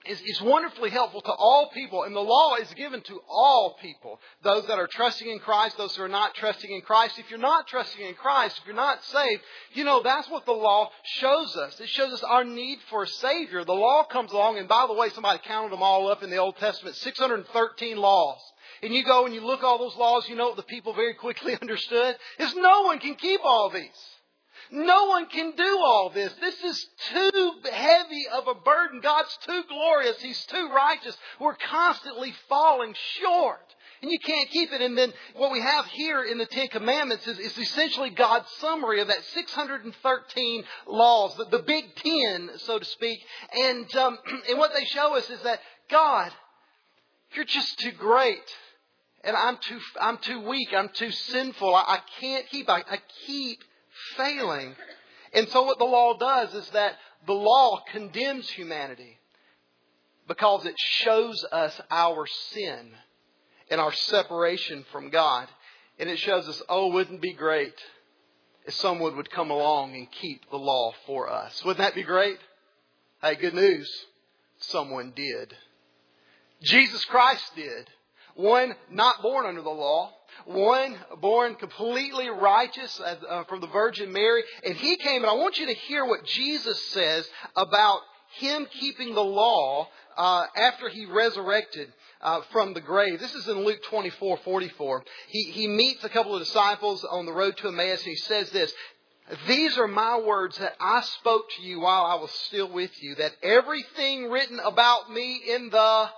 is wonderfully helpful to all people. And the law is given to all people. Those that are trusting in Christ, those who are not trusting in Christ. If you're not trusting in Christ, if you're not saved, that's what the law shows us. It shows us our need for a Savior. The law comes along, and by the way, somebody counted them all up in the Old Testament, 613 laws. And you go and you look at all those laws, what the people very quickly understood? Is no one can keep all these. No one can do all this. This is too heavy of a burden. God's too glorious. He's too righteous. We're constantly falling short. And you can't keep it. And then what we have here in the Ten Commandments is essentially God's summary of that 613 laws, the Big Ten, so to speak. And what they show us is that, God, you're just too great. And I'm too weak. I'm too sinful. I can't keep. I keep failing. And so what the law does is that the law condemns humanity because it shows us our sin and our separation from God. And it shows us, wouldn't it be great if someone would come along and keep the law for us? Wouldn't that be great? Hey, good news. Someone did. Jesus Christ did. One not born under the law. One born completely righteous from the Virgin Mary. And He came, and I want you to hear what Jesus says about Him keeping the law after He resurrected from the grave. This is in Luke 24:44. He meets a couple of disciples on the road to Emmaus, and He says this, "These are my words that I spoke to you while I was still with you, that everything written about me in the..."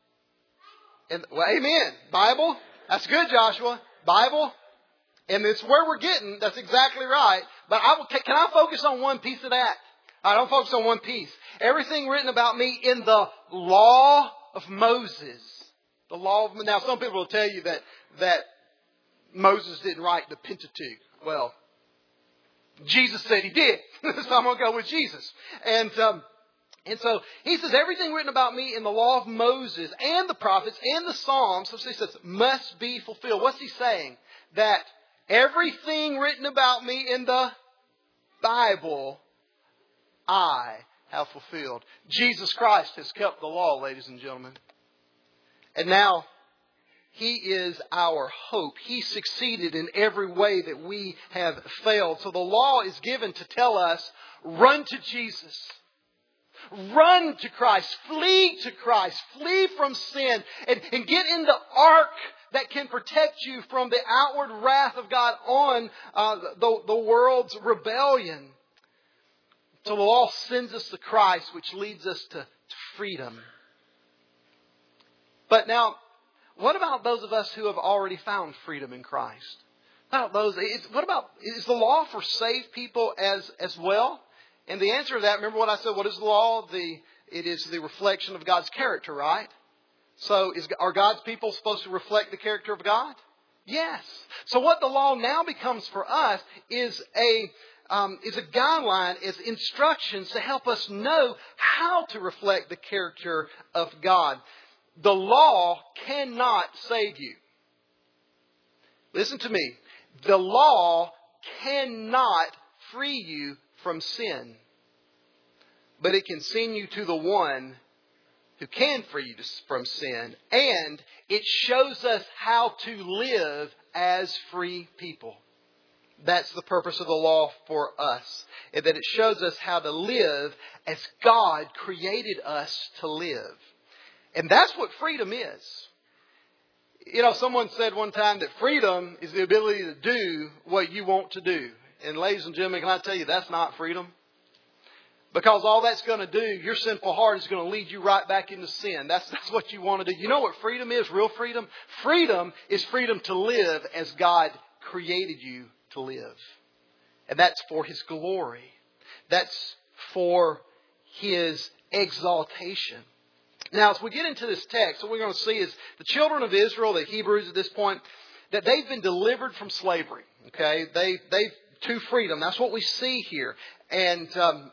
Amen. Bible. That's good, Joshua. Bible. And it's where we're getting. That's exactly right. But can I focus on one piece of that? I don't focus on one piece. Everything written about me in the law of Moses. The law of... Now, some people will tell you that Moses didn't write the Pentateuch. Well, Jesus said he did. So I'm going to go with Jesus. And so He says, everything written about me in the law of Moses and the prophets and the Psalms, so He says, must be fulfilled. What's He saying? That everything written about me in the Bible, I have fulfilled. Jesus Christ has kept the law, ladies and gentlemen. And now He is our hope. He succeeded in every way that we have failed. So the law is given to tell us, run to Jesus. Run to Christ. Flee to Christ. Flee from sin. And get in the ark that can protect you from the outward wrath of God on the world's rebellion. So the law sends us to Christ, which leads us to freedom. But now, what about those of us who have already found freedom in Christ? Is the law for saved people as well? And the answer to that, remember what I said, what is the law? It is the reflection of God's character, right? So are God's people supposed to reflect the character of God? Yes. So what the law now becomes for us is a guideline, is instructions to help us know how to reflect the character of God. The law cannot save you. Listen to me. The law cannot free you from sin. But it can send you to the one who can free you from sin. And it shows us how to live as free people. That's the purpose of the law for us. And that it shows us how to live as God created us to live. And that's what freedom is. Someone said one time that freedom is the ability to do what you want to do. And ladies and gentlemen, can I tell you, that's not freedom? Because all that's going to do, your sinful heart is going to lead you right back into sin. That's what you want to do. You know what freedom is? Real freedom? Freedom is freedom to live as God created you to live. And that's for His glory. That's for His exaltation. Now, as we get into this text, what we're going to see is the children of Israel, the Hebrews at this point, that they've been delivered from slavery. Okay, they've to freedom. That's what we see here. And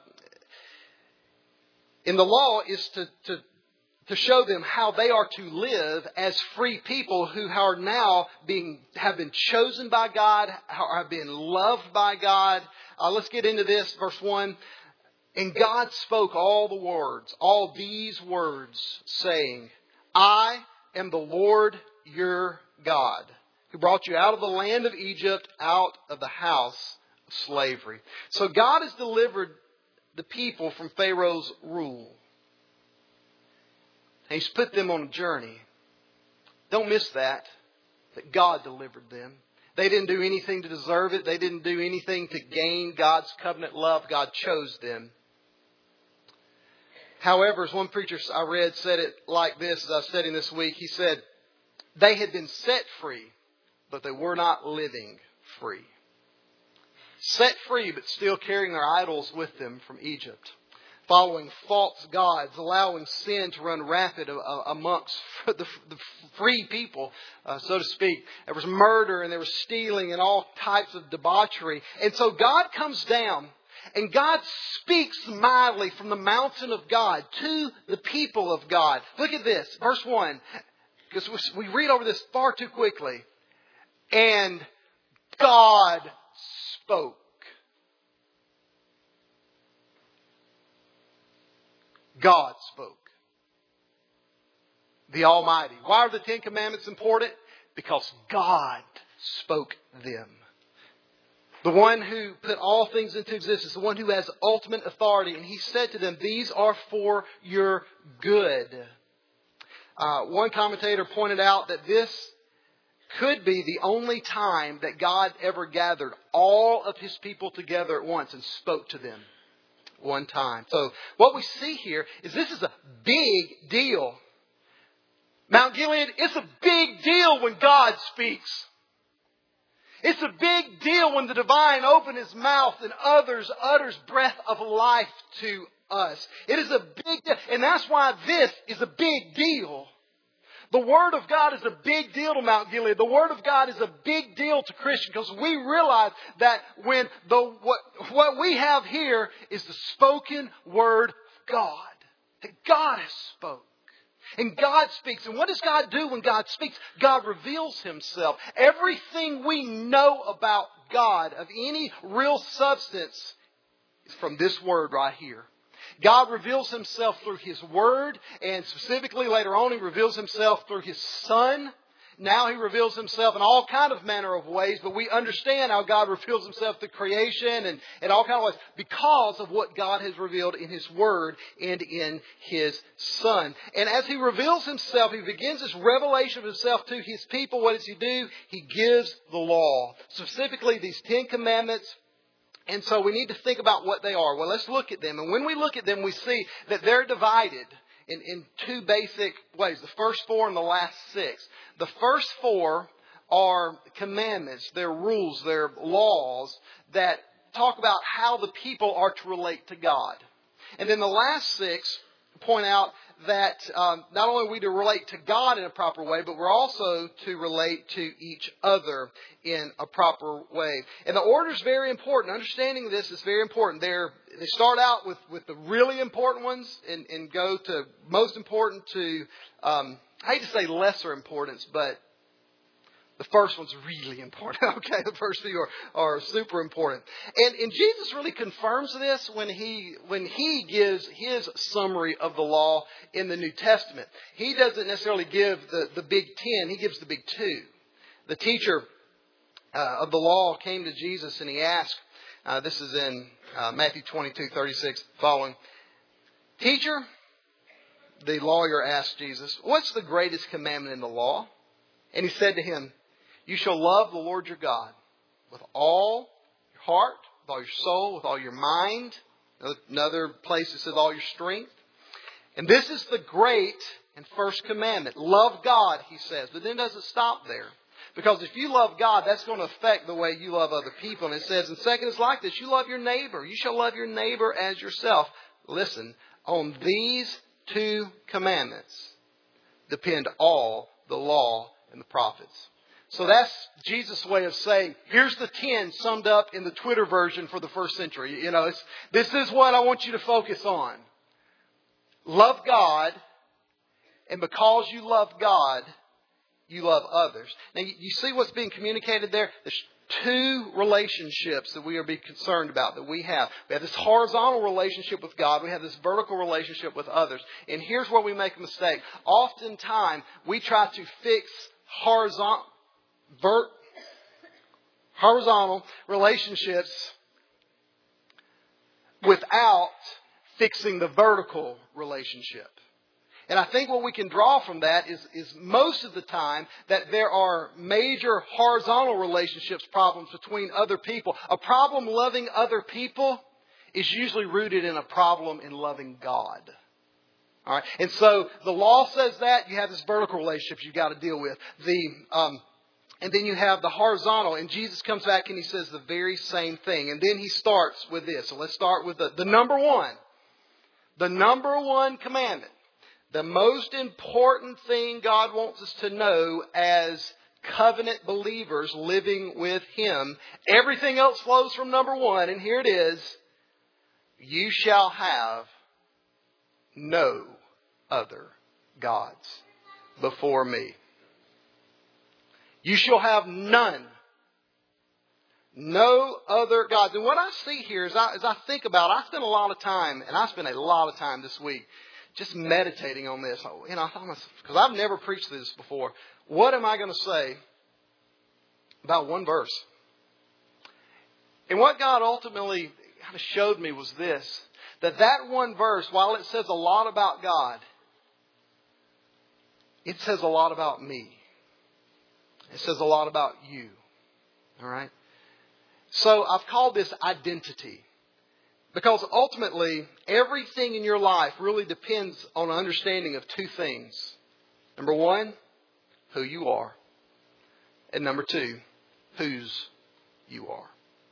in the law is to show them how they are to live as free people who are now have been chosen by God, have been loved by God. Let's get into this. Verse 1. And God spoke all these words, saying, I am the Lord your God, who brought you out of the land of Egypt, out of the house of slavery. So God has delivered the people from Pharaoh's rule. And He's put them on a journey. Don't miss that God delivered them. They didn't do anything to deserve it. They didn't do anything to gain God's covenant love. God chose them. However, as one preacher I read said it like this, as I was studying this week, he said, they had been set free, but they were not living free. Set free, but still carrying their idols with them from Egypt. Following false gods, allowing sin to run rapid amongst the free people, so to speak. There was murder and there was stealing and all types of debauchery. And so God comes down and God speaks mildly from the mountain of God to the people of God. Look at this, verse 1, because we read over this far too quickly. And God spoke. God spoke. The Almighty. Why are the Ten Commandments important? Because God spoke them. The one who put all things into existence, the one who has ultimate authority. And He said to them, these are for your good. One commentator pointed out that this could be the only time that God ever gathered all of His people together at once and spoke to them. One time. So what we see here is this is a big deal. Mount Gilead, it's a big deal when God speaks. It's a big deal when the divine opens His mouth and utters breath of life to us. It is a big deal. And that's why this is a big deal. The Word of God is a big deal to Mount Gilead. The Word of God is a big deal to Christians because we realize that when what we have here is the spoken Word of God. That God has spoken. And God speaks. And what does God do when God speaks? God reveals Himself. Everything we know about God of any real substance is from this Word right here. God reveals Himself through His Word, and specifically later on He reveals Himself through His Son. Now He reveals Himself in all kind of manner of ways, but we understand how God reveals Himself through creation and all kind of ways because of what God has revealed in His Word and in His Son. And as He reveals Himself, He begins this revelation of Himself to His people. What does He do? He gives the law, specifically these 10 Commandments. And so we need to think about what they are. Well, let's look at them. And when we look at them, we see that they're divided in two basic ways. The first 4 and the last 6. The first 4 are commandments. They're rules. They're laws that talk about how the people are to relate to God. And then the last 6 point out that not only are we to relate to God in a proper way, but we're also to relate to each other in a proper way. And the order is very important. Understanding this is very important. They start out with the really important ones and go to most important to, I hate to say lesser importance, but the first one's really important. Okay, the first few are super important. And Jesus really confirms this when he gives His summary of the law in the New Testament. He doesn't necessarily give the big 10. He gives the big 2. The teacher of the law came to Jesus and he asked, this is in Matthew 22:36 following. Teacher, the lawyer asked Jesus, what's the greatest commandment in the law? And He said to him, you shall love the Lord your God with all your heart, with all your soul, with all your mind. Another place it says all your strength. And this is the great and first commandment. Love God, He says. But then it doesn't stop there. Because if you love God, that's going to affect the way you love other people. And it says, and second is like this. You love your neighbor. You shall love your neighbor as yourself. Listen, on these 2 commandments depend all the law and the prophets. So that's Jesus' way of saying, here's the 10 summed up in the Twitter version for the first century. You know, this is what I want you to focus on. Love God, and because you love God, you love others. Now, you see what's being communicated there? two relationships that we are be concerned about that we have. We have this horizontal relationship with God. We have this vertical relationship with others. And here's where we make a mistake. Oftentimes, we try to fix horizontal relationships without fixing the vertical relationship. And I think what we can draw from that is most of the time that there are major horizontal relationships problems between other people. A problem loving other people is usually rooted in a problem in loving God. All right. And so the law says that you have this vertical relationship you've got to deal with. And then you have the horizontal. And Jesus comes back and he says the very same thing. And then he starts with this. So let's start with the number one. The number one commandment. The most important thing God wants us to know as covenant believers living with Him. Everything else flows from number one. And here it is. You shall have no other gods before me. You shall have none. No other gods. And what I see here as I think about it, I spent a lot of time this week just meditating on this. You know, I thought myself, because I've never preached this before. What am I going to say about one verse? And what God ultimately kind of showed me was this. That one verse, while it says a lot about God, it says a lot about me. It says a lot about you. All right? So I've called this identity. Because ultimately, everything in your life really depends on an understanding of two things. Number one, who you are. And number two, whose you are.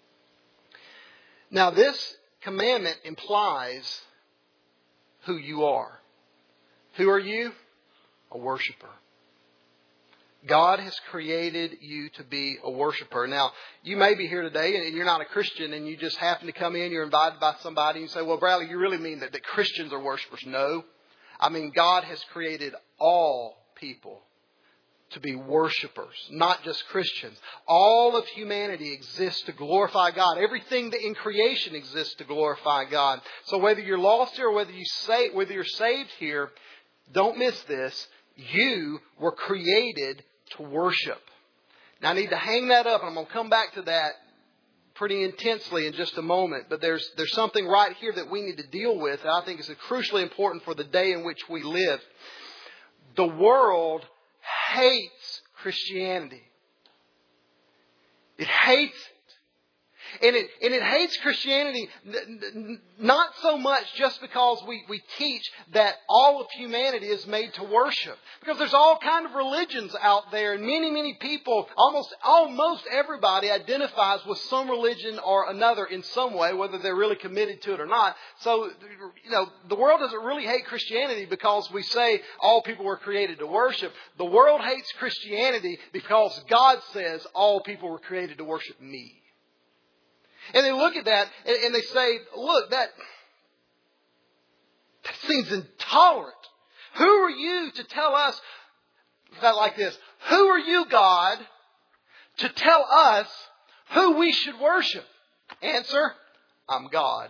Now this commandment implies who you are. Who are you? A worshiper. God has created you to be a worshiper. Now, you may be here today and you're not a Christian and you just happen to come in, you're invited by somebody and you say, well, Bradley, you really mean that Christians are worshipers? No. I mean, God has created all people to be worshipers, not just Christians. All of humanity exists to glorify God. Everything that in creation exists to glorify God. So whether you're lost here or whether you're saved here, don't miss this. You were created to worship. Now I need to hang that up, and I'm going to come back to that pretty intensely in just a moment. But there's something right here that we need to deal with that I think is crucially important for the day in which we live. The world hates Christianity. It hates it. And it hates Christianity not so much just because we teach that all of humanity is made to worship. Because there's all kind of religions out there, and many people, almost everybody identifies with some religion or another in some way, whether they're really committed to it or not. So, the world doesn't really hate Christianity because we say all people were created to worship. The world hates Christianity because God says all people were created to worship me. And they look at that and they say, look, that seems intolerant. Who are you to tell us that like this? Who are you, God, to tell us who we should worship? Answer, I'm God.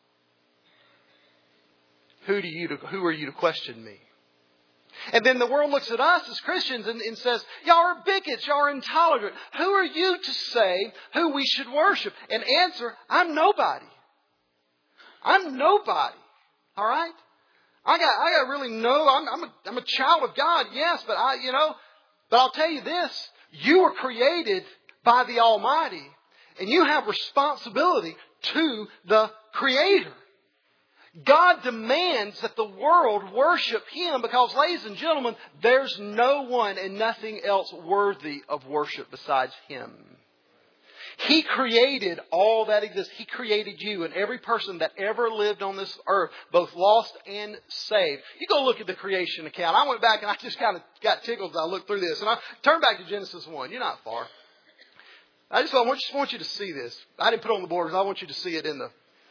Who are you to question me? And then the world looks at us as Christians and says, y'all are bigots, y'all are intolerant. Who are you to say who we should worship? And answer, I'm nobody. I'm nobody. All right? I got really I'm a child of God, yes, but I'll tell you this, you were created by the Almighty, and you have responsibility to the Creator. God demands that the world worship Him because, ladies and gentlemen, there's no one and nothing else worthy of worship besides Him. He created all that exists. He created you and every person that ever lived on this earth, both lost and saved. You go look at the creation account. I went back and I just kind of got tickled as I looked through this. And I turned back to Genesis 1. You're not far. I just want you to see this. I didn't put it on the board because I want you to see it in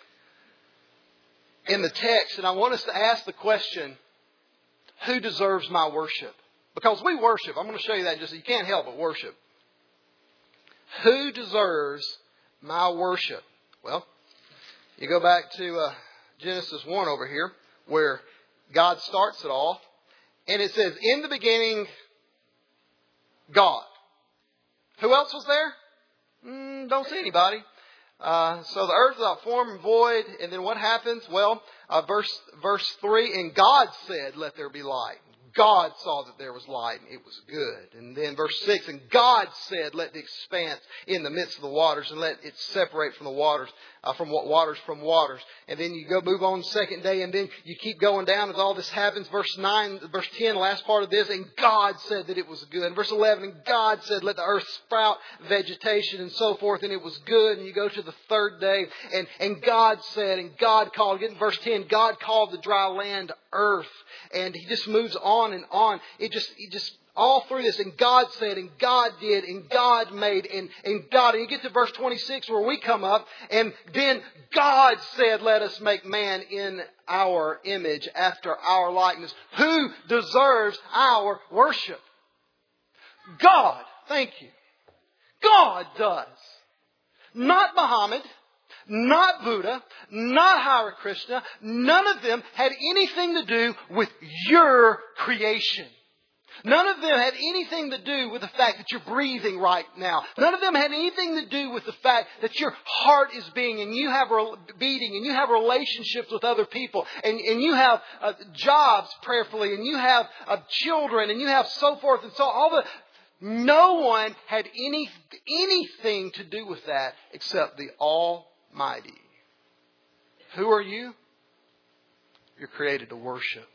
the text. And I want us to ask the question, who deserves my worship? Because we worship. I'm going to show you that you can't help but worship. Who deserves my worship? Well, you go back to Genesis 1 over here, where God starts it all. And it says, in the beginning, God. Who else was there? Don't see anybody. So the earth is without form and void. And then what happens? Well, verse 3, and God said, let there be light. God saw that there was light and it was good. And then verse 6, and God said, let the expanse in the midst of the waters and let it separate from the waters, from waters. And then you move on the second day, and then you keep going down as all this happens. Verse 9, verse 10, last part of this, and God said that it was good. And verse 11, and God said, let the earth sprout vegetation and so forth, and it was good. And you go to the third day, and God said, and God called. Get in verse 10, God called the dry land earth. And he just moves on and on. It just all through this. And God said, and God did, and God made, and God. And you get to verse 26 where we come up. And then God said, let us make man in our image after our likeness. Who deserves our worship? God. Thank you. God does. Not Muhammad. Not Buddha, not Hare Krishna. None of them had anything to do with your creation. None of them had anything to do with the fact that you're breathing right now. None of them had anything to do with the fact that your heart is beating and you have beating and you have relationships with other people and you have jobs prayerfully and you have children and you have so forth and so on. No one had anything to do with that except the Almighty. Who are you? You're created to worship.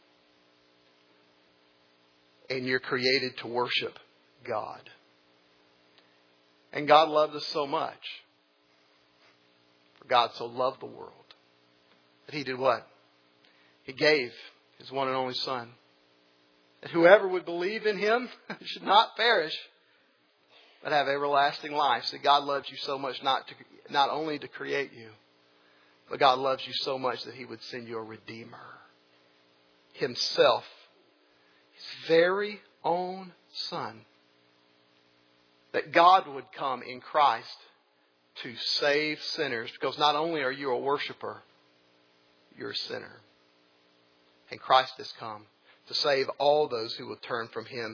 And you're created to worship God. And God loved us so much. For God so loved the world that He did what? He gave His one and only Son. That whoever would believe in Him should not perish, but have everlasting life. So God loves you so much not only to create you, but God loves you so much that He would send you a Redeemer. Himself, His very own Son. That God would come in Christ to save sinners. Because not only are you a worshiper, you're a sinner. And Christ has come to save all those who will turn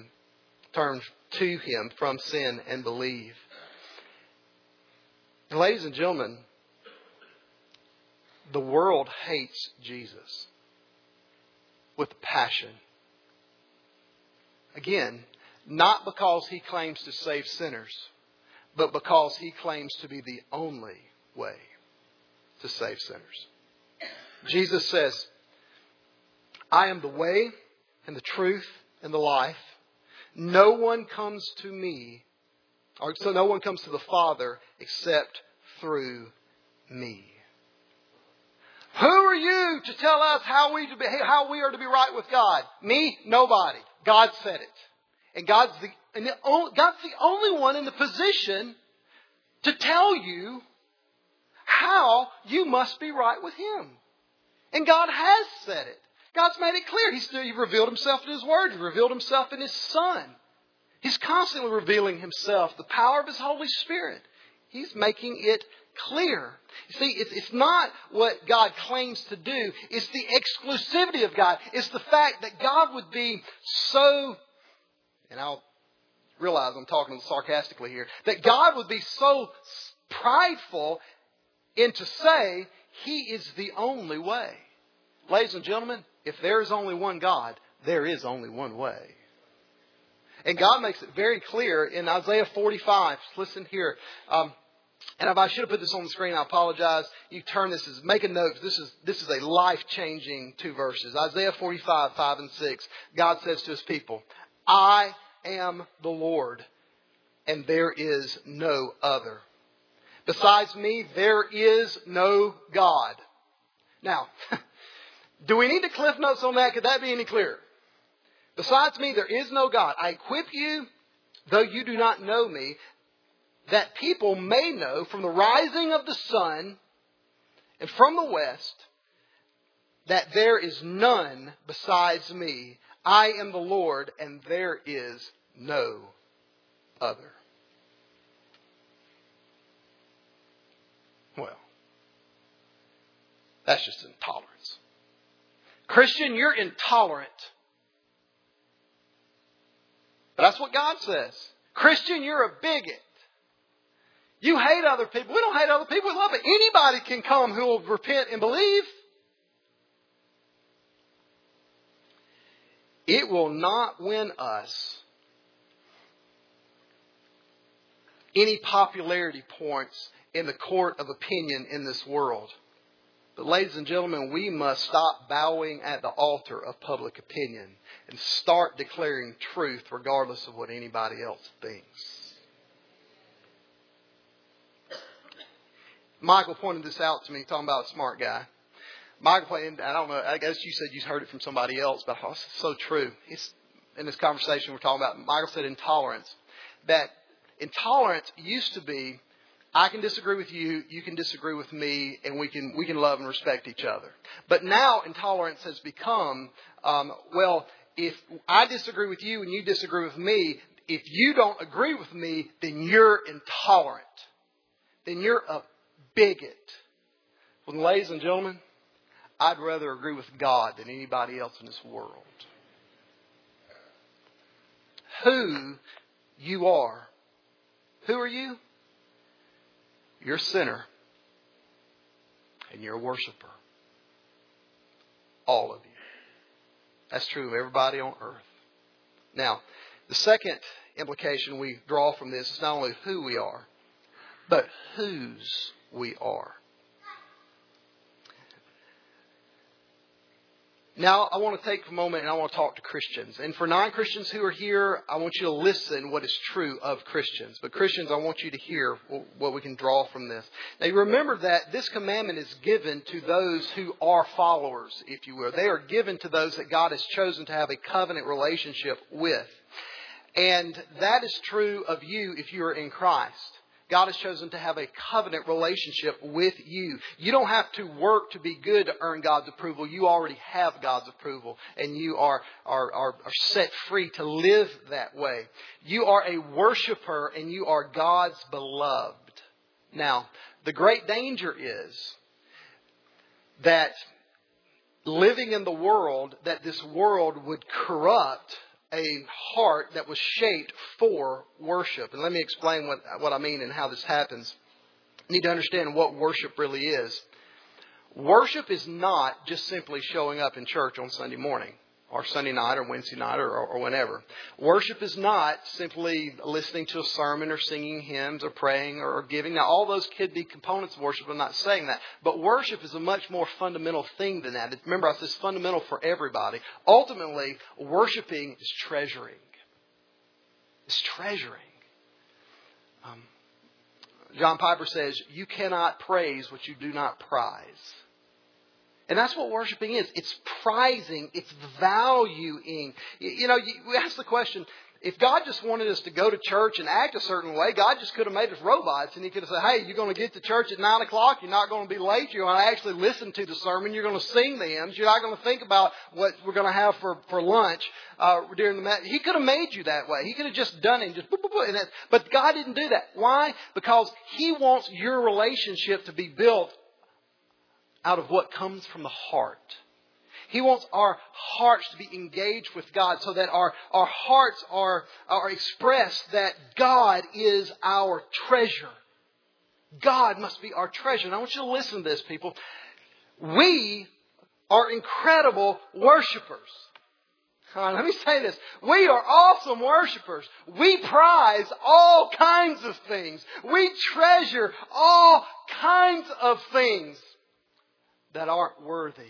to Him from sin and believe. And ladies and gentlemen, the world hates Jesus with passion. Again, not because He claims to save sinners, but because He claims to be the only way to save sinners. Jesus says, I am the way and the truth and the life. No one comes to me, or so no one comes to the Father except through me. Who are you to tell us how we are to be right with God? Me? Nobody. God said it. And God's the only one in the position to tell you how you must be right with Him. And God has said it. God's made it clear. He revealed Himself in His Word. He revealed Himself in His Son. He's constantly revealing Himself, the power of His Holy Spirit. He's making it clear. You see, it's not what God claims to do. It's the exclusivity of God. It's the fact that God would be so, and I'll realize I'm talking sarcastically here, that God would be so prideful in to say He is the only way. Ladies and gentlemen, if there is only one God, there is only one way. And God makes it very clear in Isaiah 45. Listen here. And if I should have put this on the screen, I apologize. You turn this, make a note. This is a life-changing 2 verses. Isaiah 45, 5 and 6. God says to His people, I am the Lord, and there is no other. Besides me, there is no God. Now, do we need to cliff notes on that? Could that be any clearer? Besides me, there is no God. I equip you, though you do not know me, that people may know from the rising of the sun and from the west that there is none besides me. I am the Lord, and there is no other. That's just intolerance. Christian, you're intolerant. But that's what God says. Christian, you're a bigot. You hate other people. We don't hate other people. We love it. Anybody can come who will repent and believe. It will not win us any popularity points in the court of opinion in this world. But ladies and gentlemen, we must stop bowing at the altar of public opinion and start declaring truth regardless of what anybody else thinks. Michael pointed this out to me, talking about a smart guy. Michael, and I don't know, I guess you said you heard it from somebody else, but it's so true. In this conversation we're talking about, Michael said intolerance. That intolerance used to be, I can disagree with you, you can disagree with me, and we can love and respect each other. But now intolerance has become, if I disagree with you and you disagree with me, if you don't agree with me, then you're intolerant. Then you're a bigot. Well, ladies and gentlemen, I'd rather agree with God than anybody else in this world. Who you are. Who are you? You're a sinner. And you're a worshiper. All of you. That's true of everybody on earth. Now, the second implication we draw from this is not only who we are, but whose we are. Now, I want to take a moment and I want to talk to Christians. And for non-Christians who are here, I want you to listen what is true of Christians. But Christians, I want you to hear what we can draw from this. Now, you remember that this commandment is given to those who are followers, if you will. They are given to those that God has chosen to have a covenant relationship with. And that is true of you if you are in Christ. God has chosen to have a covenant relationship with you. You don't have to work to be good to earn God's approval. You already have God's approval. And you are set free to live that way. You are a worshiper and you are God's beloved. Now, the great danger is that living in the world, that this world would corrupt a heart that was shaped for worship. And let me explain what I mean and how this happens. You need to understand what worship really is. Worship is not just simply showing up in church on Sunday morning or Sunday night or Wednesday night or whenever. Worship is not simply listening to a sermon or singing hymns or praying or giving. Now, all those could be components of worship. I'm not saying that. But worship is a much more fundamental thing than that. Remember, I said it's fundamental for everybody. Ultimately, worshiping is treasuring. It's treasuring. John Piper says, you cannot praise what you do not prize. And that's what worshiping is. It's prizing. It's valuing. You know, we ask the question, if God just wanted us to go to church and act a certain way, God just could have made us robots. And He could have said, hey, you're going to get to church at 9 o'clock. You're not going to be late. You're going to actually listen to the sermon. You're going to sing the hymns. You're not going to think about what we're going to have for lunch during the mass. He could have made you that way. He could have just done it. Just boop, boop, boop, but God didn't do that. Why? Because He wants your relationship to be built out of what comes from the heart. He wants our hearts to be engaged with God so that our hearts are expressed that God is our treasure. God must be our treasure. And I want you to listen to this, people. We are incredible worshipers. All right, let me say this. We are awesome worshipers. We prize all kinds of things. We treasure all kinds of things that aren't worthy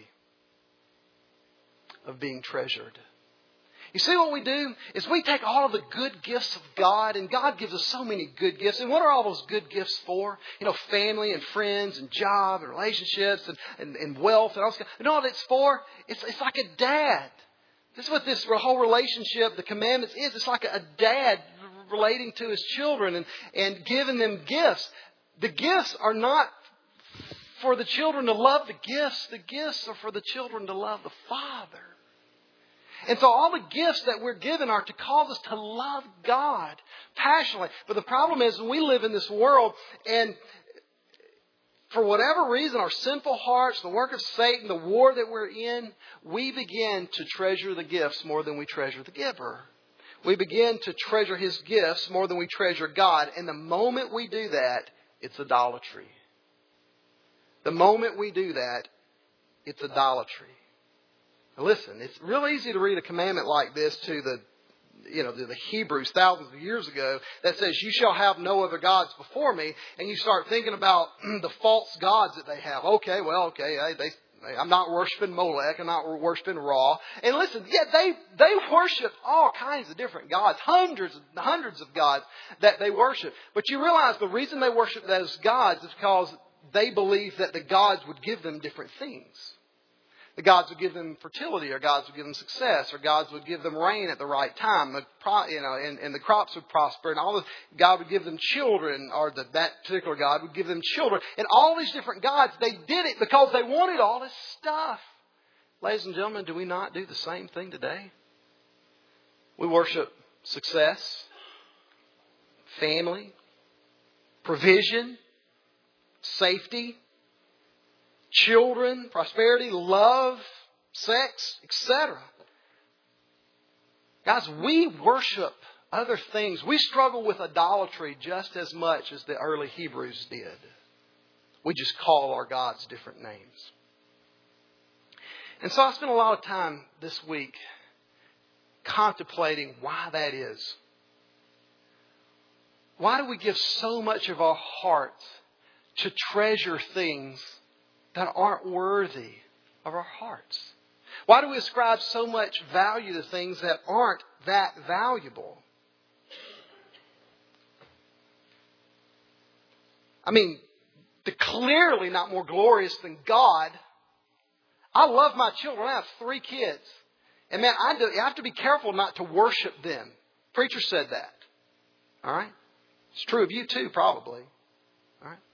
of being treasured. You see what we do is we take all of the good gifts of God, and God gives us so many good gifts. And what are all those good gifts for? You know, family and friends and job and relationships and wealth and all that. You know what it's for? It's like a dad. This is what this whole relationship, the commandments is. It's like a dad relating to his children and giving them gifts. The gifts are not for the children to love the gifts. The gifts are for the children to love the Father. And so all the gifts that we're given are to cause us to love God passionately. But the problem is when we live in this world and for whatever reason, our sinful hearts, the work of Satan, the war that we're in, we begin to treasure the gifts more than we treasure the giver. We begin to treasure His gifts more than we treasure God. And the moment we do that, it's idolatry. The moment we do that, it's idolatry. Now listen, it's real easy to read a commandment like this to the Hebrews thousands of years ago that says, you shall have no other gods before me. And you start thinking about the false gods that they have. I'm not worshiping Molech. I'm not worshiping Ra. And listen, they worship all kinds of different gods, hundreds of gods that they worship. But you realize the reason they worship those gods is because they believe that the gods would give them different things. The gods would give them fertility, or gods would give them success, or gods would give them rain at the right time, and the crops would prosper, and all this. God would give them children, or that particular God would give them children. And all these different gods, they did it because they wanted all this stuff. Ladies and gentlemen, do we not do the same thing today? We worship success, family, provision, safety, children, prosperity, love, sex, etc. Guys, we worship other things. We struggle with idolatry just as much as the early Hebrews did. We just call our gods different names. And so I spent a lot of time this week contemplating why that is. Why do we give so much of our hearts to treasure things that aren't worthy of our hearts? Why do we ascribe so much value to things that aren't that valuable? I mean, they're clearly not more glorious than God. I love my children. I have 3 kids. And man, I have to be careful not to worship them. Preacher said that. All right? It's true of you too, probably. All right?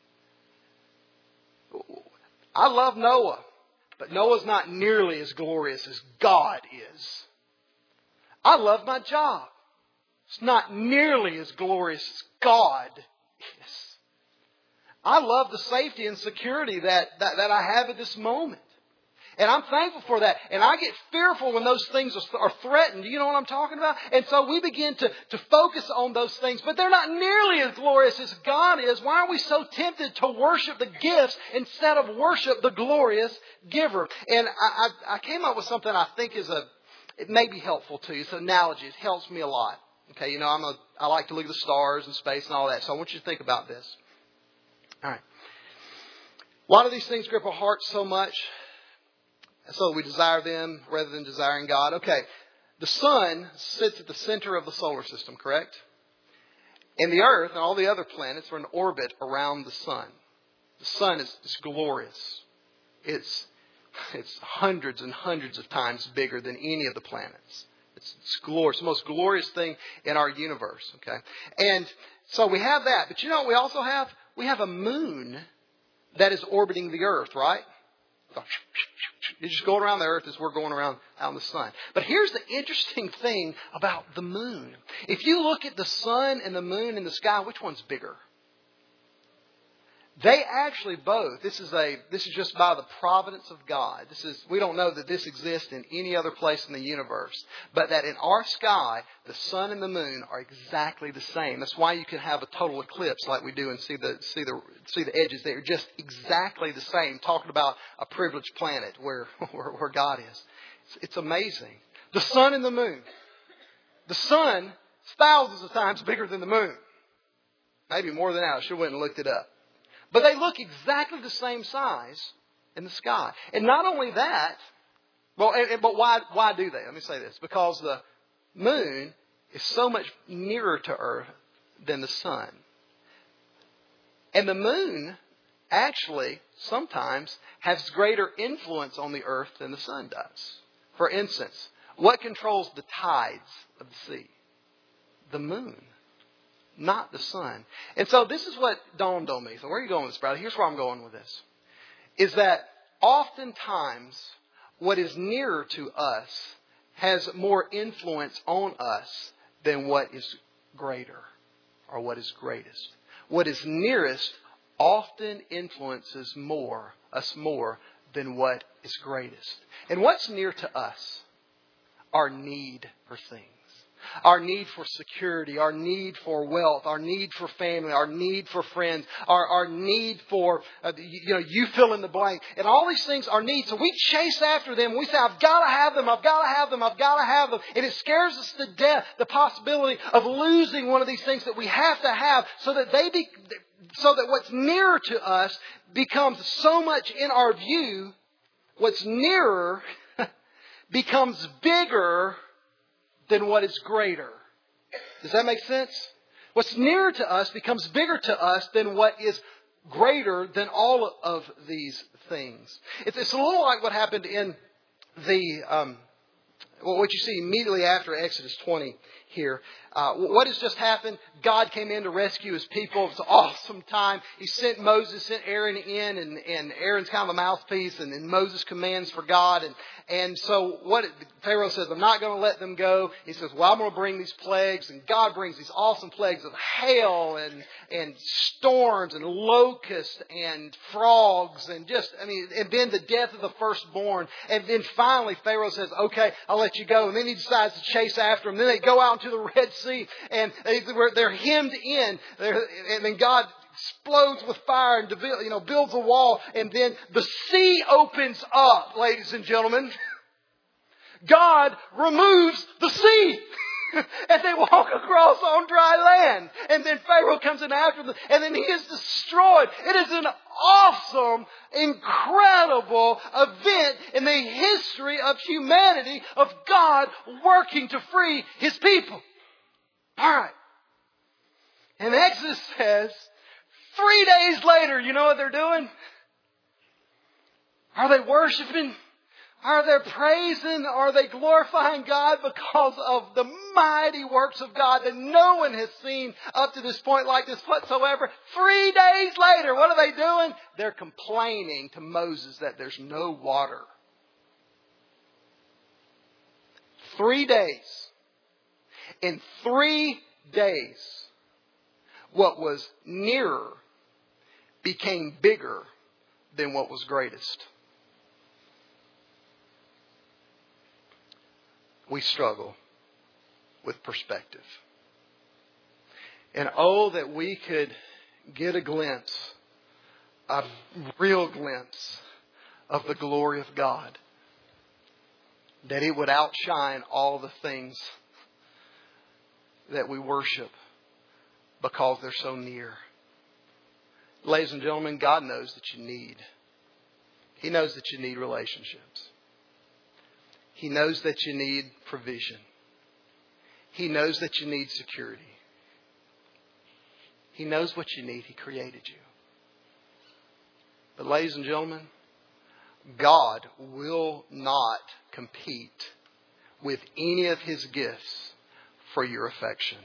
I love Noah, but Noah's not nearly as glorious as God is. I love my job. It's not nearly as glorious as God is. I love the safety and security that I have at this moment. And I'm thankful for that. And I get fearful when those things are threatened. You know what I'm talking about? And so we begin to focus on those things. But they're not nearly as glorious as God is. Why are we so tempted to worship the gifts instead of worship the glorious giver? And I came up with something I think it may be helpful to you. It's an analogy. It helps me a lot. Okay, I like to look at the stars and space and all that. So I want you to think about this. All right. Why do these things grip our hearts so much? So we desire them rather than desiring God. Okay, the sun sits at the center of the solar system, correct? And the Earth and all the other planets are in orbit around the sun. The sun is glorious. It's hundreds and hundreds of times bigger than any of the planets. It's glorious, the most glorious thing in our universe. Okay, and so we have that. But you know what we also have? We have a moon that is orbiting the Earth, right? It's just going around the Earth as we're going around out in the sun. But here's the interesting thing about the moon. If you look at the sun and the moon in the sky, which one's bigger? They actually both. This is just by the providence of God. We don't know that this exists in any other place in the universe, but that in our sky, the sun and the moon are exactly the same. That's why you can have a total eclipse like we do and see the edges. They're just exactly the same. Talking about a privileged planet where God is. It's amazing. The sun and the moon. The sun is thousands of times bigger than the moon. Maybe more than that. I should have went and looked it up. But they look exactly the same size in the sky. And not only that, but why do they? Let me say this. Because the moon is so much nearer to Earth than the sun. And the moon actually sometimes has greater influence on the Earth than the sun does. For instance, what controls the tides of the sea? The moon. Not the sun. And so this is what dawned on me. So where are you going with this, brother? Here's where I'm going with this. Is that oftentimes what is nearer to us has more influence on us than what is greater or what is greatest. What is nearest often influences us more than what is greatest. And what's near to us? Our need for things. Our need for security, our need for wealth, our need for family, our need for friends, our need for, you fill in the blank. And all these things are needs. So we chase after them. We say, I've got to have them, I've got to have them, I've got to have them. And it scares us to death, the possibility of losing one of these things that we have to have so that what's nearer to us becomes so much in our view. What's nearer becomes bigger than what is greater. Does that make sense? What's nearer to us becomes bigger to us than what is greater than all of these things. It's a little like what happened in what you see immediately after Exodus 20 here. What has just happened? God came in to rescue His people. It's an awesome time. He sent Aaron in, and Aaron's kind of a mouthpiece, and then Moses commands for God. And so what Pharaoh says, I'm not going to let them go. He says, well, I'm going to bring these plagues. And God brings these awesome plagues of hail and storms and locusts and frogs and and then the death of the firstborn. And then finally Pharaoh says, okay, I'll let you go. And then he decides to chase after them. Then they go out into the Red Sea and they're hemmed in. And then God explodes with fire and builds a wall, and then the sea opens up, ladies and gentlemen. God removes the sea. And they walk across on dry land. And then Pharaoh comes in after them, and then he is destroyed. It is an awesome, incredible event in the history of humanity, of God working to free His people. All right. And Exodus says, 3 days later, you know what they're doing? Are they worshiping? Are they praising? Are they glorifying God because of the mighty works of God that no one has seen up to this point like this whatsoever? 3 days later, what are they doing? They're complaining to Moses that there's no water. 3 days. In 3 days, what was nearer became bigger than what was greatest. We struggle with perspective. And oh, that we could get a glimpse, a real glimpse of the glory of God. That it would outshine all the things that we worship because they're so near. Ladies and gentlemen, God knows that you need. He knows that you need relationships. He knows that you need provision. He knows that you need security. He knows what you need. He created you. But ladies and gentlemen, God will not compete with any of His gifts for your affection.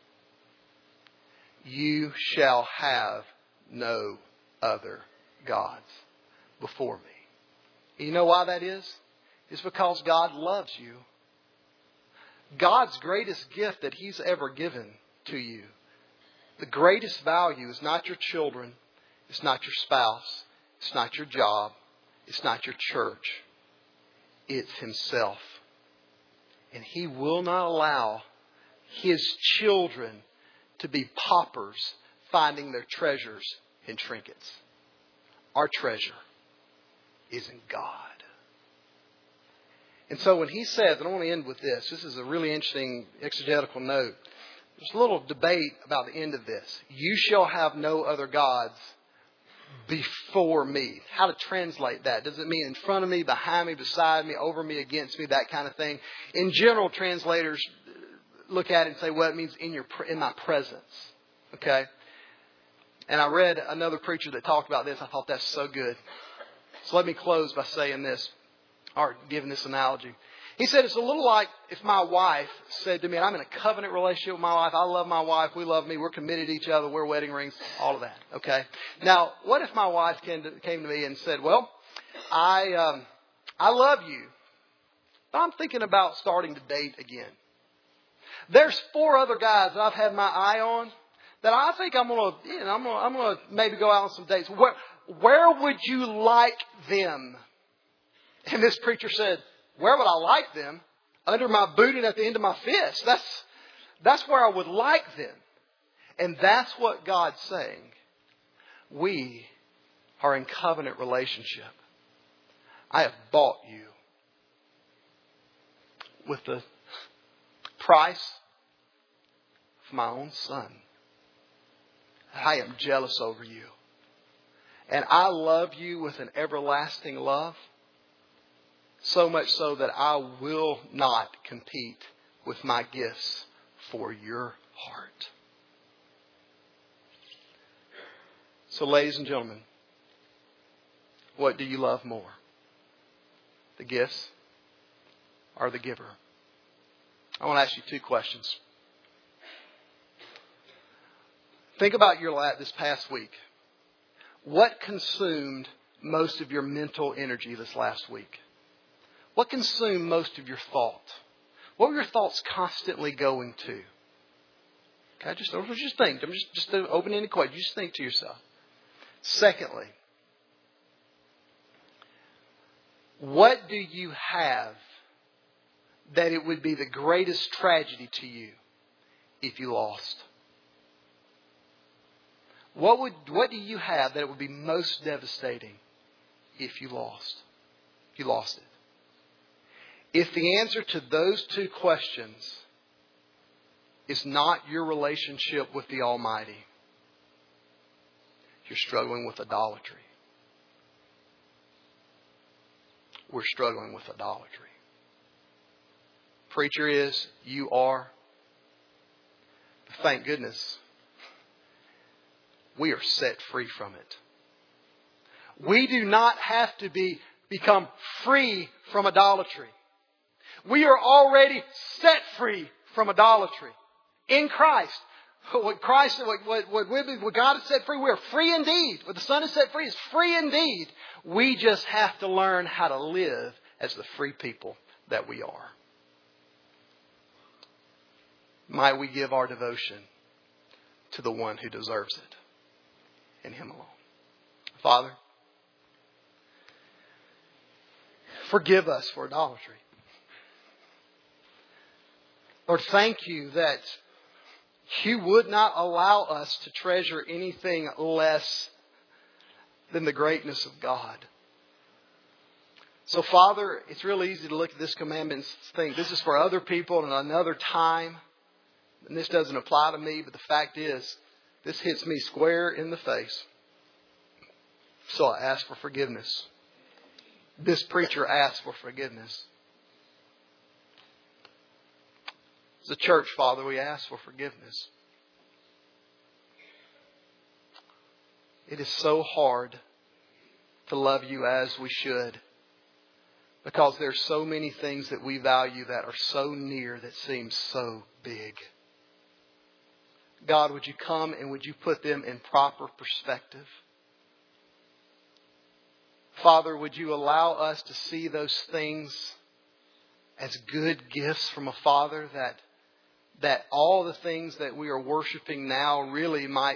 You shall have no other gods before me. You know why that is? It's because God loves you. God's greatest gift that He's ever given to you, the greatest value is not your children, it's not your spouse, it's not your job, it's not your church. It's Himself. And He will not allow His children to be paupers finding their treasures in trinkets. Our treasure is in God. And so when He says, and I want to end with this. This is a really interesting exegetical note. There's a little debate about the end of this. You shall have no other gods before me. How to translate that? Does it mean in front of me, behind me, beside me, over me, against me, that kind of thing? In general, translators look at it and say, well, it means in my presence. Okay? And I read another preacher that talked about this. I thought that's so good. So let me close by saying this, or giving this analogy. He said it's a little like if my wife said to me, and I'm in a covenant relationship with my wife. I love my wife. We love me. We're committed to each other. We're wedding rings. All of that. Okay. Now, what if my wife came to me and said, well, I love you, but I'm thinking about starting to date again. There's 4 other guys that I've had my eye on that I think I'm gonna maybe go out on some dates. Where would you like them? And this preacher said, where would I like them? Under my boot and at the end of my fist. That's where I would like them. And that's what God's saying. We are in covenant relationship. I have bought you with the price of my own Son. I am jealous over you. And I love you with an everlasting love. So much so that I will not compete with my gifts for your heart. So, ladies and gentlemen, what do you love more? The gifts or the giver? I want to ask you two questions. Think about this past week. What consumed most of your mental energy this last week? What consumed most of your thought? What were your thoughts constantly going to? Okay, just think. I'm just an open-ended question. Just think to yourself. Secondly, what do you have that it would be the greatest tragedy to you if you lost? What do you have that it would be most devastating if you lost? If you lost it. If the answer to those two questions is not your relationship with the Almighty, you're struggling with idolatry. We're struggling with idolatry. Preacher is, you are. Thank goodness, we are set free from it. We do not have to become free from idolatry. We are already set free from idolatry in Christ. What God has set free, we are free indeed. What the Son has set free is free indeed. We just have to learn how to live as the free people that we are. Might we give our devotion to the one who deserves it, and Him alone. Father, forgive us for idolatry. Lord, thank you that you would not allow us to treasure anything less than the greatness of God. So, Father, it's real easy to look at this commandment and think this is for other people in another time. And this doesn't apply to me, but the fact is, this hits me square in the face. So I ask for forgiveness. This preacher asked for forgiveness. As a church, Father, we ask for forgiveness. It is so hard to love you as we should, because there's so many things that we value that are so near that seem so big. God, would you come and would you put them in proper perspective? Father, would you allow us to see those things as good gifts from a Father, that all the things that we are worshiping now really might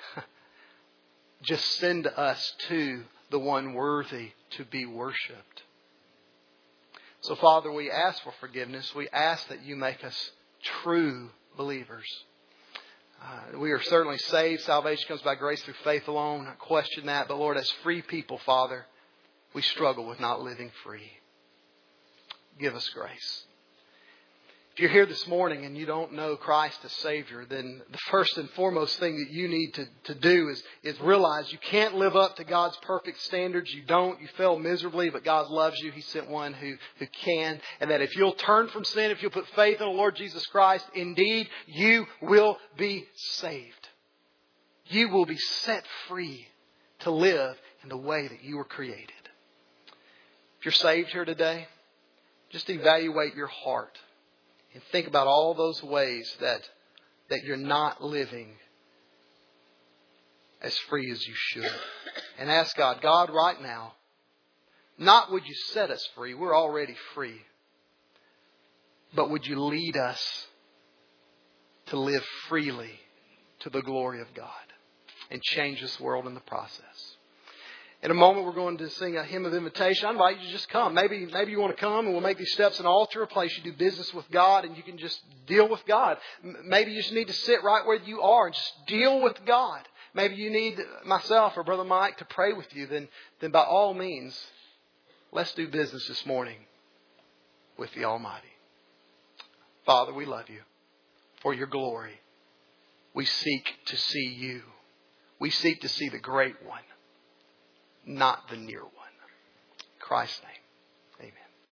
just send us to the one worthy to be worshipped. So, Father, we ask for forgiveness. We ask that you make us true believers. We are certainly saved. Salvation comes by grace through faith alone. I question that. But Lord, as free people, Father, we struggle with not living free. Give us grace. If you're here this morning and you don't know Christ as Savior, then the first and foremost thing that you need to do is realize you can't live up to God's perfect standards. You don't. You fail miserably, but God loves you. He sent one who can. And that if you'll turn from sin, if you'll put faith in the Lord Jesus Christ, indeed, you will be saved. You will be set free to live in the way that you were created. If you're saved here today, just evaluate your heart. And think about all those ways that you're not living as free as you should. And ask God, God, right now, not would you set us free, we're already free. But would you lead us to live freely to the glory of God and change this world in the process. In a moment, we're going to sing a hymn of invitation. I invite you to just come. Maybe you want to come and we'll make these steps an altar, a place you do business with God and you can just deal with God. Maybe you just need to sit right where you are and just deal with God. Maybe you need myself or Brother Mike to pray with you. Then by all means, let's do business this morning with the Almighty. Father, we love you for your glory. We seek to see you. We seek to see the great one, not the near one. In Christ's name.